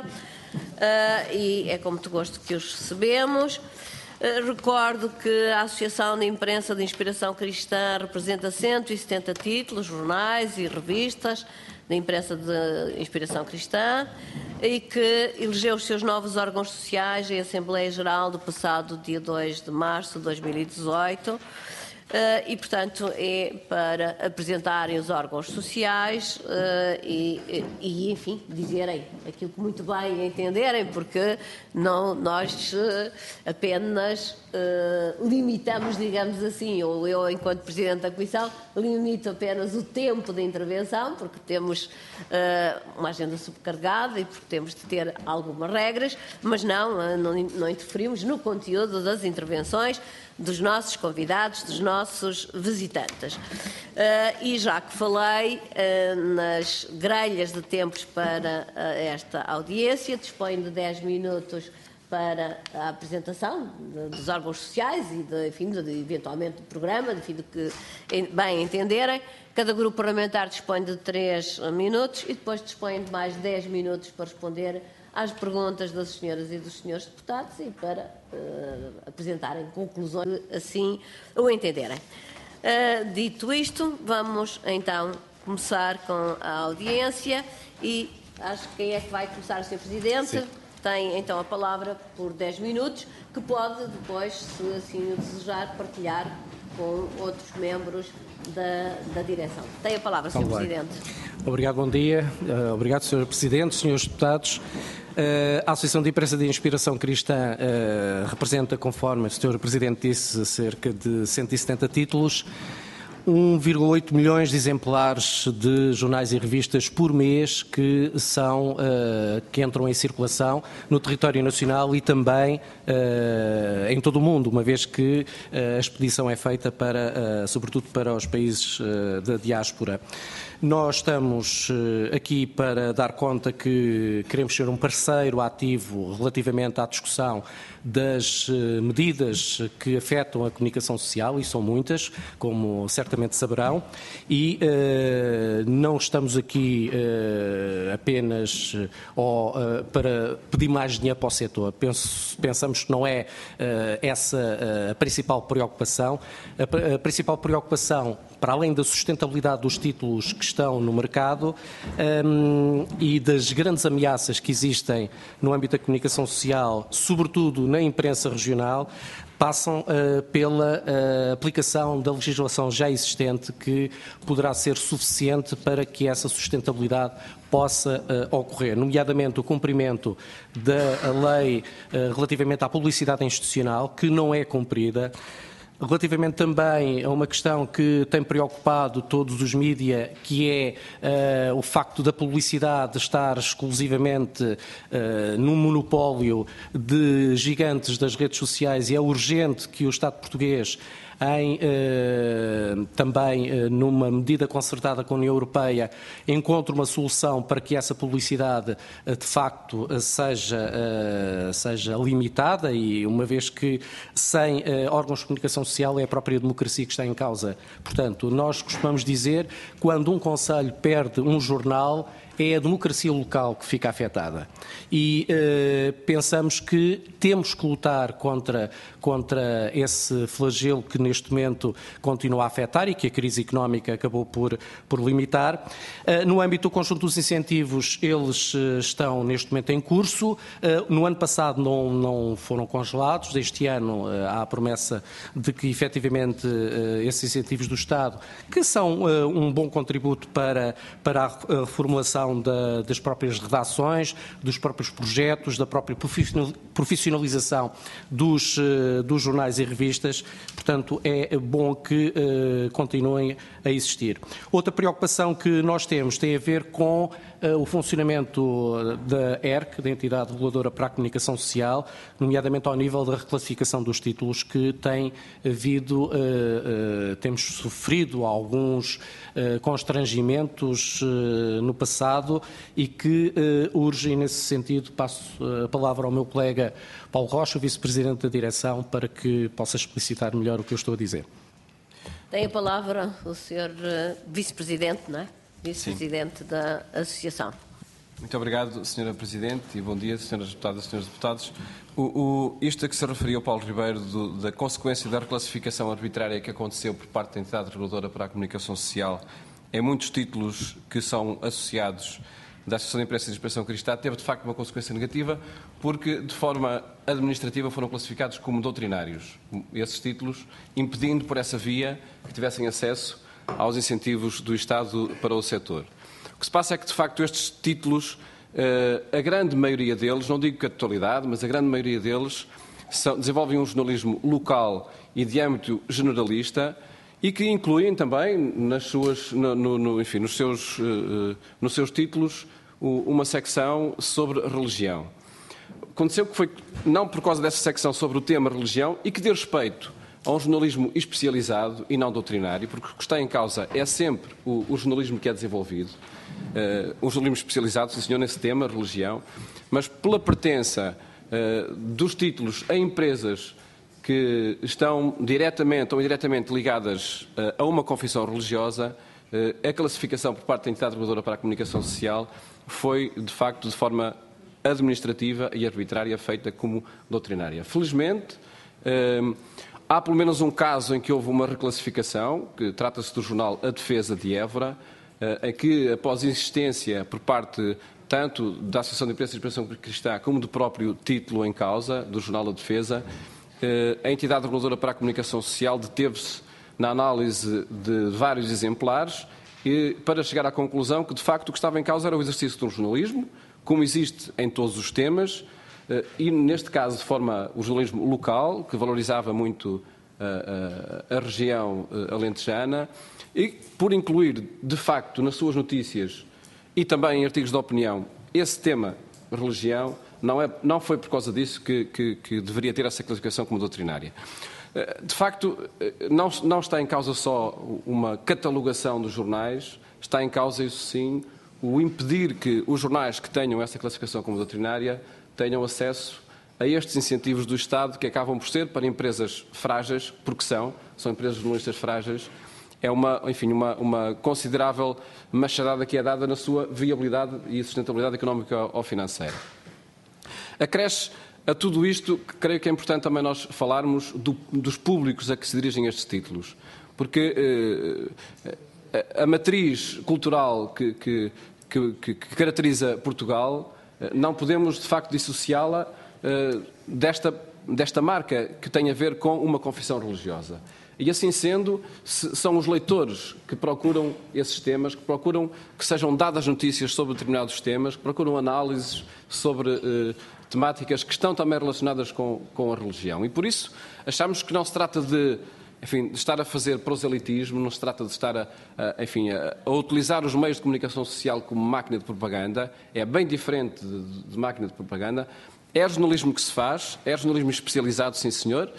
A: E é com muito gosto que os recebemos. Recordo que a Associação de Imprensa de Inspiração Cristã representa 170 títulos, jornais e revistas de imprensa de inspiração cristã e que elegeu os seus novos órgãos sociais em Assembleia Geral do passado dia 2 de março de 2018. E, portanto, é para apresentarem os órgãos sociais e, enfim, dizerem aquilo que muito bem entenderem, porque não, nós apenas limitamos, digamos assim, ou eu, enquanto Presidente da Comissão, limito apenas o tempo de intervenção, porque temos uma agenda subcarregada e porque temos de ter algumas regras, mas não interferimos no conteúdo das intervenções dos nossos convidados, dos nossos visitantes. E já que falei nas grelhas de tempos para esta audiência, disponho de 10 minutos para a apresentação dos órgãos sociais e, eventualmente, do programa, do que bem entenderem. Cada grupo parlamentar dispõe de 3 minutos e depois dispõe de mais 10 minutos para responder às perguntas das senhoras e dos senhores deputados e para apresentarem conclusões, assim o entenderem. Dito isto, vamos então começar com a audiência e acho que quem é que vai começar, o Sr. Presidente? Sim. Tem então a palavra por 10 minutos, que pode depois, se assim o desejar, partilhar com outros membros da direção. Tem a palavra, Sr. Presidente.
I: Obrigado, bom dia. Obrigado, Sr. Presidente, Srs. Deputados. A Associação de Imprensa de Inspiração Cristã representa, conforme o Sr. Presidente disse, cerca de 170 títulos, 1,8 milhões de exemplares de jornais e revistas por mês que entram em circulação no território nacional e também em todo o mundo, uma vez que a expedição é feita sobretudo para os países da diáspora. Nós estamos aqui para dar conta que queremos ser um parceiro ativo relativamente à discussão das medidas que afetam a comunicação social, e são muitas, como certamente saberão, e não estamos aqui apenas para pedir mais dinheiro para o setor. Pensamos que não é essa a principal preocupação. A principal preocupação, para além da sustentabilidade dos títulos que estão no mercado e das grandes ameaças que existem no âmbito da comunicação social, sobretudo na imprensa regional, passam pela aplicação da legislação já existente, que poderá ser suficiente para que essa sustentabilidade possa ocorrer, nomeadamente o cumprimento da lei relativamente à publicidade institucional, que não é cumprida. Relativamente também a uma questão que tem preocupado todos os mídia, que é o facto da publicidade estar exclusivamente num monopólio de gigantes das redes sociais, e é urgente que o Estado português, também numa medida concertada com a União Europeia, encontre uma solução para que essa publicidade de facto seja limitada, e uma vez que sem órgãos de comunicação social é a própria democracia que está em causa. Portanto, nós costumamos dizer, quando um concelho perde um jornal, é a democracia local que fica afetada. E pensamos que temos que lutar contra esse flagelo que neste momento continua a afetar e que a crise económica acabou por limitar. No âmbito do conjunto dos incentivos, eles estão neste momento em curso. No ano passado não foram congelados. Este ano há a promessa de que efetivamente esses incentivos do Estado, que são um bom contributo para a reformulação das próprias redações, dos próprios projetos, da própria profissionalização dos jornais e revistas. Portanto, é bom que continuem a existir. Outra preocupação que nós temos tem a ver com o funcionamento da ERC, da Entidade Reguladora para a Comunicação Social, nomeadamente ao nível da reclassificação dos títulos, que tem havido, temos sofrido alguns constrangimentos no passado e que urgem nesse sentido. Passo a palavra ao meu colega Paulo Rocha, o Vice-Presidente da Direção, para que possa explicitar melhor o que eu estou a dizer.
A: Tem a palavra o Sr. Vice-Presidente, não é? Vice-Presidente da Associação.
J: Muito obrigado, Sra. Presidente, e bom dia, Sras. Deputadas e Srs. Deputados. Isto a que se referiu Paulo Ribeiro, da consequência da reclassificação arbitrária que aconteceu por parte da Entidade Reguladora para a Comunicação Social em muitos títulos que são associados da Associação de Imprensa e de Expressão Cristã, teve de facto uma consequência negativa, porque de forma administrativa foram classificados como doutrinários esses títulos, impedindo por essa via que tivessem acesso aos incentivos do Estado para o setor. O que se passa é que, de facto, estes títulos, a grande maioria deles, não digo que a totalidade, mas a grande maioria deles, desenvolvem um jornalismo local e de âmbito generalista e que incluem também nos seus títulos uma secção sobre religião. Aconteceu que foi não por causa dessa secção sobre o tema religião e que deu respeito a um jornalismo especializado e não doutrinário, porque o que está em causa é sempre o jornalismo que é desenvolvido, um jornalismo especializado, sim senhor, nesse tema, religião, mas pela pertença dos títulos a empresas que estão diretamente ou indiretamente ligadas a uma confissão religiosa, a classificação por parte da Entidade Reguladora para a Comunicação Social foi, de facto, de forma administrativa e arbitrária, feita como doutrinária. Felizmente, há pelo menos um caso em que houve uma reclassificação, que trata-se do jornal A Defesa de Évora, em que, após insistência por parte tanto da Associação de Imprensa e Expressão Cristã como do próprio título em causa, do jornal A Defesa, a Entidade Reguladora para a Comunicação Social deteve-se na análise de vários exemplares para chegar à conclusão que, de facto, o que estava em causa era o exercício de um jornalismo, como existe em todos os temas, e, neste caso, de forma o jornalismo local, que valorizava muito a região alentejana, e por incluir, de facto, nas suas notícias e também em artigos de opinião, esse tema, religião, não foi por causa disso que deveria ter essa classificação como doutrinária. De facto, não está em causa só uma catalogação dos jornais, está em causa, isso sim, o impedir que os jornais que tenham essa classificação como doutrinária tenham acesso a estes incentivos do Estado, que acabam por ser para empresas frágeis, porque são empresas jornalistas frágeis. É uma considerável machadada que é dada na sua viabilidade e sustentabilidade económica ou financeira. Acresce a tudo isto, que creio que é importante também nós falarmos dos públicos a que se dirigem estes títulos, porque a matriz cultural que caracteriza Portugal, não podemos de facto dissociá-la desta marca que tem a ver com uma confissão religiosa. E assim sendo, são os leitores que procuram esses temas, que procuram que sejam dadas notícias sobre determinados temas, que procuram análises sobre temáticas que estão também relacionadas com a religião. E por isso achamos que não se trata de estar a fazer proselitismo, não se trata de estar a utilizar os meios de comunicação social como máquina de propaganda. É bem diferente de máquina de propaganda. É jornalismo que se faz, é jornalismo especializado, sim senhor,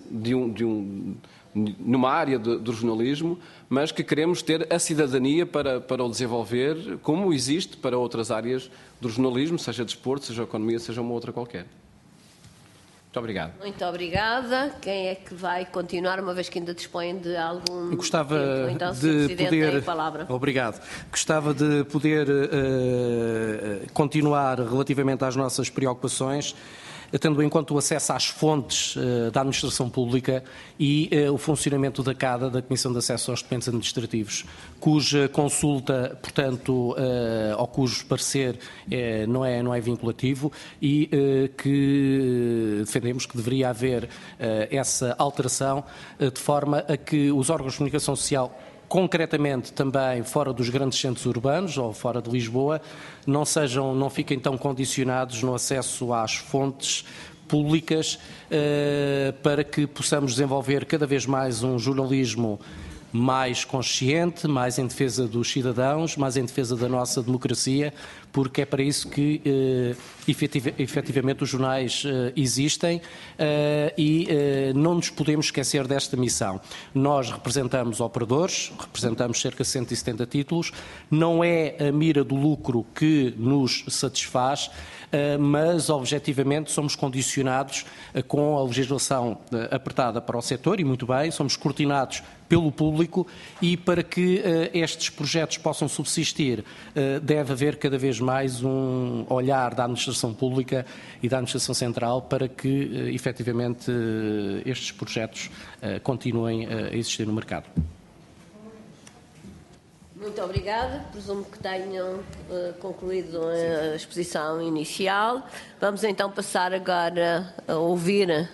J: numa área do jornalismo, mas que queremos ter a cidadania para o desenvolver, como existe para outras áreas do jornalismo, seja desporto, seja economia, seja uma outra qualquer. Muito obrigado.
A: Muito obrigada. Quem é que vai continuar, uma vez que ainda dispõe de algum tempo? Então, Sr. Presidente, tem a palavra.
I: Obrigado. Gostava de poder continuar relativamente às nossas preocupações, tendo em conta o acesso às fontes da administração pública e o funcionamento da CADA, da Comissão de Acesso aos Documentos Administrativos, cuja consulta, portanto, ou cujo parecer não é vinculativo e que defendemos que deveria haver essa alteração de forma a que os órgãos de comunicação social, concretamente também fora dos grandes centros urbanos ou fora de Lisboa, não fiquem tão condicionados no acesso às fontes públicas para que possamos desenvolver cada vez mais um jornalismo mais consciente, mais em defesa dos cidadãos, mais em defesa da nossa democracia, porque é para isso que efetivamente os jornais existem e não nos podemos esquecer desta missão. Nós representamos operadores, representamos cerca de 170 títulos, não é a mira do lucro que nos satisfaz, mas objetivamente somos condicionados com a legislação apertada para o setor e muito bem, somos coordenados pelo público e para que estes projetos possam subsistir deve haver cada vez mais um olhar da administração pública e da administração central para que efetivamente estes projetos continuem a existir no mercado.
A: Muito obrigada. Presumo que tenham concluído a exposição inicial. Vamos então passar agora a ouvir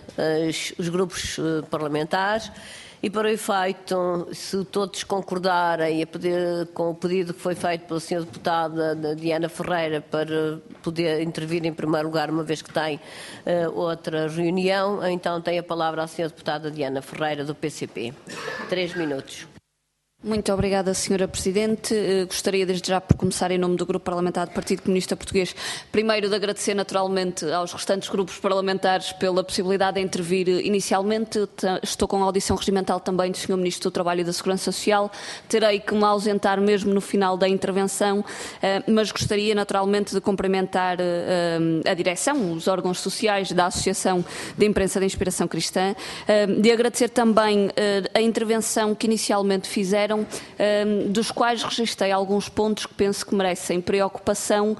A: os grupos parlamentares e, para o efeito, se todos concordarem com o pedido que foi feito pela Sra. Deputada Diana Ferreira para poder intervir em primeiro lugar, uma vez que tem outra reunião, então tem a palavra a Sra. Deputada Diana Ferreira, do PCP. 3 minutos.
K: Muito obrigada, Sra. Presidente. Gostaria desde já, por começar em nome do Grupo Parlamentar do Partido Comunista Português, primeiro de agradecer naturalmente aos restantes grupos parlamentares pela possibilidade de intervir inicialmente. Estou com a audição regimental também do Sr. Ministro do Trabalho e da Segurança Social. Terei que me ausentar mesmo no final da intervenção, mas gostaria naturalmente de cumprimentar a direção, os órgãos sociais da Associação de Imprensa de Inspiração Cristã, de agradecer também a intervenção que inicialmente fizeram, dos quais registrei alguns pontos que penso que merecem preocupação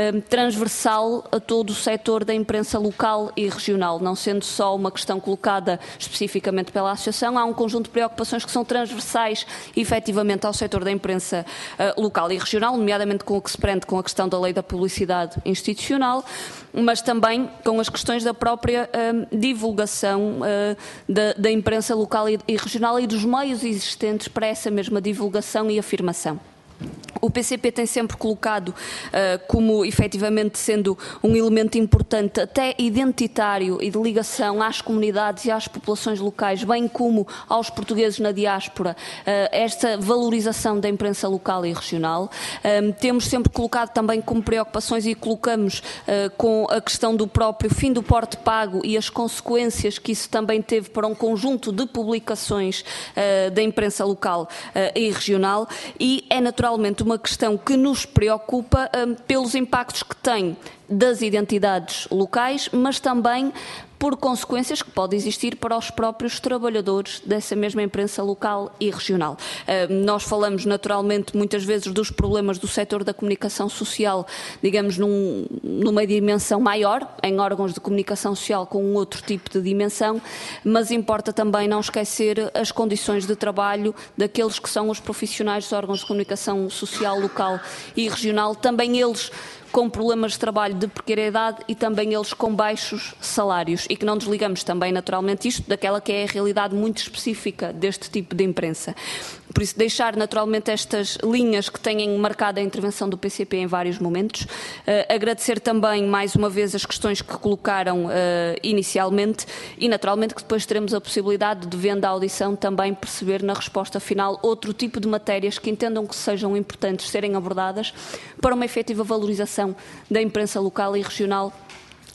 K: transversal a todo o setor da imprensa local e regional, não sendo só uma questão colocada especificamente pela Associação. Há um conjunto de preocupações que são transversais efetivamente ao setor da imprensa local e regional, nomeadamente com o que se prende com a questão da lei da publicidade institucional, mas também com as questões da própria divulgação da imprensa local e regional e dos meios existentes para essa mesma divulgação e afirmação. O PCP tem sempre colocado como efetivamente sendo um elemento importante, até identitário e de ligação às comunidades e às populações locais, bem como aos portugueses na diáspora, esta valorização da imprensa local e regional. Temos sempre colocado também como preocupações e colocamos com a questão do próprio fim do porte pago e as consequências que isso também teve para um conjunto de publicações da imprensa local e regional, e é naturalmente uma questão que nos preocupa pelos impactos que tem das identidades locais, mas também por consequências que podem existir para os próprios trabalhadores dessa mesma imprensa local e regional. Nós falamos naturalmente muitas vezes dos problemas do setor da comunicação social, digamos numa dimensão maior, em órgãos de comunicação social com um outro tipo de dimensão, mas importa também não esquecer as condições de trabalho daqueles que são os profissionais dos órgãos de comunicação social local e regional, também eles com problemas de trabalho de precariedade e também eles com baixos salários, e que não desligamos também naturalmente isto daquela que é a realidade muito específica deste tipo de imprensa. Por isso, deixar naturalmente estas linhas que têm marcado a intervenção do PCP em vários momentos. Agradecer também, mais uma vez, as questões que colocaram inicialmente e, naturalmente, que depois teremos a possibilidade de, vendo a audição, também perceber na resposta final outro tipo de matérias que entendam que sejam importantes serem abordadas para uma efetiva valorização da imprensa local e regional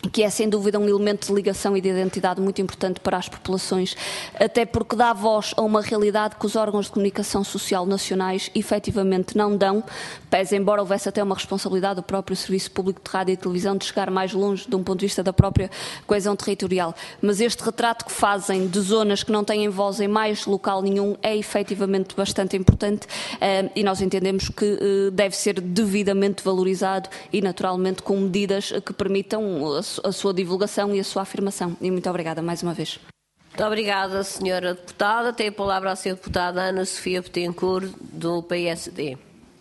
K: que é sem dúvida um elemento de ligação e de identidade muito importante para as populações, até porque dá voz a uma realidade que os órgãos de comunicação social nacionais efetivamente não dão, pese embora houvesse até uma responsabilidade do próprio Serviço Público de Rádio e Televisão de chegar mais longe de um ponto de vista da própria coesão territorial. Mas este retrato que fazem de zonas que não têm voz em mais local nenhum é efetivamente bastante importante e nós entendemos que deve ser devidamente valorizado e naturalmente com medidas que permitam a sua divulgação e a sua afirmação. E muito obrigada mais uma vez.
A: Muito obrigada, Sra. Deputada. Tem a palavra a Sra. Deputada Ana Sofia Betancourt, do PSD.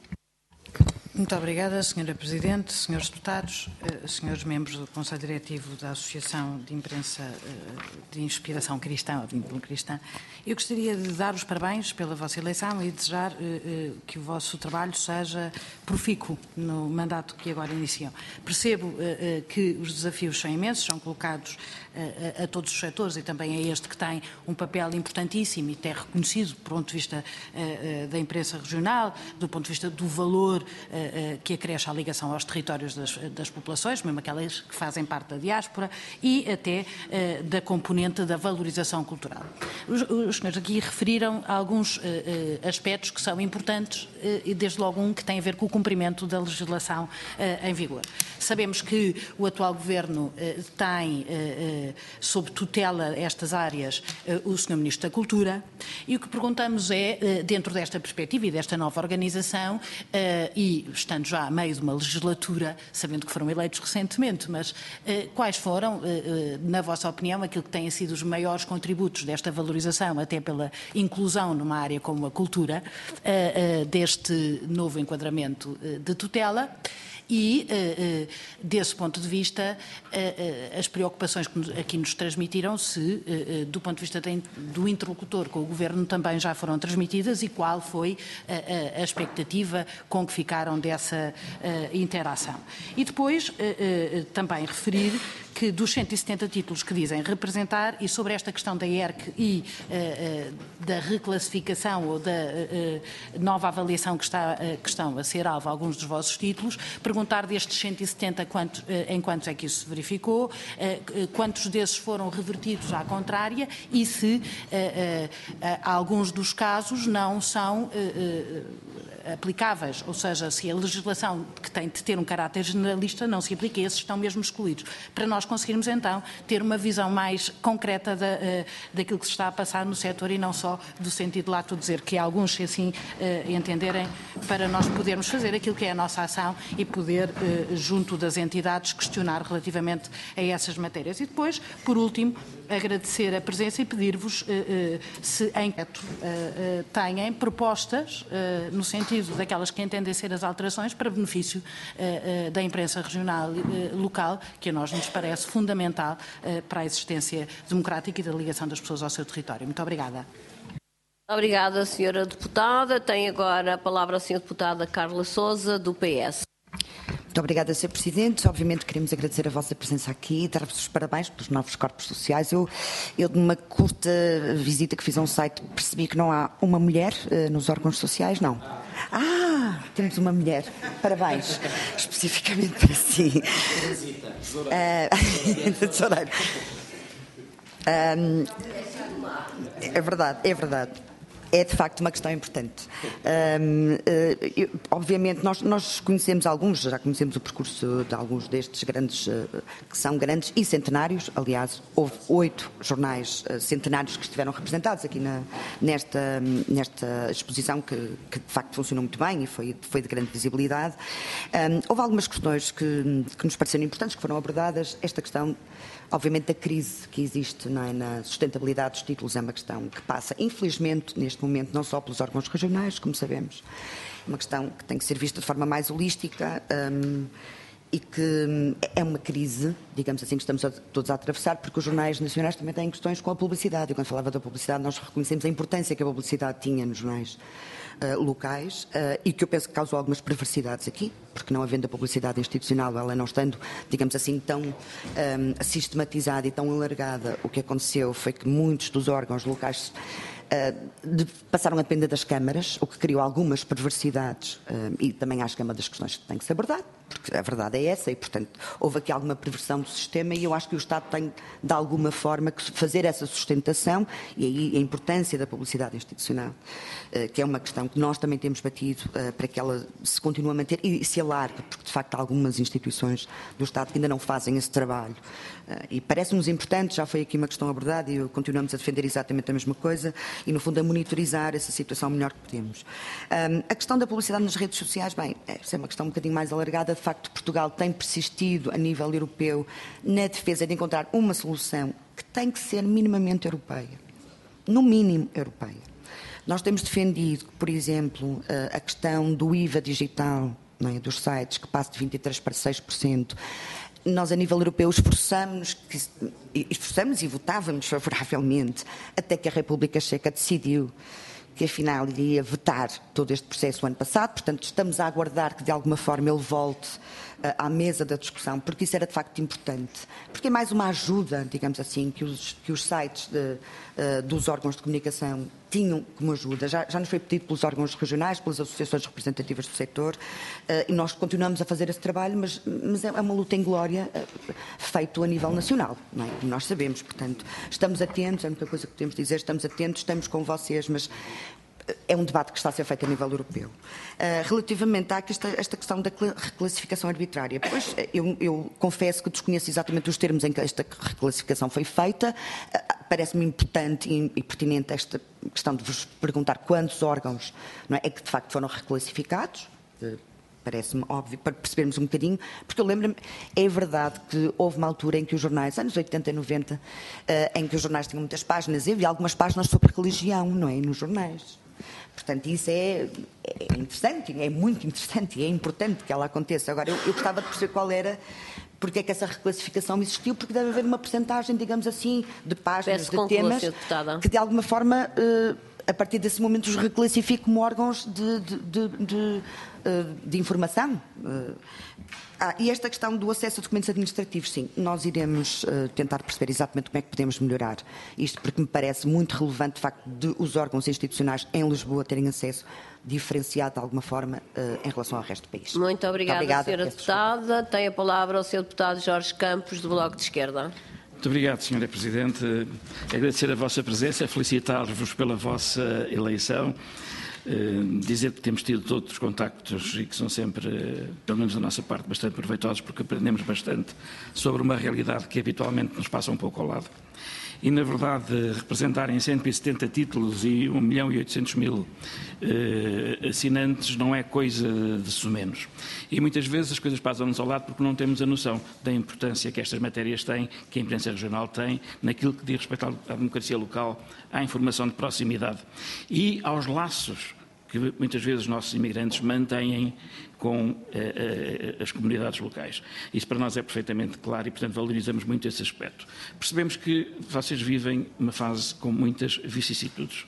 L: Muito obrigada, Sra. Presidente, Srs. Deputados, Srs. Membros do Conselho Diretivo da Associação de Imprensa de Inspiração Cristã ou de Índole Cristã. Eu gostaria de dar os parabéns pela vossa eleição e desejar que o vosso trabalho seja profícuo no mandato que agora iniciam. Percebo que os desafios são imensos, são colocados a todos os setores e também a este que tem um papel importantíssimo e até reconhecido do ponto de vista da imprensa regional, do ponto de vista do valor que acresce à ligação aos territórios das populações, mesmo aquelas que fazem parte da diáspora, e até da componente da valorização cultural. Os senhores aqui referiram alguns aspectos que são importantes, e desde logo um que tem a ver com o cumprimento da legislação em vigor. Sabemos que o atual Governo tem sob tutela estas áreas o Sr. Ministro da Cultura, e o que perguntamos é, dentro desta perspectiva e desta nova organização, e estando já a meio de uma legislatura, sabendo que foram eleitos recentemente, mas quais foram, na vossa opinião, aquilo que têm sido os maiores contributos desta valorização, até pela inclusão numa área como a cultura, deste novo enquadramento de tutela? E, desse ponto de vista, as preocupações que aqui nos transmitiram, se, do ponto de vista do interlocutor com o Governo, também já foram transmitidas e qual foi a expectativa com que ficaram dessa interação. E depois, também referir que dos 170 títulos que dizem representar, e sobre esta questão da ERC e da reclassificação ou da nova avaliação que estão a ser alvo alguns dos vossos títulos, perguntar destes 170 em quantos é que isso se verificou, quantos desses foram revertidos à contrária e se alguns dos casos não são aplicáveis, ou seja, se a legislação que tem de ter um caráter generalista não se aplica, esses estão mesmo excluídos, para nós conseguirmos então ter uma visão mais concreta daquilo que se está a passar no setor e não só do sentido lato dizer que alguns se assim entenderem, para nós podermos fazer aquilo que é a nossa ação e poder, junto das entidades, questionar relativamente a essas matérias. E depois, por último, agradecer a presença e pedir-vos se em têm propostas no sentido daquelas que entendem ser as alterações para benefício da imprensa regional local, que a nós nos parece fundamental para a existência democrática e da ligação das pessoas ao seu território. Muito obrigada.
A: Obrigada, Sra. Deputada. Tem agora a palavra a Sra. Deputada Carla Sousa, do PS.
M: Muito obrigada, Sr. Presidente. Obviamente queremos agradecer a vossa presença aqui e dar-vos os parabéns pelos novos corpos sociais. Eu, numa curta visita que fiz a um site, percebi que não há uma mulher nos órgãos sociais, não. Temos uma mulher. Parabéns. Especificamente para si. Tesoureiro. É verdade, é verdade. É de facto uma questão importante. Obviamente nós conhecemos alguns, já conhecemos o percurso de alguns destes grandes, que são grandes e centenários. Aliás, houve 8 jornais centenários que estiveram representados aqui nesta exposição que de facto funcionou muito bem e foi de grande visibilidade. Houve algumas questões que nos pareceram importantes, que foram abordadas. Esta questão, obviamente, da crise que existe na sustentabilidade dos títulos é uma questão que passa, infelizmente, neste momento, não só pelos órgãos regionais, como sabemos. É uma questão que tem que ser vista de forma mais holística e que é uma crise, digamos assim, que estamos todos a atravessar, porque os jornais nacionais também têm questões com a publicidade. E quando falava da publicidade, nós reconhecemos a importância que a publicidade tinha nos jornais locais e que eu penso que causou algumas perversidades aqui, porque não havendo a publicidade institucional, ela não estando, digamos assim, tão sistematizada e tão alargada, o que aconteceu foi que muitos dos órgãos locais passaram a depender das câmaras, o que criou algumas perversidades e também acho que é uma das questões que tem que se abordar. porque a verdade é essa e, portanto, houve aqui alguma perversão do sistema e eu acho que o Estado tem, de alguma forma, que fazer essa sustentação e aí a importância da publicidade institucional, que é uma questão que nós também temos batido para que ela se continue a manter e se alargue, porque, de facto, há algumas instituições do Estado que ainda não fazem esse trabalho. E parece-nos importante, já foi aqui uma questão abordada e continuamos a defender exatamente a mesma coisa e, no fundo, a monitorizar essa situação melhor que podemos. A questão da publicidade nas redes sociais, bem, essa é uma questão um bocadinho mais alargada. De facto, Portugal tem persistido a nível europeu na defesa de encontrar uma solução que tem que ser minimamente europeia. No mínimo europeia. Nós temos defendido, por exemplo, a questão do IVA digital, não é, dos sites, que passa de 23% para 6%. Nós, a nível europeu, esforçamos e votávamos favoravelmente, até que a República Checa decidiu que afinal iria vetar todo este processo o ano passado. Portanto, estamos a aguardar que de alguma forma ele volte à mesa da discussão, porque isso era de facto importante. Porque é mais uma ajuda, digamos assim, que os sites dos órgãos de comunicação tinham como ajuda. Já nos foi pedido pelos órgãos regionais, pelas associações representativas do setor, e nós continuamos a fazer esse trabalho, mas é uma luta em glória feito a nível nacional, não é? Como nós sabemos. Portanto, estamos atentos, é a única coisa que podemos dizer, estamos atentos, estamos com vocês, mas é um debate que está a ser feito a nível europeu. Relativamente a esta questão da reclassificação arbitrária, pois eu confesso que desconheço exatamente os termos em que esta reclassificação foi feita. Parece-me importante e pertinente esta questão de vos perguntar quantos órgãos, não é que de facto foram reclassificados. Parece-me óbvio, para percebermos um bocadinho, porque eu lembro-me, é verdade que houve uma altura em que os jornais, anos 80 e 90, em que os jornais tinham muitas páginas, e havia algumas páginas sobre religião, não é? Nos jornais. Portanto, isso é interessante, é muito interessante e é importante que ela aconteça. Agora, eu gostava de perceber qual era, porque é que essa reclassificação existiu, porque deve haver uma percentagem, digamos assim, de páginas, de temas, que de alguma forma, a partir desse momento, os reclassifique como órgãos de informação. E esta questão do acesso a documentos administrativos, sim, nós iremos tentar perceber exatamente como é que podemos melhorar isto, porque me parece muito relevante, de facto, de os órgãos institucionais em Lisboa terem acesso diferenciado de alguma forma em relação ao resto do país.
A: Muito obrigada, Sra. Deputada. Tem a palavra o Sr. Deputado Jorge Campos, do Bloco de Esquerda.
F: Muito obrigado, Sra. Presidente. Agradecer a vossa presença, felicitar-vos pela vossa eleição. Dizer que temos tido todos os contactos e que são sempre, pelo menos da nossa parte, bastante proveitosos, porque aprendemos bastante sobre uma realidade que habitualmente nos passa um pouco ao lado. E, na verdade, representarem 170 títulos e 1.800.000 assinantes não é coisa de sumenos. E muitas vezes as coisas passam-nos ao lado porque não temos a noção da importância que estas matérias têm, que a imprensa regional tem, naquilo que diz respeito à democracia local, à informação de proximidade e aos laços que muitas vezes os nossos imigrantes mantêm com as comunidades locais. Isso para nós é perfeitamente claro e, portanto, valorizamos muito esse aspecto. Percebemos que vocês vivem uma fase com muitas vicissitudes.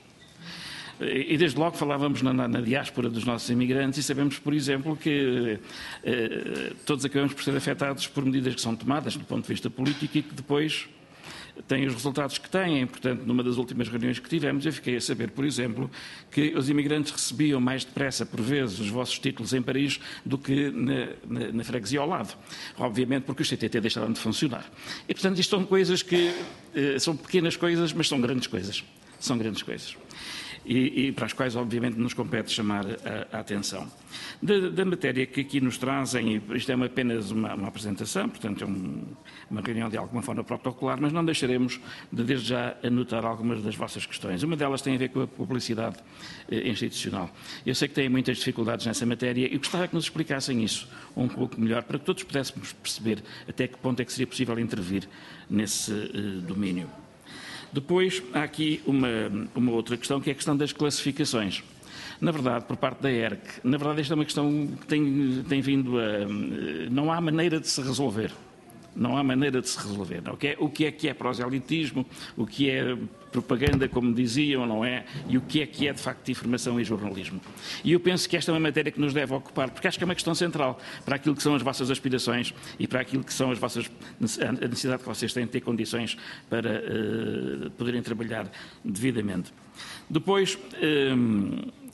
F: E desde logo falávamos na diáspora dos nossos imigrantes e sabemos, por exemplo, que todos acabamos por ser afetados por medidas que são tomadas do ponto de vista político e que depois têm os resultados que têm. Portanto, numa das últimas reuniões que tivemos, eu fiquei a saber, por exemplo, que os imigrantes recebiam mais depressa, por vezes, os vossos títulos em Paris do que na freguesia ao lado. Obviamente porque os CTT deixaram de funcionar. E, portanto, isto são coisas que são pequenas coisas, mas são grandes coisas. São grandes coisas. E para as quais, obviamente, nos compete chamar a atenção. Da matéria que aqui nos trazem, e isto é apenas uma apresentação, portanto é uma reunião de alguma forma protocolar, mas não deixaremos de, desde já, anotar algumas das vossas questões. Uma delas tem a ver com a publicidade institucional. Eu sei que têm muitas dificuldades nessa matéria e gostava que nos explicassem isso um pouco melhor, para que todos pudéssemos perceber até que ponto é que seria possível intervir nesse domínio. Depois, há aqui uma outra questão, que é a questão das classificações. Na verdade, por parte da ERC, na verdade esta é uma questão que tem vindo a... Não há maneira de se resolver. Não há maneira de se resolver. Não? O que é proselitismo, o que é propaganda, como diziam, não é? E o que é de facto informação e jornalismo. E eu penso que esta é uma matéria que nos deve ocupar, porque acho que é uma questão central para aquilo que são as vossas aspirações e para aquilo que são a necessidade que vocês têm de ter condições para poderem trabalhar devidamente. Depois,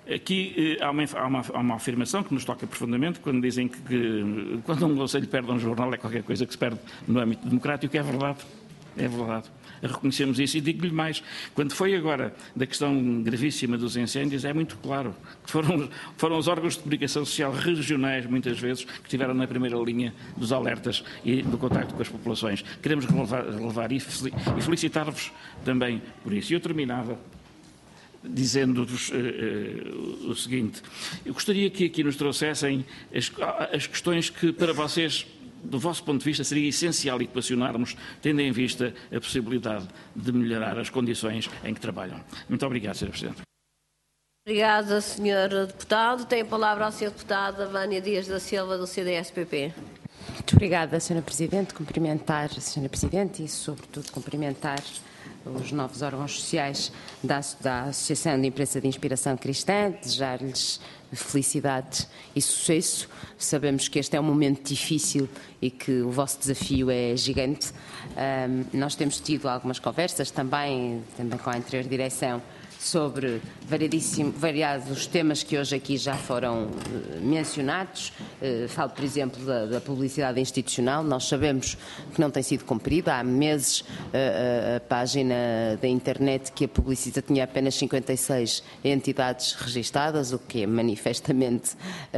F: Aqui há uma afirmação que nos toca profundamente quando dizem que quando um conselho perde um jornal é qualquer coisa que se perde no âmbito democrático. É verdade. É verdade. Reconhecemos isso e digo-lhe mais. Quando foi agora da questão gravíssima dos incêndios, é muito claro que foram os órgãos de comunicação social regionais, muitas vezes, que estiveram na primeira linha dos alertas e do contacto com as populações. Queremos relevar e felicitar-vos também por isso. E eu terminava dizendo-vos o seguinte: eu gostaria que aqui nos trouxessem as questões que para vocês, do vosso ponto de vista, seria essencial equacionarmos, tendo em vista a possibilidade de melhorar as condições em que trabalham. Muito obrigado, Sr. Presidente.
A: Obrigada, Sr. Deputado. Tem a palavra a Sra. Deputada Vânia Dias da Silva, do CDS-PP.
G: Muito obrigada, Sra. Presidente. Cumprimentar a Sra. Presidente e, sobretudo, cumprimentar os novos órgãos sociais da Associação de Imprensa de Inspiração Cristã, desejar-lhes felicidade e sucesso. Sabemos que este é um momento difícil e que o vosso desafio é gigante. Nós temos tido algumas conversas também com a anterior direção sobre variados temas que hoje aqui já foram mencionados. Falo, por exemplo, da publicidade institucional. Nós sabemos que não tem sido cumprida. Há meses a página da internet que a publicita tinha apenas 56 entidades registadas, o que é manifestamente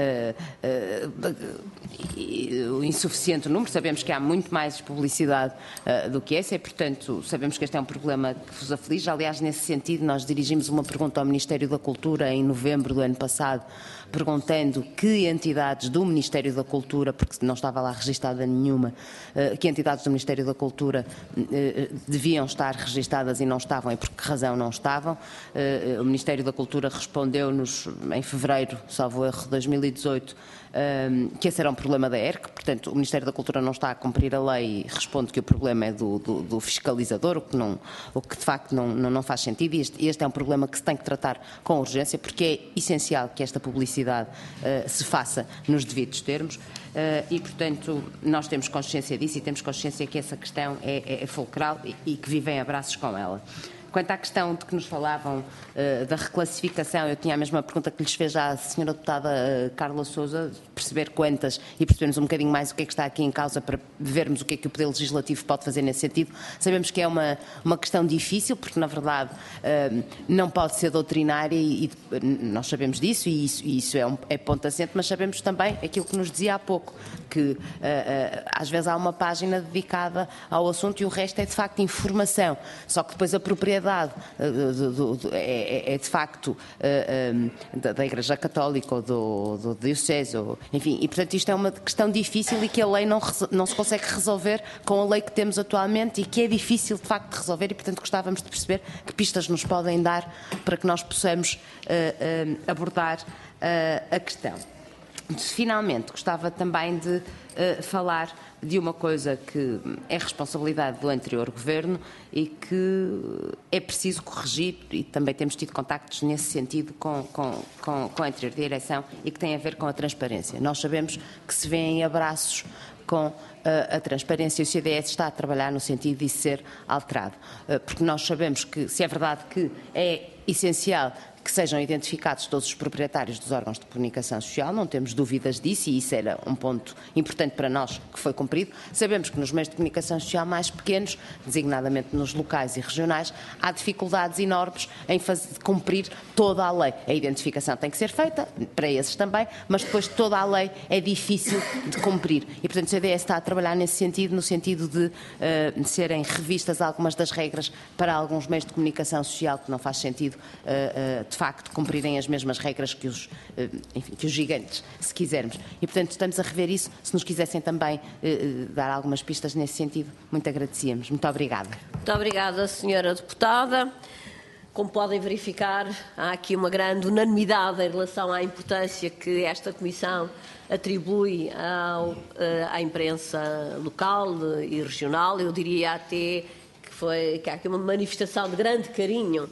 G: o insuficiente número. Sabemos que há muito mais publicidade do que essa e, portanto, sabemos que este é um problema que vos aflige. Aliás, nesse sentido, nós dirigimos uma pergunta ao Ministério da Cultura em novembro do ano passado, perguntando que entidades do Ministério da Cultura, porque não estava lá registada nenhuma, que entidades do Ministério da Cultura deviam estar registadas e não estavam, e por que razão não estavam. O Ministério da Cultura respondeu-nos em fevereiro, salvo erro, de 2018, que esse era um problema da ERC, portanto o Ministério da Cultura não está a cumprir a lei e responde que o problema é do fiscalizador, o que de facto não faz sentido, e este é um problema que se tem que tratar com urgência, porque é essencial que esta publicidade se faça nos devidos termos. E, portanto, nós temos consciência disso e temos consciência que essa questão é fulcral e que vivem abraços com ela. Quanto à questão de que nos falavam da reclassificação, eu tinha a mesma pergunta que lhes fez já a Sra. Deputada Carla Sousa, perceber quantas e percebermos um bocadinho mais o que é que está aqui em causa para vermos o que é que o Poder Legislativo pode fazer nesse sentido. Sabemos que é uma questão difícil, porque, na verdade, não pode ser doutrinária e nós sabemos disso e isso é ponto assente, mas sabemos também aquilo que nos dizia há pouco, que às vezes há uma página dedicada ao assunto e o resto é, de facto, informação. Só que depois a propriedade é de facto da Igreja Católica ou do Diocese, enfim, e portanto isto é uma questão difícil e que a lei não se consegue resolver com a lei que temos atualmente e que é difícil de facto de resolver e portanto gostávamos de perceber que pistas nos podem dar para que nós possamos abordar a questão. Finalmente, gostava também de falar de uma coisa que é responsabilidade do anterior governo e que é preciso corrigir, e também temos tido contactos nesse sentido com a anterior direção, e que tem a ver com a transparência. Nós sabemos que se vêem abraços com a transparência e o CDS está a trabalhar no sentido de isso ser alterado, porque nós sabemos que, se é verdade que é essencial que sejam identificados todos os proprietários dos órgãos de comunicação social, não temos dúvidas disso e isso era um ponto importante para nós que foi cumprido. Sabemos que nos meios de comunicação social mais pequenos, designadamente nos locais e regionais, há dificuldades enormes em cumprir toda a lei. A identificação tem que ser feita, para esses também, mas depois toda a lei é difícil de cumprir. E, portanto, o CDS está a trabalhar nesse sentido, no sentido de serem revistas algumas das regras para alguns meios de comunicação social que não faz sentido, de facto, cumprirem as mesmas regras que os gigantes, se quisermos. E, portanto, estamos a rever isso. Se nos quisessem também dar algumas pistas nesse sentido, muito agradecíamos. Muito obrigada.
A: Muito obrigada, Sra. Deputada. Como podem verificar, há aqui uma grande unanimidade em relação à importância que esta Comissão atribui à imprensa local e regional. Eu diria até que há aqui uma manifestação de grande carinho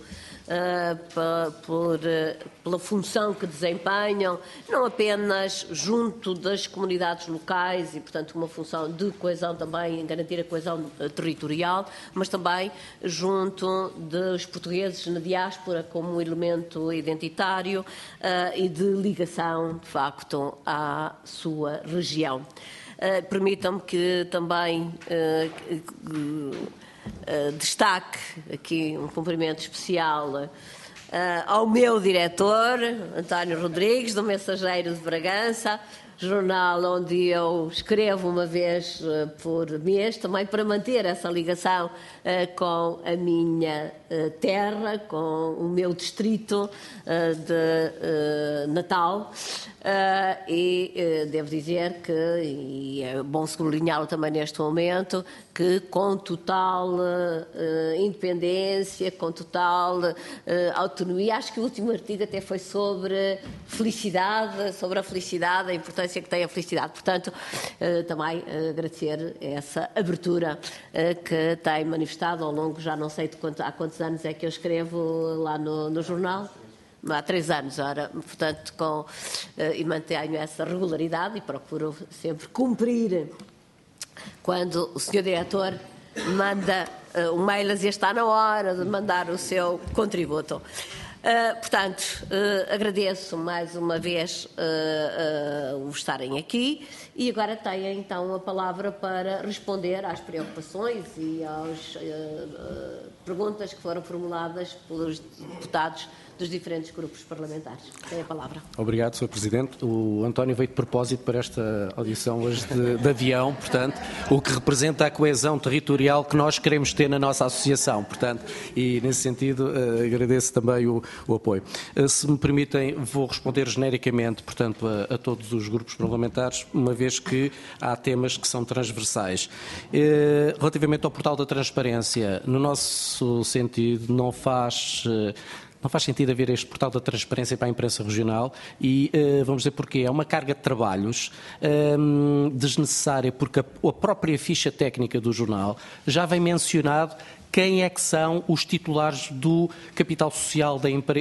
A: pela função que desempenham, não apenas junto das comunidades locais e, portanto, uma função de coesão também, garantir a coesão territorial, mas também junto dos portugueses na diáspora como elemento identitário e de ligação, de facto, à sua região. Permitam-me que também destaque aqui um cumprimento especial ao meu diretor, António Rodrigues, do Mensageiro de Bragança, jornal onde eu escrevo uma vez por mês, também para manter essa ligação com a minha terra, com o meu distrito de Natal. E devo dizer que, e é bom sublinhá-lo também neste momento, que com total independência, com total autonomia, acho que o último artigo até foi sobre felicidade, sobre a felicidade, a importância que tem a felicidade. Portanto, também agradecer essa abertura que tem manifestado ao longo, já não sei há quantos anos é que eu escrevo lá no jornal. Há 3 anos, ora, portanto, e mantenho essa regularidade e procuro sempre cumprir quando o Sr. Diretor manda um mail a dizer está na hora de mandar o seu contributo. Portanto, agradeço mais uma vez o estarem aqui e agora têm então a palavra para responder às preocupações e às perguntas que foram formuladas pelos deputados dos diferentes grupos parlamentares. Tem a palavra.
I: Obrigado, Sr. Presidente. O António veio de propósito para esta audição hoje de avião, portanto, o que representa a coesão territorial que nós queremos ter na nossa associação, portanto, e nesse sentido agradeço também o apoio. Se me permitem, vou responder genericamente, portanto, a todos os grupos parlamentares, uma vez que há temas que são transversais. Relativamente ao portal da transparência, no nosso sentido, não faz sentido haver este portal da transparência para a imprensa regional e vamos dizer porquê. É uma carga de trabalhos desnecessária, porque a própria ficha técnica do jornal já vem mencionado quem é que são os titulares do capital social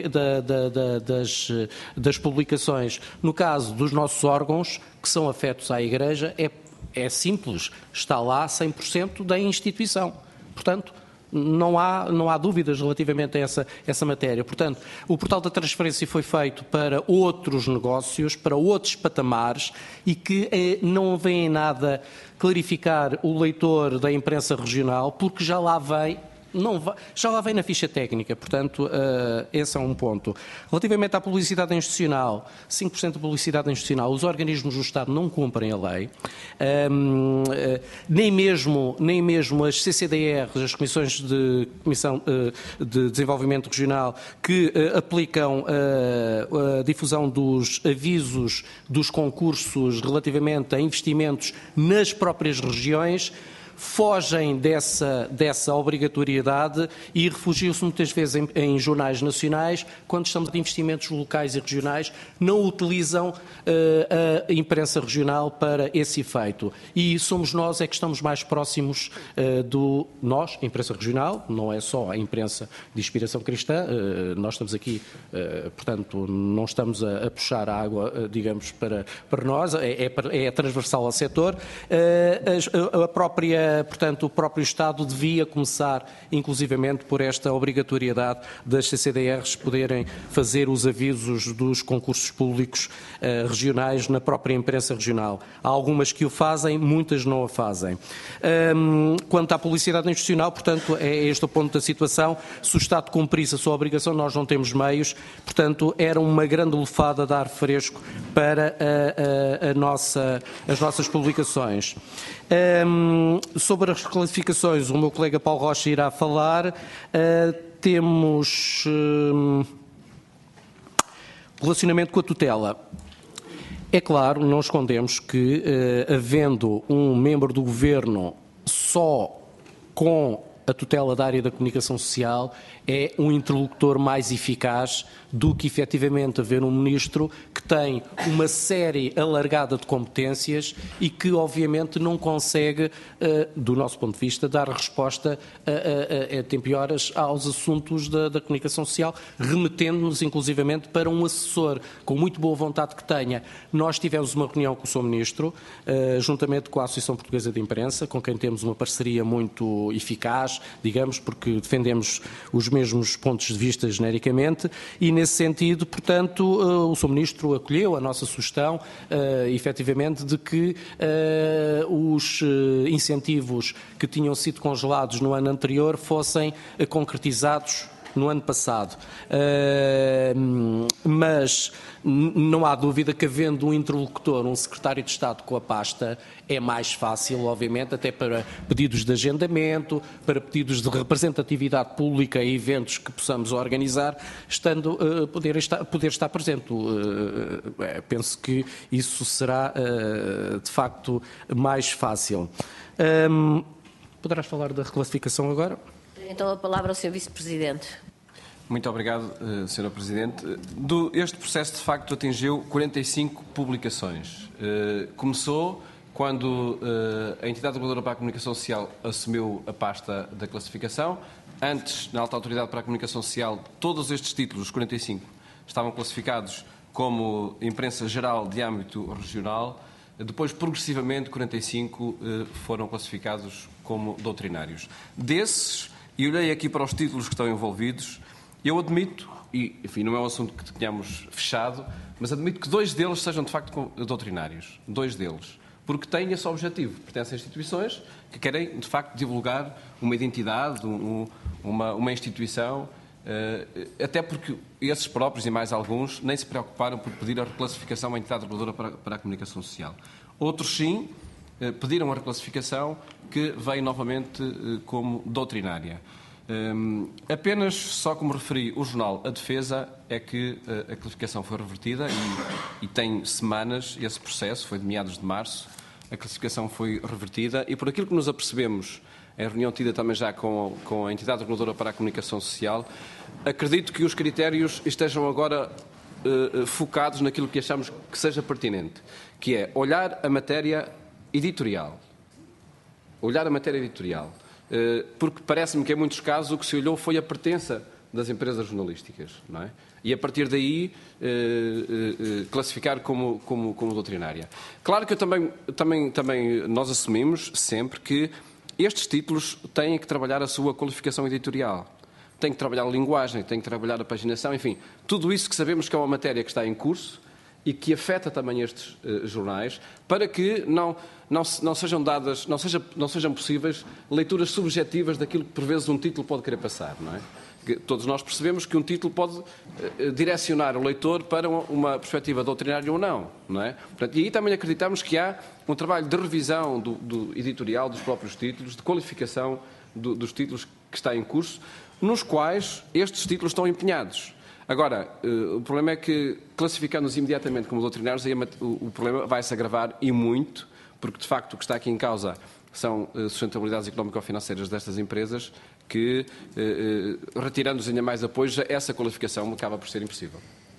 I: das publicações. No caso dos nossos órgãos, que são afetos à Igreja, é simples, está lá 100% da instituição. Portanto, não há dúvidas relativamente a essa matéria. Portanto, o portal da transferência foi feito para outros negócios, para outros patamares e que não vem em nada clarificar o leitor da imprensa regional, porque já lá vem na ficha técnica, portanto, esse é um ponto. Relativamente à publicidade institucional, 5% de publicidade institucional, os organismos do Estado não cumprem a lei, nem mesmo as CCDRs, as Comissões de Desenvolvimento Regional, que aplicam a difusão dos avisos dos concursos relativamente a investimentos nas próprias regiões, fogem dessa obrigatoriedade e refugiam-se muitas vezes em jornais nacionais, quando estamos de investimentos locais e regionais, não utilizam a imprensa regional para esse efeito. E somos nós é que estamos mais próximos nós, a imprensa regional, não é só a imprensa de inspiração cristã, nós estamos aqui, portanto, não estamos a puxar a água, digamos, para nós, é transversal ao setor. Portanto, o próprio Estado devia começar, inclusivamente, por esta obrigatoriedade das CCDRs poderem fazer os avisos dos concursos públicos regionais na própria imprensa regional. Há algumas que o fazem, muitas não o fazem. Quanto à publicidade institucional, portanto, é este o ponto da situação. Se o Estado cumprisse a sua obrigação, nós não temos meios, portanto, era uma grande lufada de ar fresco para as nossas publicações. Sobre as reclassificações, o meu colega Paulo Rocha irá falar. Temos relacionamento com a tutela. É claro, não escondemos que, havendo um membro do Governo só com a tutela da área da comunicação social é um interlocutor mais eficaz do que efetivamente haver um ministro que tem uma série alargada de competências e que obviamente não consegue, do nosso ponto de vista, dar resposta a tempo e horas aos assuntos da comunicação social, remetendo-nos inclusivamente para um assessor com muito boa vontade que tenha. Nós tivemos uma reunião com o Sr. Ministro, juntamente com a Associação Portuguesa de Imprensa, com quem temos uma parceria muito eficaz, digamos, porque defendemos os mesmos pontos de vista genericamente, e nesse sentido, portanto, o Sr. Ministro acolheu a nossa sugestão, efetivamente, de que os incentivos que tinham sido congelados no ano anterior fossem concretizados no ano passado. Mas não há dúvida que, havendo um interlocutor, um secretário de Estado com a pasta, é mais fácil, obviamente, até para pedidos de agendamento, para pedidos de representatividade pública e eventos que possamos organizar, poder estar presente. Penso que isso será, de facto, mais fácil. Poderás falar da reclassificação agora?
A: Então a palavra ao Sr. Vice-Presidente.
J: Muito obrigado, Sra. Presidente. Este processo, de facto, atingiu 45 publicações. Começou quando a Entidade Reguladora para a Comunicação Social assumiu a pasta da classificação. Antes, na Alta Autoridade para a Comunicação Social, todos estes títulos, os 45, estavam classificados como imprensa geral de âmbito regional. Depois, progressivamente, 45 foram classificados como doutrinários. Desses, e olhei aqui para os títulos que estão envolvidos, eu admito, e enfim, não é um assunto que tenhamos fechado, mas admito que 2 deles sejam de facto doutrinários. 2 deles. Porque têm esse objetivo. Pertencem a instituições que querem, de facto, divulgar uma identidade, uma instituição, até porque esses próprios e mais alguns nem se preocuparam por pedir a reclassificação à Entidade Reguladora para a Comunicação Social. Outros, sim, pediram a reclassificação, que veio novamente como doutrinária. Apenas, só como referi, o jornal A Defesa é que a classificação foi revertida e tem semanas, esse processo foi de meados de março, a classificação foi revertida e por aquilo que nos apercebemos em reunião tida também já com a Entidade Reguladora para a Comunicação Social, acredito que os critérios estejam agora focados naquilo que achamos que seja pertinente, que é olhar a matéria editorial. Olhar a matéria editorial. Porque parece-me que em muitos casos o que se olhou foi a pertença das empresas jornalísticas, não é? E a partir daí classificar como doutrinária. Claro que também nós assumimos sempre que estes títulos têm que trabalhar a sua qualificação editorial, têm que trabalhar a linguagem, têm que trabalhar a paginação, enfim, tudo isso que sabemos que é uma matéria que está em curso e que afeta também estes jornais, para que não sejam possíveis leituras subjetivas daquilo que por vezes um título pode querer passar, não é? Todos nós percebemos que um título pode direcionar o leitor para uma perspectiva doutrinária ou não, não é? Portanto, e aí também acreditamos que há um trabalho de revisão do editorial dos próprios títulos, de qualificação dos títulos que está em curso, nos quais estes títulos estão empenhados. Agora, o problema é que, classificando-nos imediatamente como doutrinários, aí o problema vai se agravar e muito, porque, de facto, o que está aqui em causa são sustentabilidades económico-financeiras destas empresas que, retirando-nos ainda mais apoios, essa qualificação acaba por ser impossível.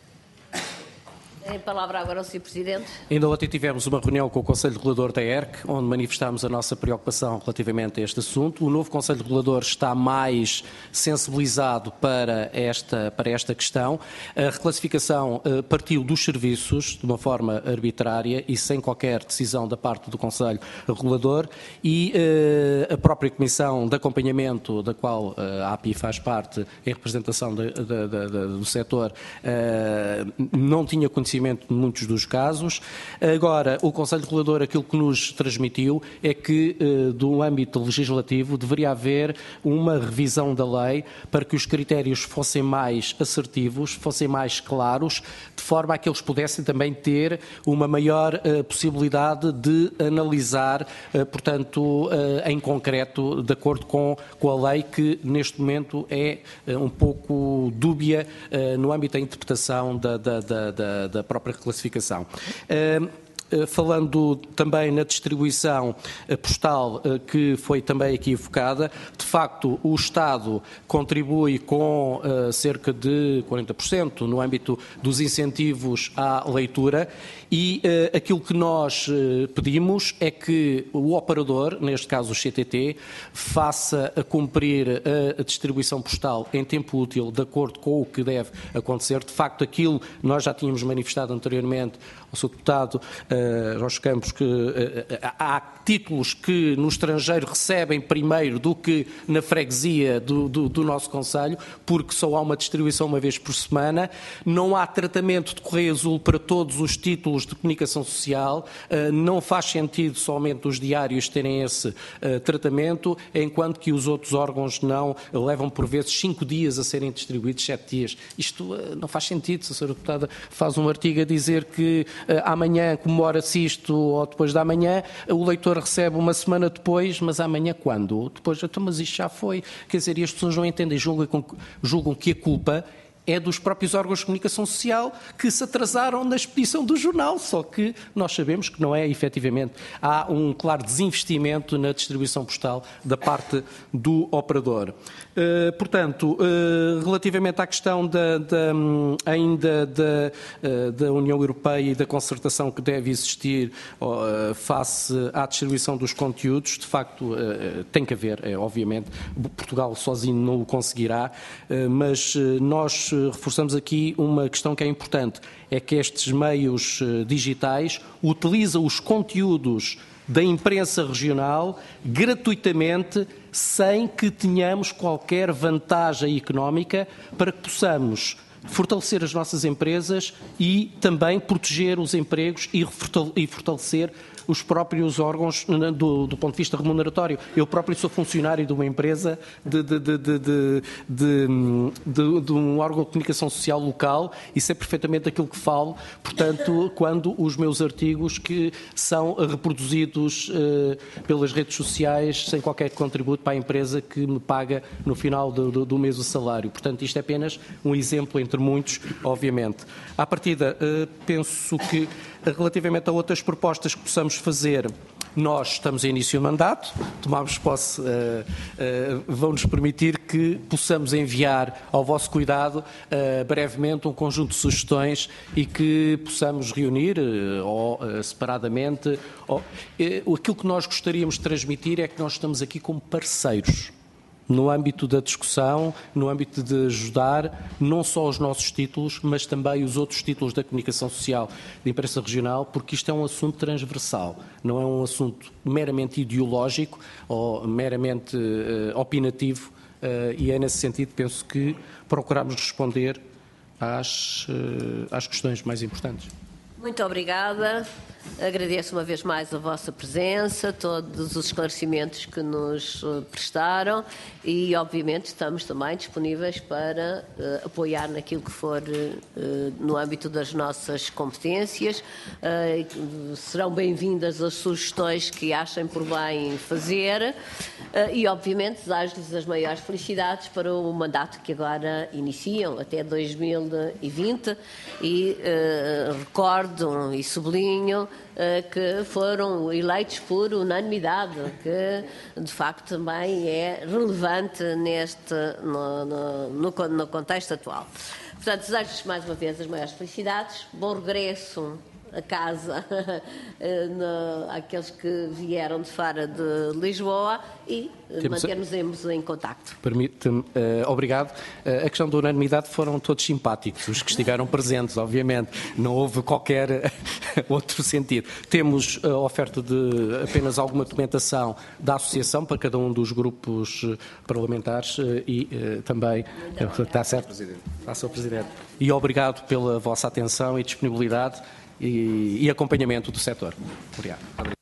A: Tem a palavra agora o Sr. Presidente.
I: Ainda ontem tivemos uma reunião com o Conselho Regulador da ERC, onde manifestámos a nossa preocupação relativamente a este assunto. O novo Conselho Regulador está mais sensibilizado para esta questão. A reclassificação partiu dos serviços de uma forma arbitrária e sem qualquer decisão da parte do Conselho Regulador e a própria Comissão de Acompanhamento, da qual a API faz parte em representação do setor, não tinha conhecimento de muitos dos casos. Agora, o Conselho Regulador, aquilo que nos transmitiu é que, do âmbito legislativo, deveria haver uma revisão da lei para que os critérios fossem mais assertivos, fossem mais claros, de forma a que eles pudessem também ter uma maior possibilidade de analisar, portanto, em concreto, de acordo com a lei, que neste momento é um pouco dúbia no âmbito da interpretação da própria reclassificação. Falando também na distribuição postal, que foi também aqui evocada, de facto o Estado contribui com cerca de 40% no âmbito dos incentivos à leitura e aquilo que nós pedimos é que o operador, neste caso o CTT, faça a cumprir a distribuição postal em tempo útil, de acordo com o que deve acontecer. De facto, aquilo nós já tínhamos manifestado anteriormente ao Sr. Deputado Jorge Campos, que há títulos que no estrangeiro recebem primeiro do que na freguesia do nosso concelho, porque só há uma distribuição uma vez por semana. Não há tratamento de Correio Azul para todos os títulos de comunicação social. Não faz sentido somente os diários terem esse tratamento, enquanto que os outros órgãos não levam por vezes 5 dias a serem distribuídos, 7 dias. Isto não faz sentido. Se a Sra. Deputada faz um artigo a dizer que amanhã comemora-se isto ou depois da manhã, o leitor recebe uma semana depois, mas amanhã quando? Depois, então, mas isto já foi. Quer dizer, e as pessoas não entendem, julgam que a culpa é dos próprios órgãos de comunicação social que se atrasaram na expedição do jornal, só que nós sabemos que não é, efetivamente. Há um claro desinvestimento na distribuição postal da parte do operador. Portanto, relativamente à questão ainda da União Europeia e da concertação que deve existir face à distribuição dos conteúdos, de facto tem que haver, obviamente. Portugal sozinho não o conseguirá, mas nós reforçamos aqui uma questão que é importante, é que estes meios digitais utilizam os conteúdos da imprensa regional gratuitamente, sem que tenhamos qualquer vantagem económica, para que possamos fortalecer as nossas empresas e também proteger os empregos e fortalecer os próprios órgãos do ponto de vista remuneratório. Eu próprio sou funcionário de uma empresa, de um órgão de comunicação social local e sei perfeitamente aquilo que falo, portanto, quando os meus artigos que são reproduzidos pelas redes sociais sem qualquer contributo para a empresa que me paga no final do mês o salário. Portanto, isto é apenas um exemplo entre muitos, obviamente. À partida, penso que relativamente a outras propostas que possamos fazer, nós estamos em início de mandato, tomamos posse, vão-nos permitir que possamos enviar ao vosso cuidado brevemente um conjunto de sugestões e que possamos reunir ou separadamente. Aquilo que nós gostaríamos de transmitir é que nós estamos aqui como parceiros no âmbito da discussão, no âmbito de ajudar não só os nossos títulos, mas também os outros títulos da comunicação social da imprensa regional, porque isto é um assunto transversal, não é um assunto meramente ideológico ou meramente opinativo, e é nesse sentido, penso que procuramos responder às questões mais importantes.
A: Muito obrigada. Agradeço uma vez mais a vossa presença, todos os esclarecimentos que nos prestaram e, obviamente, estamos também disponíveis para apoiar naquilo que for no âmbito das nossas competências. Serão bem-vindas as sugestões que achem por bem fazer e, obviamente, desejo-lhes as maiores felicidades para o mandato que agora iniciam, até 2020, e recordo e sublinho que foram eleitos por unanimidade, que de facto também é relevante no contexto atual. Portanto, desejo-vos mais uma vez as maiores felicidades, bom regresso a casa àqueles que vieram de fora de Lisboa e mantermos em contacto.
I: Permite-me, obrigado. A questão da unanimidade foram todos simpáticos, os que estiveram presentes, obviamente. Não houve qualquer outro sentido. Temos a oferta de apenas alguma documentação da associação para cada um dos grupos parlamentares e também... Está certo? Sr. Presidente. E obrigado pela vossa atenção e disponibilidade e acompanhamento do setor. Obrigado.